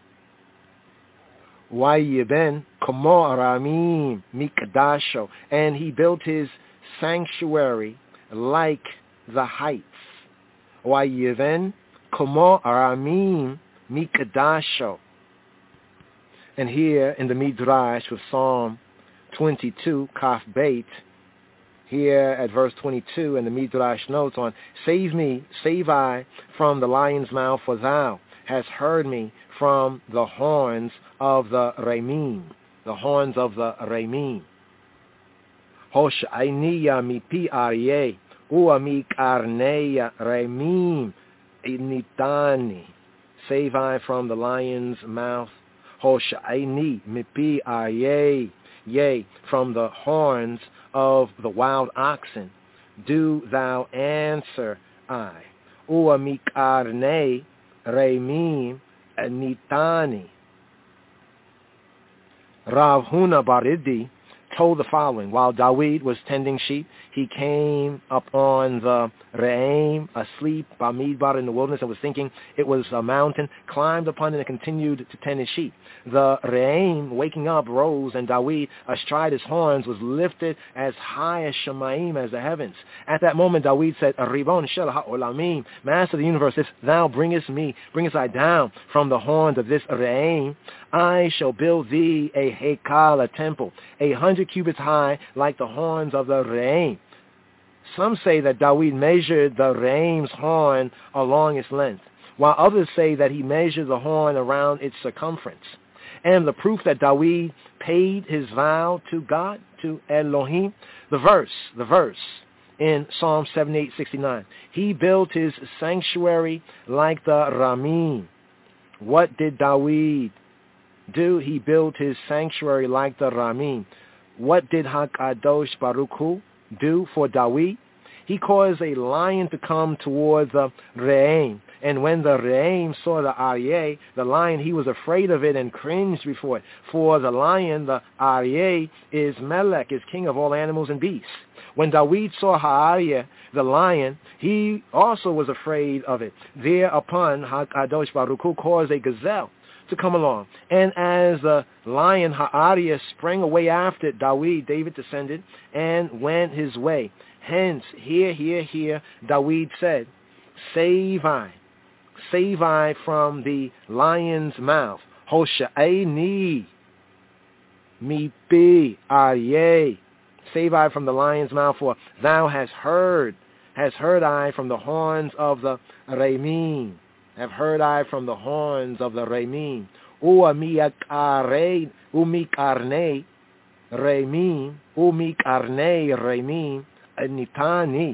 Wayeben Komo Ramim Mikdasho. And he built his sanctuary like the heights. Wayeben Komo Ramim Mikdasho. And here in the Midrash with Psalm twenty-two, Kaf Beit, here at verse twenty-two, and the Midrash notes on, "Save me, save I from the lion's mouth, for thou hast heard me from the horns of the Ramim," the horns of the Ramim. Hosh'ayniya mipi aryeh, u'ami karneya Ramim initani. Save I from the lion's mouth. Hosh'ayni mipi aryeh, yea, from the horns of the wild oxen, do thou answer I. Ua mikarne reimim nitani. Rav Huna Bar Iddi told the following: while Dawid was tending sheep, he came upon the Re'aim, asleep, Bamidbar in the wilderness, and was thinking it was a mountain, climbed upon it and continued to tend his sheep. The Re'aim, waking up, rose, and Dawid, astride his horns, was lifted as high as Shemaim, as the heavens. At that moment, Dawid said, Ribon shel ha'olamim, Master of the universe, if thou bringest me, bringest I down from the horns of this Re'aim, I shall build thee a Hekal, a temple, a hundred cubits high, like the horns of the Re'aim. Some say that Dawid measured the Re'aim's horn along its length, while others say that he measured the horn around its circumference. And the proof that Dawid paid his vow to God, to Elohim, the verse, the verse in Psalm seventy-eight sixty-nine. He built his sanctuary like the Ramim. What did Dawid do? He built his sanctuary like the Ramim. What did HaKadosh Baruch Hu do for Dawid? He caused a lion to come toward the Re'aim. And when the Re'aim saw the Aryeh, the lion, he was afraid of it and cringed before it. For the lion, the Aryeh, is Melech, is king of all animals and beasts. When Dawid saw Ha'aryeh, the lion, he also was afraid of it. Thereupon, HaKadosh Baruch Hu caused a gazelle to come along. And as the lion Ha'aryeh sprang away after it, Dawid, David descended and went his way. Hence, hear, hear, hear, Dawid said, Save I, save I from the lion's mouth. Hosha'eni mipi aryeh. Save I from the lion's mouth, for thou hast heard, hast heard I from the horns of the Re'aim. Have heard I from the horns of the Re'aim. Umikarne, umikarne Re'aim, umikarne Re'aim, anitani.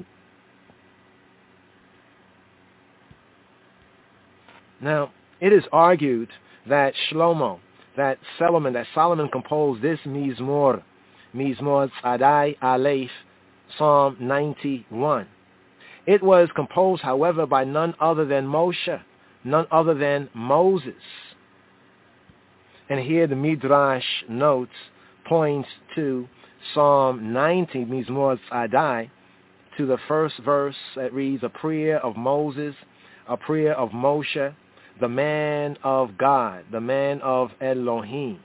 Now, it is argued that Shlomo, that Solomon, that Solomon composed this Mizmor, Mizmor Tzadai Aleph, Psalm ninety-one. It was composed, however, by none other than Moshe, none other than Moses. And here the Midrash notes, points to Psalm ninety, Mizmor Tzadai, to the first verse that reads, a prayer of Moses, a prayer of Moshe, the man of God, the man of Elohim.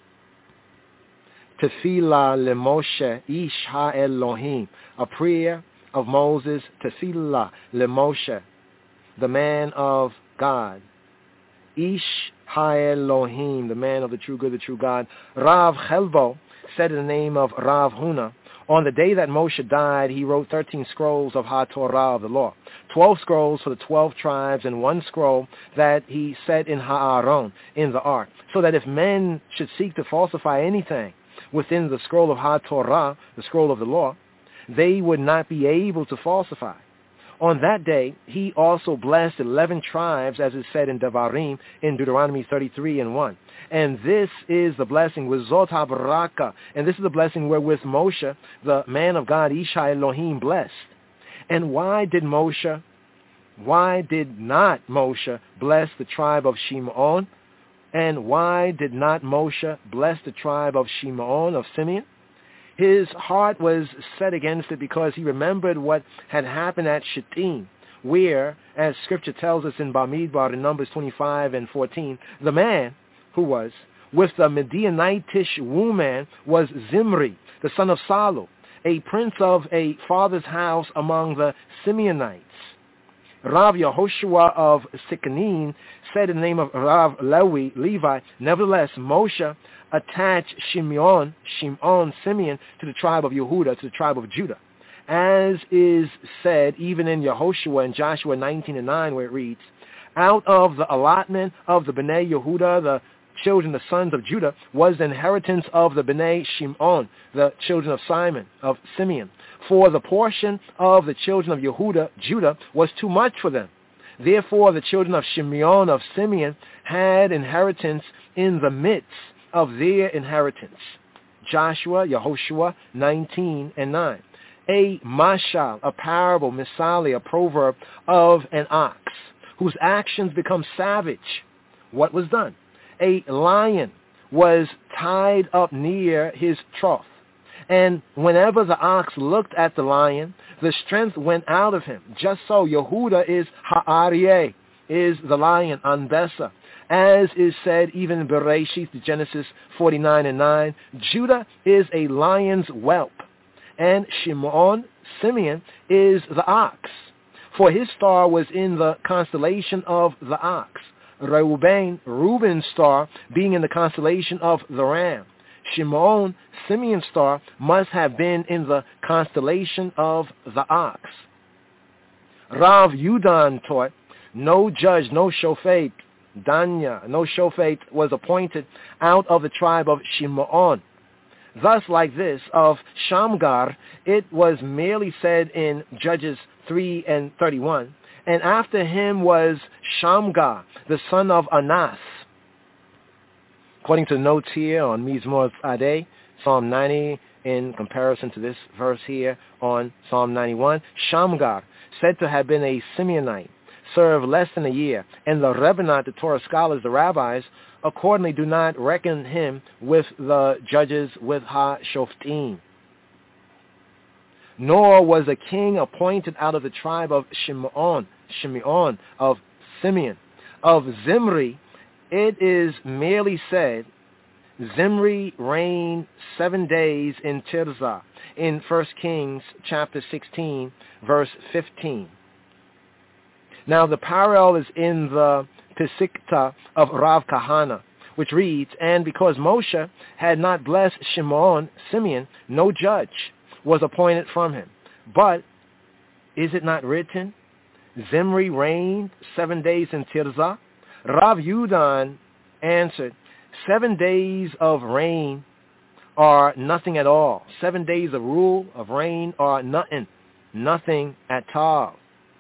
Tefillah leMoshe, Ish ha-Elohim, a prayer of Moses, Tefillah leMoshe, the man of God. Ish ha-Elohim, the man of the true good, the true God. Rav Chelbo said in the name of Rav Huna, on the day that Moshe died, he wrote thirteen scrolls of HaTorah, of the law, twelve scrolls for the twelve tribes, and one scroll that he set in Ha'aron, in the ark, so that if men should seek to falsify anything within the scroll of HaTorah, the scroll of the law, they would not be able to falsify. On that day, he also blessed eleven tribes, as is said in Devarim, in Deuteronomy thirty-three and one. And this is the blessing with Zot HaBaraka, and this is the blessing wherewith Moshe, the man of God, Ish ha-Elohim, blessed. And why did Moshe, why did not Moshe bless the tribe of Shimon? And why did not Moshe bless the tribe of Shimon, of Simeon? His heart was set against it because he remembered what had happened at Shittim, where, as Scripture tells us in Bamidbar in Numbers twenty-five and fourteen, the man who was with the Midianitish woman was Zimri, the son of Salu, a prince of a father's house among the Simeonites. Rav Yehoshua of Sikkanin said in the name of Rav Levi, Levi, nevertheless, Moshe attached Shimeon, Shimon, Simeon, to the tribe of Yehuda, to the tribe of Judah. As is said even in Yehoshua and Joshua nineteen and nine, where it reads, out of the allotment of the Bnei Yehuda, the children, the sons of Judah, was the inheritance of the Bnei Shimon, the children of Simon, of Simeon. For the portion of the children of Yehuda, Judah, was too much for them. Therefore, the children of Shimeon, of Simeon, had inheritance in the midst of their inheritance. Joshua, Yehoshua, nineteen and nine. A mashal, a parable, misali, a proverb of an ox, whose actions become savage. What was done? A lion was tied up near his trough, And whenever the ox looked at the lion, the strength went out of him. Just so Yehuda is Ha'aryeh, is the lion, Anbesa. As is said even in Bereshith, Genesis forty-nine and nine, Judah is a lion's whelp, and Shimon, Simeon, is the ox. For his star was in the constellation of the ox. Reuben, Reuben's star, being in the constellation of the ram. Shimon, Simeon's star, must have been in the constellation of the ox. Rav Yudan taught, no judge, no shofet, Danya, no shofet was appointed out of the tribe of Shimon. Thus, like this, of Shamgar, it was merely said in Judges three and thirty-one, and after him was Shamgar, the son of Anas. According to the notes here on Mizmor Adeh, Psalm ninety, in comparison to this verse here on Psalm ninety-one, Shamgar, said to have been a Simeonite, served less than a year, and the Rebbeinu, the Torah scholars, the rabbis, accordingly do not reckon him with the judges with Ha-Shoftim. Nor was a king appointed out of the tribe of Shimon, Shimeon, of Simeon. Of Zimri, it is merely said, Zimri reigned seven days in Tirzah, in First Kings chapter sixteen, verse fifteen. Now the parallel is in the Pesikta of Rav Kahana, which reads, and because Moshe had not blessed Shimon, Simeon, no judge was appointed from him. But is it not written, Zimri reigned seven days in Tirzah? Rav Yudan answered, seven days of reign are nothing at all. Seven days of rule, of reign, are nothing, nothing at all.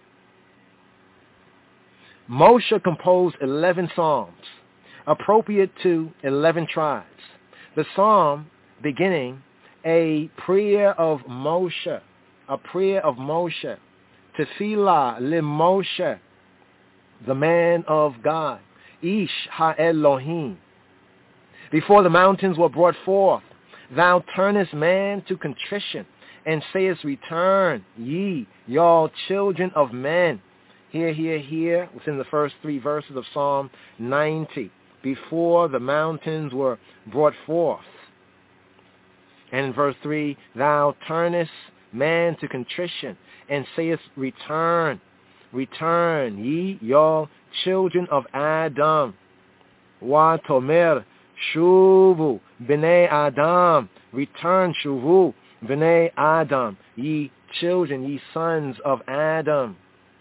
Moshe composed eleven psalms, appropriate to eleven tribes. The psalm beginning, a prayer of Moshe, a prayer of Moshe, Tefillah le Moshe, the man of God, Ish ha-Elohim. Before the mountains were brought forth, thou turnest man to contrition, and sayest, return, ye, y'all children of men. Here, here, here, within the first three verses of Psalm ninety. Before the mountains were brought forth. And in verse three, thou turnest man to contrition, and sayest, return, return, ye, y'all children of Adam. Wa tomer, shuvu, b'nei Adam, return, shuvu, b'nei Adam, ye children, ye sons of Adam.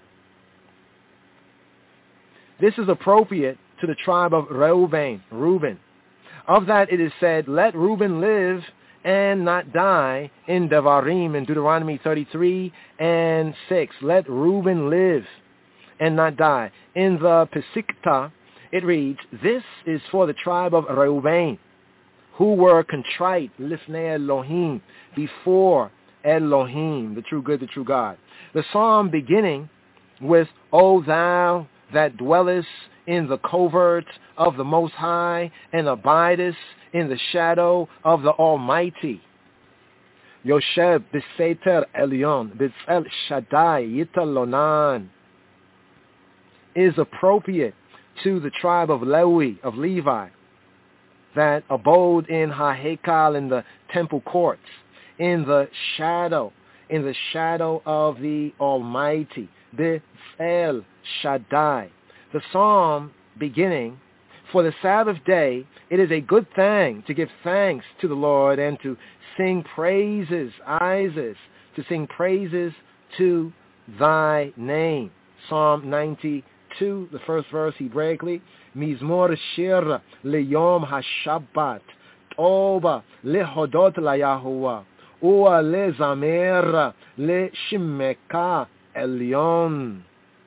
This is appropriate to the tribe of Reuben, Reuben. Of that it is said, let Reuben live and not die, in Devarim, in Deuteronomy thirty-three and six. Let Reuben live and not die. In the Pesikta, it reads, this is for the tribe of Reuben, who were contrite, lifnei Elohim, before Elohim, the true good, the true God. The psalm beginning with, O thou that dwellest in the covert of the Most High, and abidest in the shadow of the Almighty. Yoshev b'seter Elyon, b'tzel Shaddai Yitalonan, is appropriate to the tribe of Lewi, of Levi, that abode in HaHekal, in the temple courts, in the shadow, in the shadow of the Almighty. B'tzel Shaddai. The psalm beginning, for the Sabbath day, it is a good thing to give thanks to the Lord and to sing praises, Isis, to sing praises to thy name. Psalm ninety-two, the first verse Hebraically, Mizmor shir leyom hashabbat, toba lehodot laYahuwah, ua lezamer leshimeka elyon.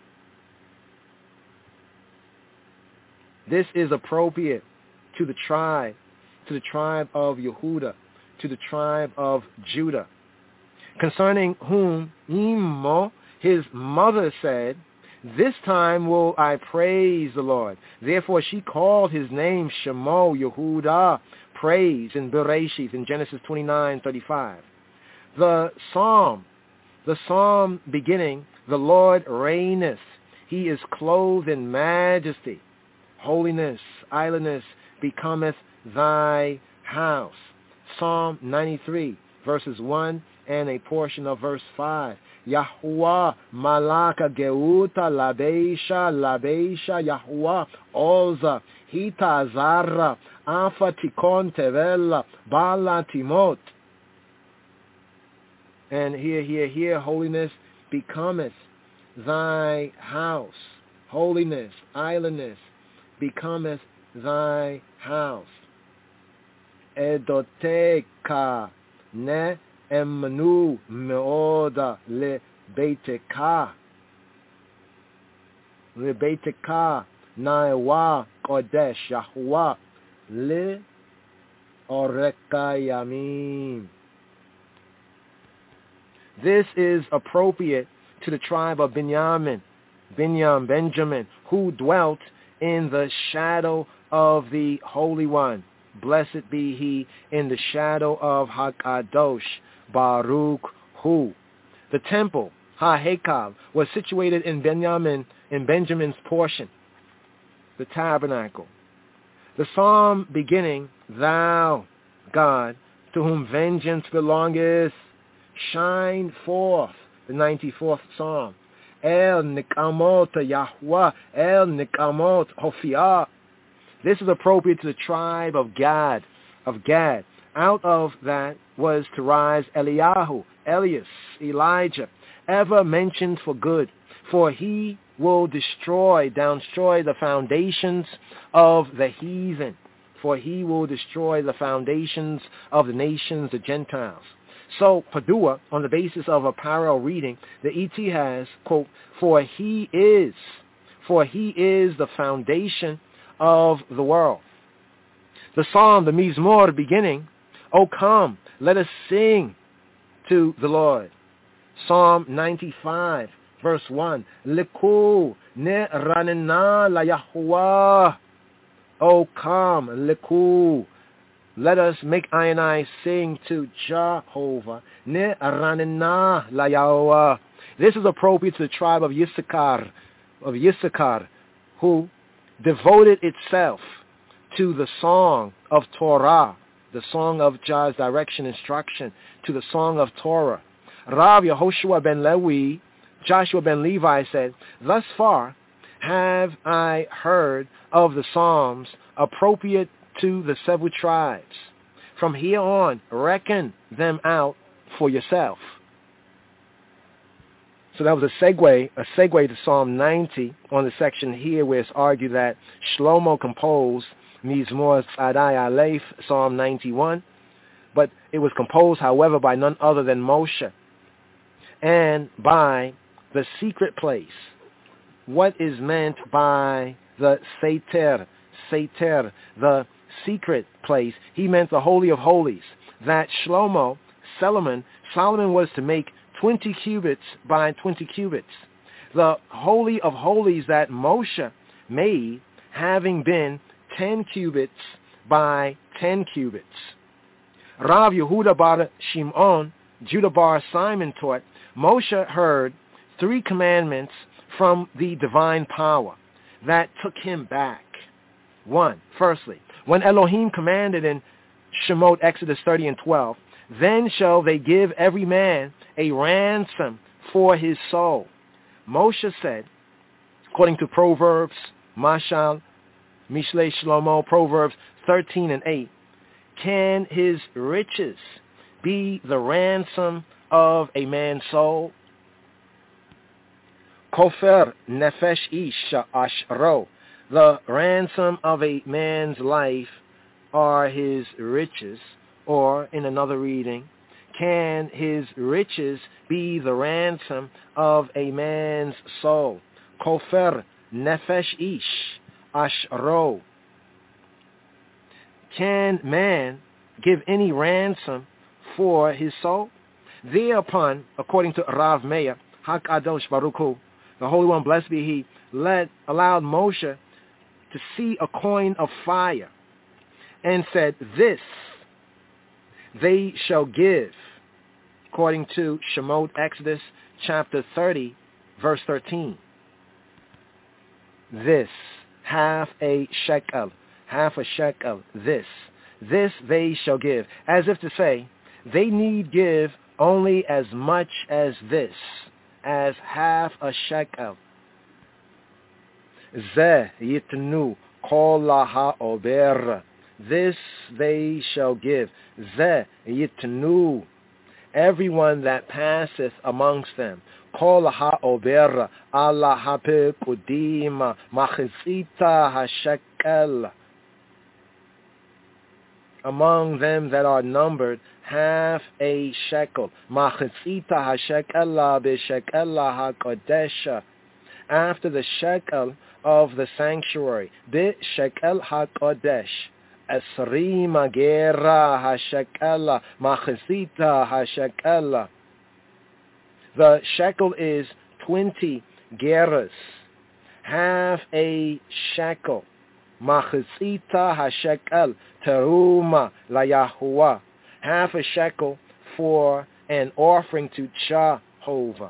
This is appropriate to the tribe, to the tribe of Yehuda, to the tribe of Judah, concerning whom Immo, his mother, said, this time will I praise the Lord. Therefore she called his name Shemo Yehuda, praise in Bereshith in Genesis twenty-nine thirty-five. The psalm, the psalm beginning, the Lord reigneth. He is clothed in majesty. Holiness, islandness becometh thy house. Psalm ninety-three, verses one and a portion of verse five. Yahuwah malaka geuta labeisha labeisha Yahuwah olza hita zarra afa tikon tevella bala timot. And here, here, here, holiness becometh thy house. Holiness, islandness becometh thy house. Edoteka ne emnu meoda le beiteka le beiteka naewa kodesh Yahuwah le orekayamim. This is appropriate to the tribe of Binyamin, Binyam, Benjamin, who dwelt in the shadow of the Holy One. Blessed be he in the shadow of HaKadosh, Baruch Hu. The temple, HaHekal, was situated in Benjamin, in Benjamin's portion, the tabernacle. The psalm beginning, Thou, God, to whom vengeance belongeth, shine forth, the ninety-fourth psalm. El Nikamot Yahweh, El Nikamot Hophia. This is appropriate to the tribe of Gad, of Gad. Out of that was to rise Eliyahu, Elias, Elijah, ever mentioned for good, for he will destroy, downstroy the foundations of the heathen, for he will destroy the foundations of the nations, the Gentiles. So, Padua, on the basis of a parallel reading, the E T has, quote, for he is, for he is the foundation of the world. The psalm, the Mizmor beginning, O come, let us sing to the Lord. Psalm ninety-five, verse one, Liku ne ranena la Yahuwah. O come, Liku, let us make I and I sing to Jehovah. Ne ranena la Yahuwah. This is appropriate to the tribe of Yissachar, of Yissachar, who devoted itself to the song of Torah, the song of Jah's direction, instruction, to the song of Torah. Rav Yehoshua ben Levi, Joshua ben Levi said, thus far have I heard of the psalms appropriate to the several tribes. From here on, reckon them out for yourself. So that was a segue, a segue to Psalm ninety on the section here where it's argued that Shlomo composed Mizmor Tzadai Aleph, Psalm ninety-one, but it was composed, however, by none other than Moshe and by the secret place. What is meant by the Seter, Seter, the secret place? He meant the Holy of Holies, that Shlomo, Solomon, Solomon was to make twenty cubits by twenty cubits. The Holy of Holies that Moshe made having been ten cubits by ten cubits. Rav Yehuda bar Shimon, Judah bar Simon taught, Moshe heard three commandments from the divine power that took him back. One, firstly, when Elohim commanded in Shemot, Exodus thirty and twelve, then shall they give every man a ransom for his soul. Moshe said, according to Proverbs, Mashal, Mishlei Shlomo, Proverbs thirteen and eight, can his riches be the ransom of a man's soul? Kofer nefesh ish ashro, the ransom of a man's life are his riches. Or, in another reading, can his riches be the ransom of a man's soul? Kofer nefesh ish ashro. Can man give any ransom for his soul? Thereupon, according to Rav Meir, HaKadosh Baruch Hu, the Holy One, blessed be he, led, allowed Moshe to see a coin of fire. and said, this they shall give, according to Shemot Exodus chapter thirty, verse thirteen. This, half a shekel, half a shekel, this. This they shall give, as if to say, they need give only as much as this, as half a shekel. Ze yitnu kol ha'ober. This they shall give. Ze yitnu. Everyone that passeth amongst them. Kol ha'ober ala ha'pekudim machitzita ha'shekel. Among them that are numbered, half a shekel. Machitzita ha'shekela b'shekela ha'kodesha. After the shekel of the sanctuary. B'shekel ha'kodesh. Esrim gera ha'shekela. Machitzita ha'shekela. The shekel is twenty geras. Half a shekel. Machitzita ha'shekel teruma la Yahuwah. Half a shekel for an offering to Jehovah.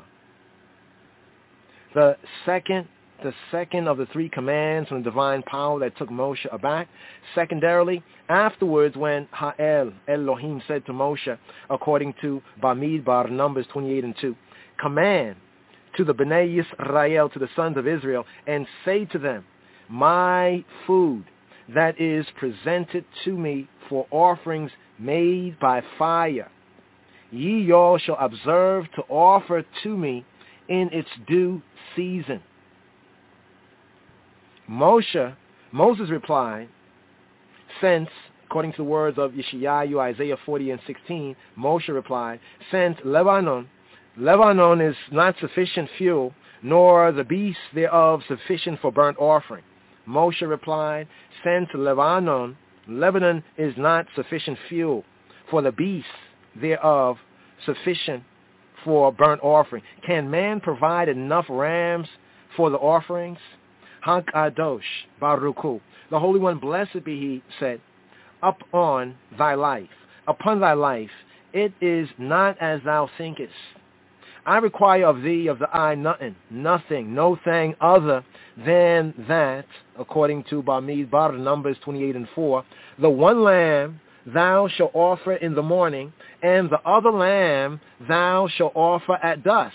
The second, the second of the three commands from the divine power that took Moshe aback. Secondarily, afterwards when Ha'el, Elohim said to Moshe, according to Bamidbar, Numbers twenty-eight and two, command to the Bnei Yisrael, to the sons of Israel, and say to them, my food that is presented to me for offerings made by fire, ye all shall observe to offer to me in its due season. Moshe, Moses replied, since, according to the words of Yeshayahu, Isaiah forty and sixteen, Moshe replied, since Lebanon, Lebanon is not sufficient fuel, nor the beasts thereof sufficient for burnt offering. Moshe replied, since Lebanon, Lebanon is not sufficient fuel, for the beasts thereof sufficient for burnt offering. Can man provide enough rams for the offerings? Hakadosh Baruch Hu, the Holy One, blessed be He, said, up on thy life, upon thy life, it is not as thou thinkest. I require of thee, of the eye, nothing, nothing, no thing other than that, according to Bamidbar, Numbers twenty-eight and four, the one lamb thou shalt offer in the morning, and the other lamb thou shalt offer at dusk.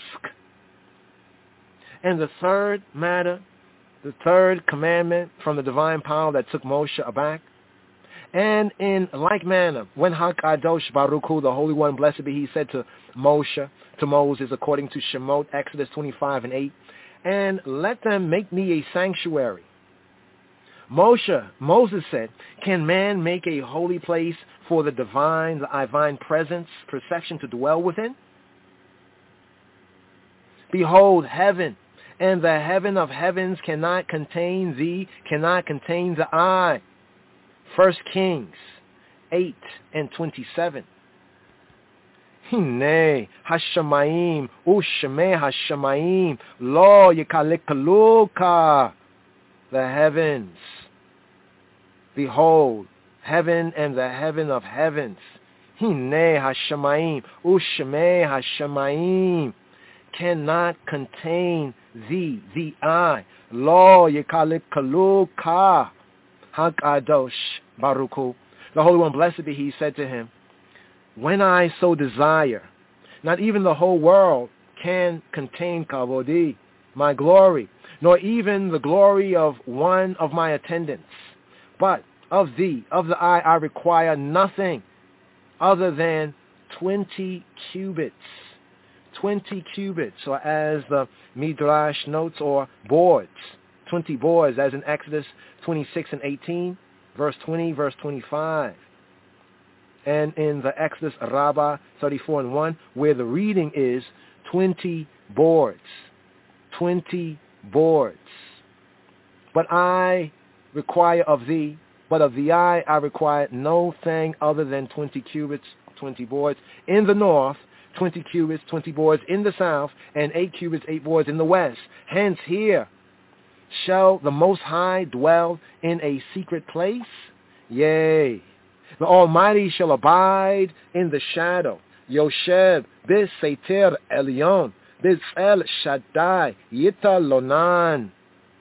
And the third matter, the third commandment from the divine power that took Moshe aback, and in like manner, when Hakadosh Baruch Hu, the Holy One, blessed be He, said to Moshe, to Moses, according to Shemot, Exodus twenty-five and eight, and let them make me a sanctuary. Moshe, Moses said, can man make a holy place for the divine, the divine presence, perception to dwell within? Behold, heaven and the heaven of heavens cannot contain thee, cannot contain the eye. First Kings eight and twenty-seven. Hine hashamayim ushme hashamayim lo yikalikaluka. The heavens, behold, heaven and the heaven of heavens. Hine hashamayim ushme hashamayim cannot contain thee, the eye. Lo yikalikaluka. Hakadosh Baruch Hu, the Holy One, blessed be He, said to him, when I so desire, not even the whole world can contain kavodi, my glory, nor even the glory of one of my attendants. But of thee, of the eye, I require nothing other than twenty cubits. Twenty cubits, or as the Midrash notes, or boards. Twenty boards, as in Exodus twenty-six and eighteen, verse twenty, verse twenty-five. And in the Exodus Rabbah thirty-four and one, where the reading is twenty boards. Twenty boards. But I require of thee, but of the eye I require no thing other than twenty cubits, twenty boards. In the north, twenty cubits, twenty boards. In the south, and eight cubits, eight boards in the west. Hence here shall the Most High dwell in a secret place? Yea, The Almighty shall abide in the shadow. Yosheb b'seiter elyon, b'tzel shaddai yita lonan.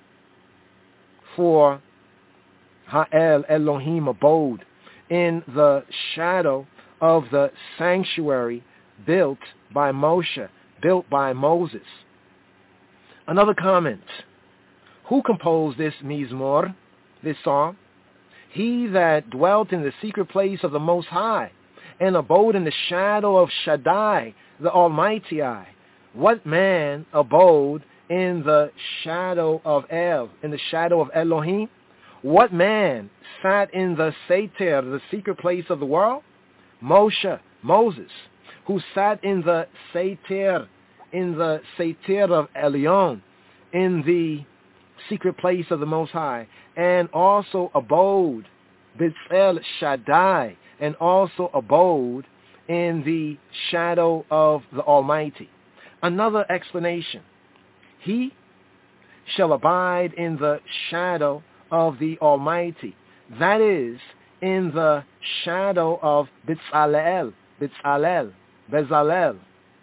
For Ha'el Elohim abode in the shadow of the sanctuary built by Moshe, built by Moses. Another comment. Who composed this mizmor, this song? He that dwelt in the secret place of the Most High and abode in the shadow of Shaddai, the Almighty I. What man abode in the shadow of El, in the shadow of Elohim? What man sat in the Seter, the secret place of the world? Moshe, Moses, who sat in the Seter, in the Seter of Elyon, in the secret place of the Most High, and also abode, B'tzel Shaddai, and also abode in the shadow of the Almighty. Another explanation. He shall abide in the shadow of the Almighty. That is, in the shadow of Bezalel, Bezalel, Bezalel.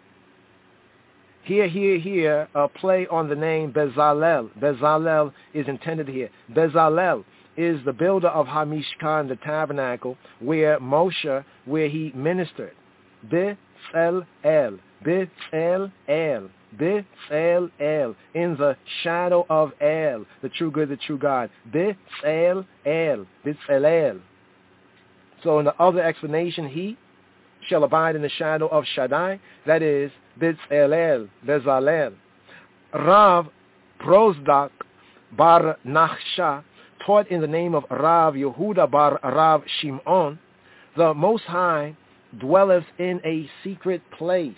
Here, here, here, a play on the name Bezalel. Bezalel is intended here. Bezalel is the builder of Hamishkan, the tabernacle, where Moshe, where he ministered. Bezalel, Bezalel, Bezalel, in the shadow of El, the true good, the true God. Bezalel, Bezalel. So in the other explanation, he shall abide in the shadow of Shaddai, that is, Bezalel, Bezalel. Rav Prozdak bar Nachsha taught in the name of Rav Yehuda bar Rav Shimon, the Most High dwelleth in a secret place.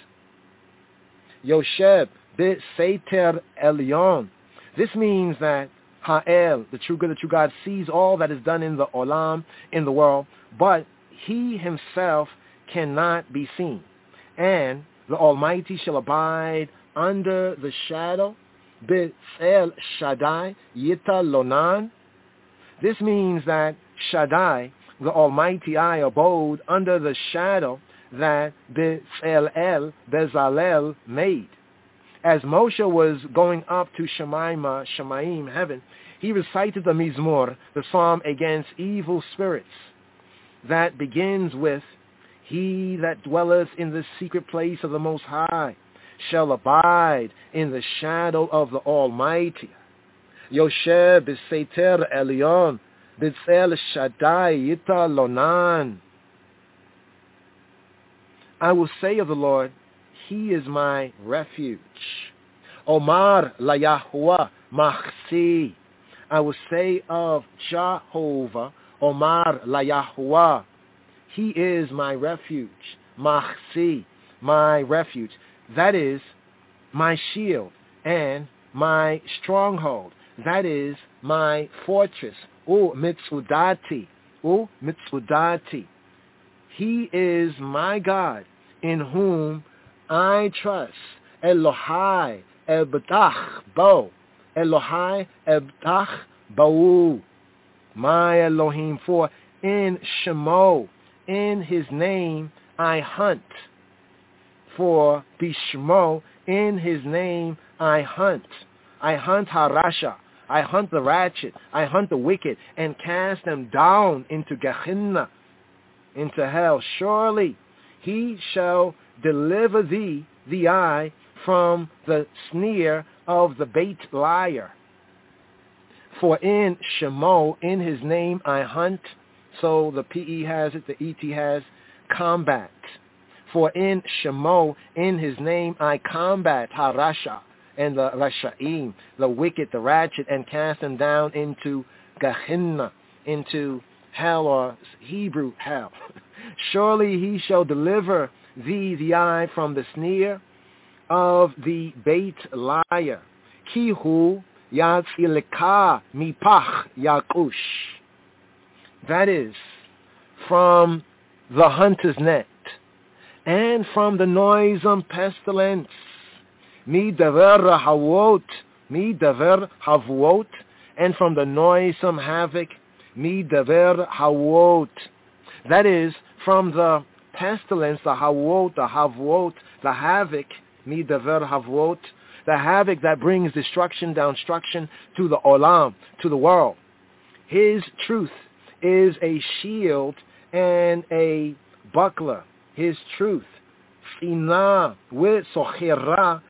Yosheb b'seiter elyon. This means that Ha'el, the true good, the true God, sees all that is done in the olam, in the world, but he himself cannot be seen. And the Almighty shall abide under the shadow, B'tzel Shaddai Yita Lonan. This means that Shaddai, the Almighty I, abode under the shadow that Bezalel, Bezalel made. As Moshe was going up to Shemaima, Shemaim, heaven, he recited the Mizmor, the psalm against evil spirits, that begins with, he that dwelleth in the secret place of the Most High shall abide in the shadow of the Almighty. Yosheb b'seiter elyon, b'tzel Shaddai yita lonan. I will say of the Lord, he is my refuge. Omar la Yahuwah machsi. I will say of Jehovah, Omar la Yahuwah, he is my refuge. Machsi, my refuge. That is my shield and my stronghold. That is my fortress. O mitzudati. O mitzudati. He is my God, in whom I trust. Elohai ebtach bo. Elohai ebtach bo. My Elohim, for in Shemo, in his name, I hunt. For Bishmo, in his name, I hunt. I hunt Harasha. I hunt the ratchet. I hunt the wicked and cast them down into Gehenna, into hell. Surely he shall deliver thee, the eye, from the sneer of the bait liar. For in Shemo, in his name I hunt. So the P E has it, the E T has combat. For in Shemo, in his name I combat Harasha and the Rasha'im, the wicked, the ratchet, and cast them down into Gehenna, into hell, or Hebrew hell. Surely he shall deliver thee, the eye, from the sneer of the bait liar. Kihu yatzileka mipach yakush. That is, from the hunter's net, and from the noisome pestilence. Mi daver havot, mi daver havot, and from the noisome havoc. Mi daver havot. That is, from the pestilence, the hawot, the havot, the havoc, midaver havot, the havoc that brings destruction, destruction to the olam, to the world. His truth is a shield and a buckler. His truth, Ina with Sochera,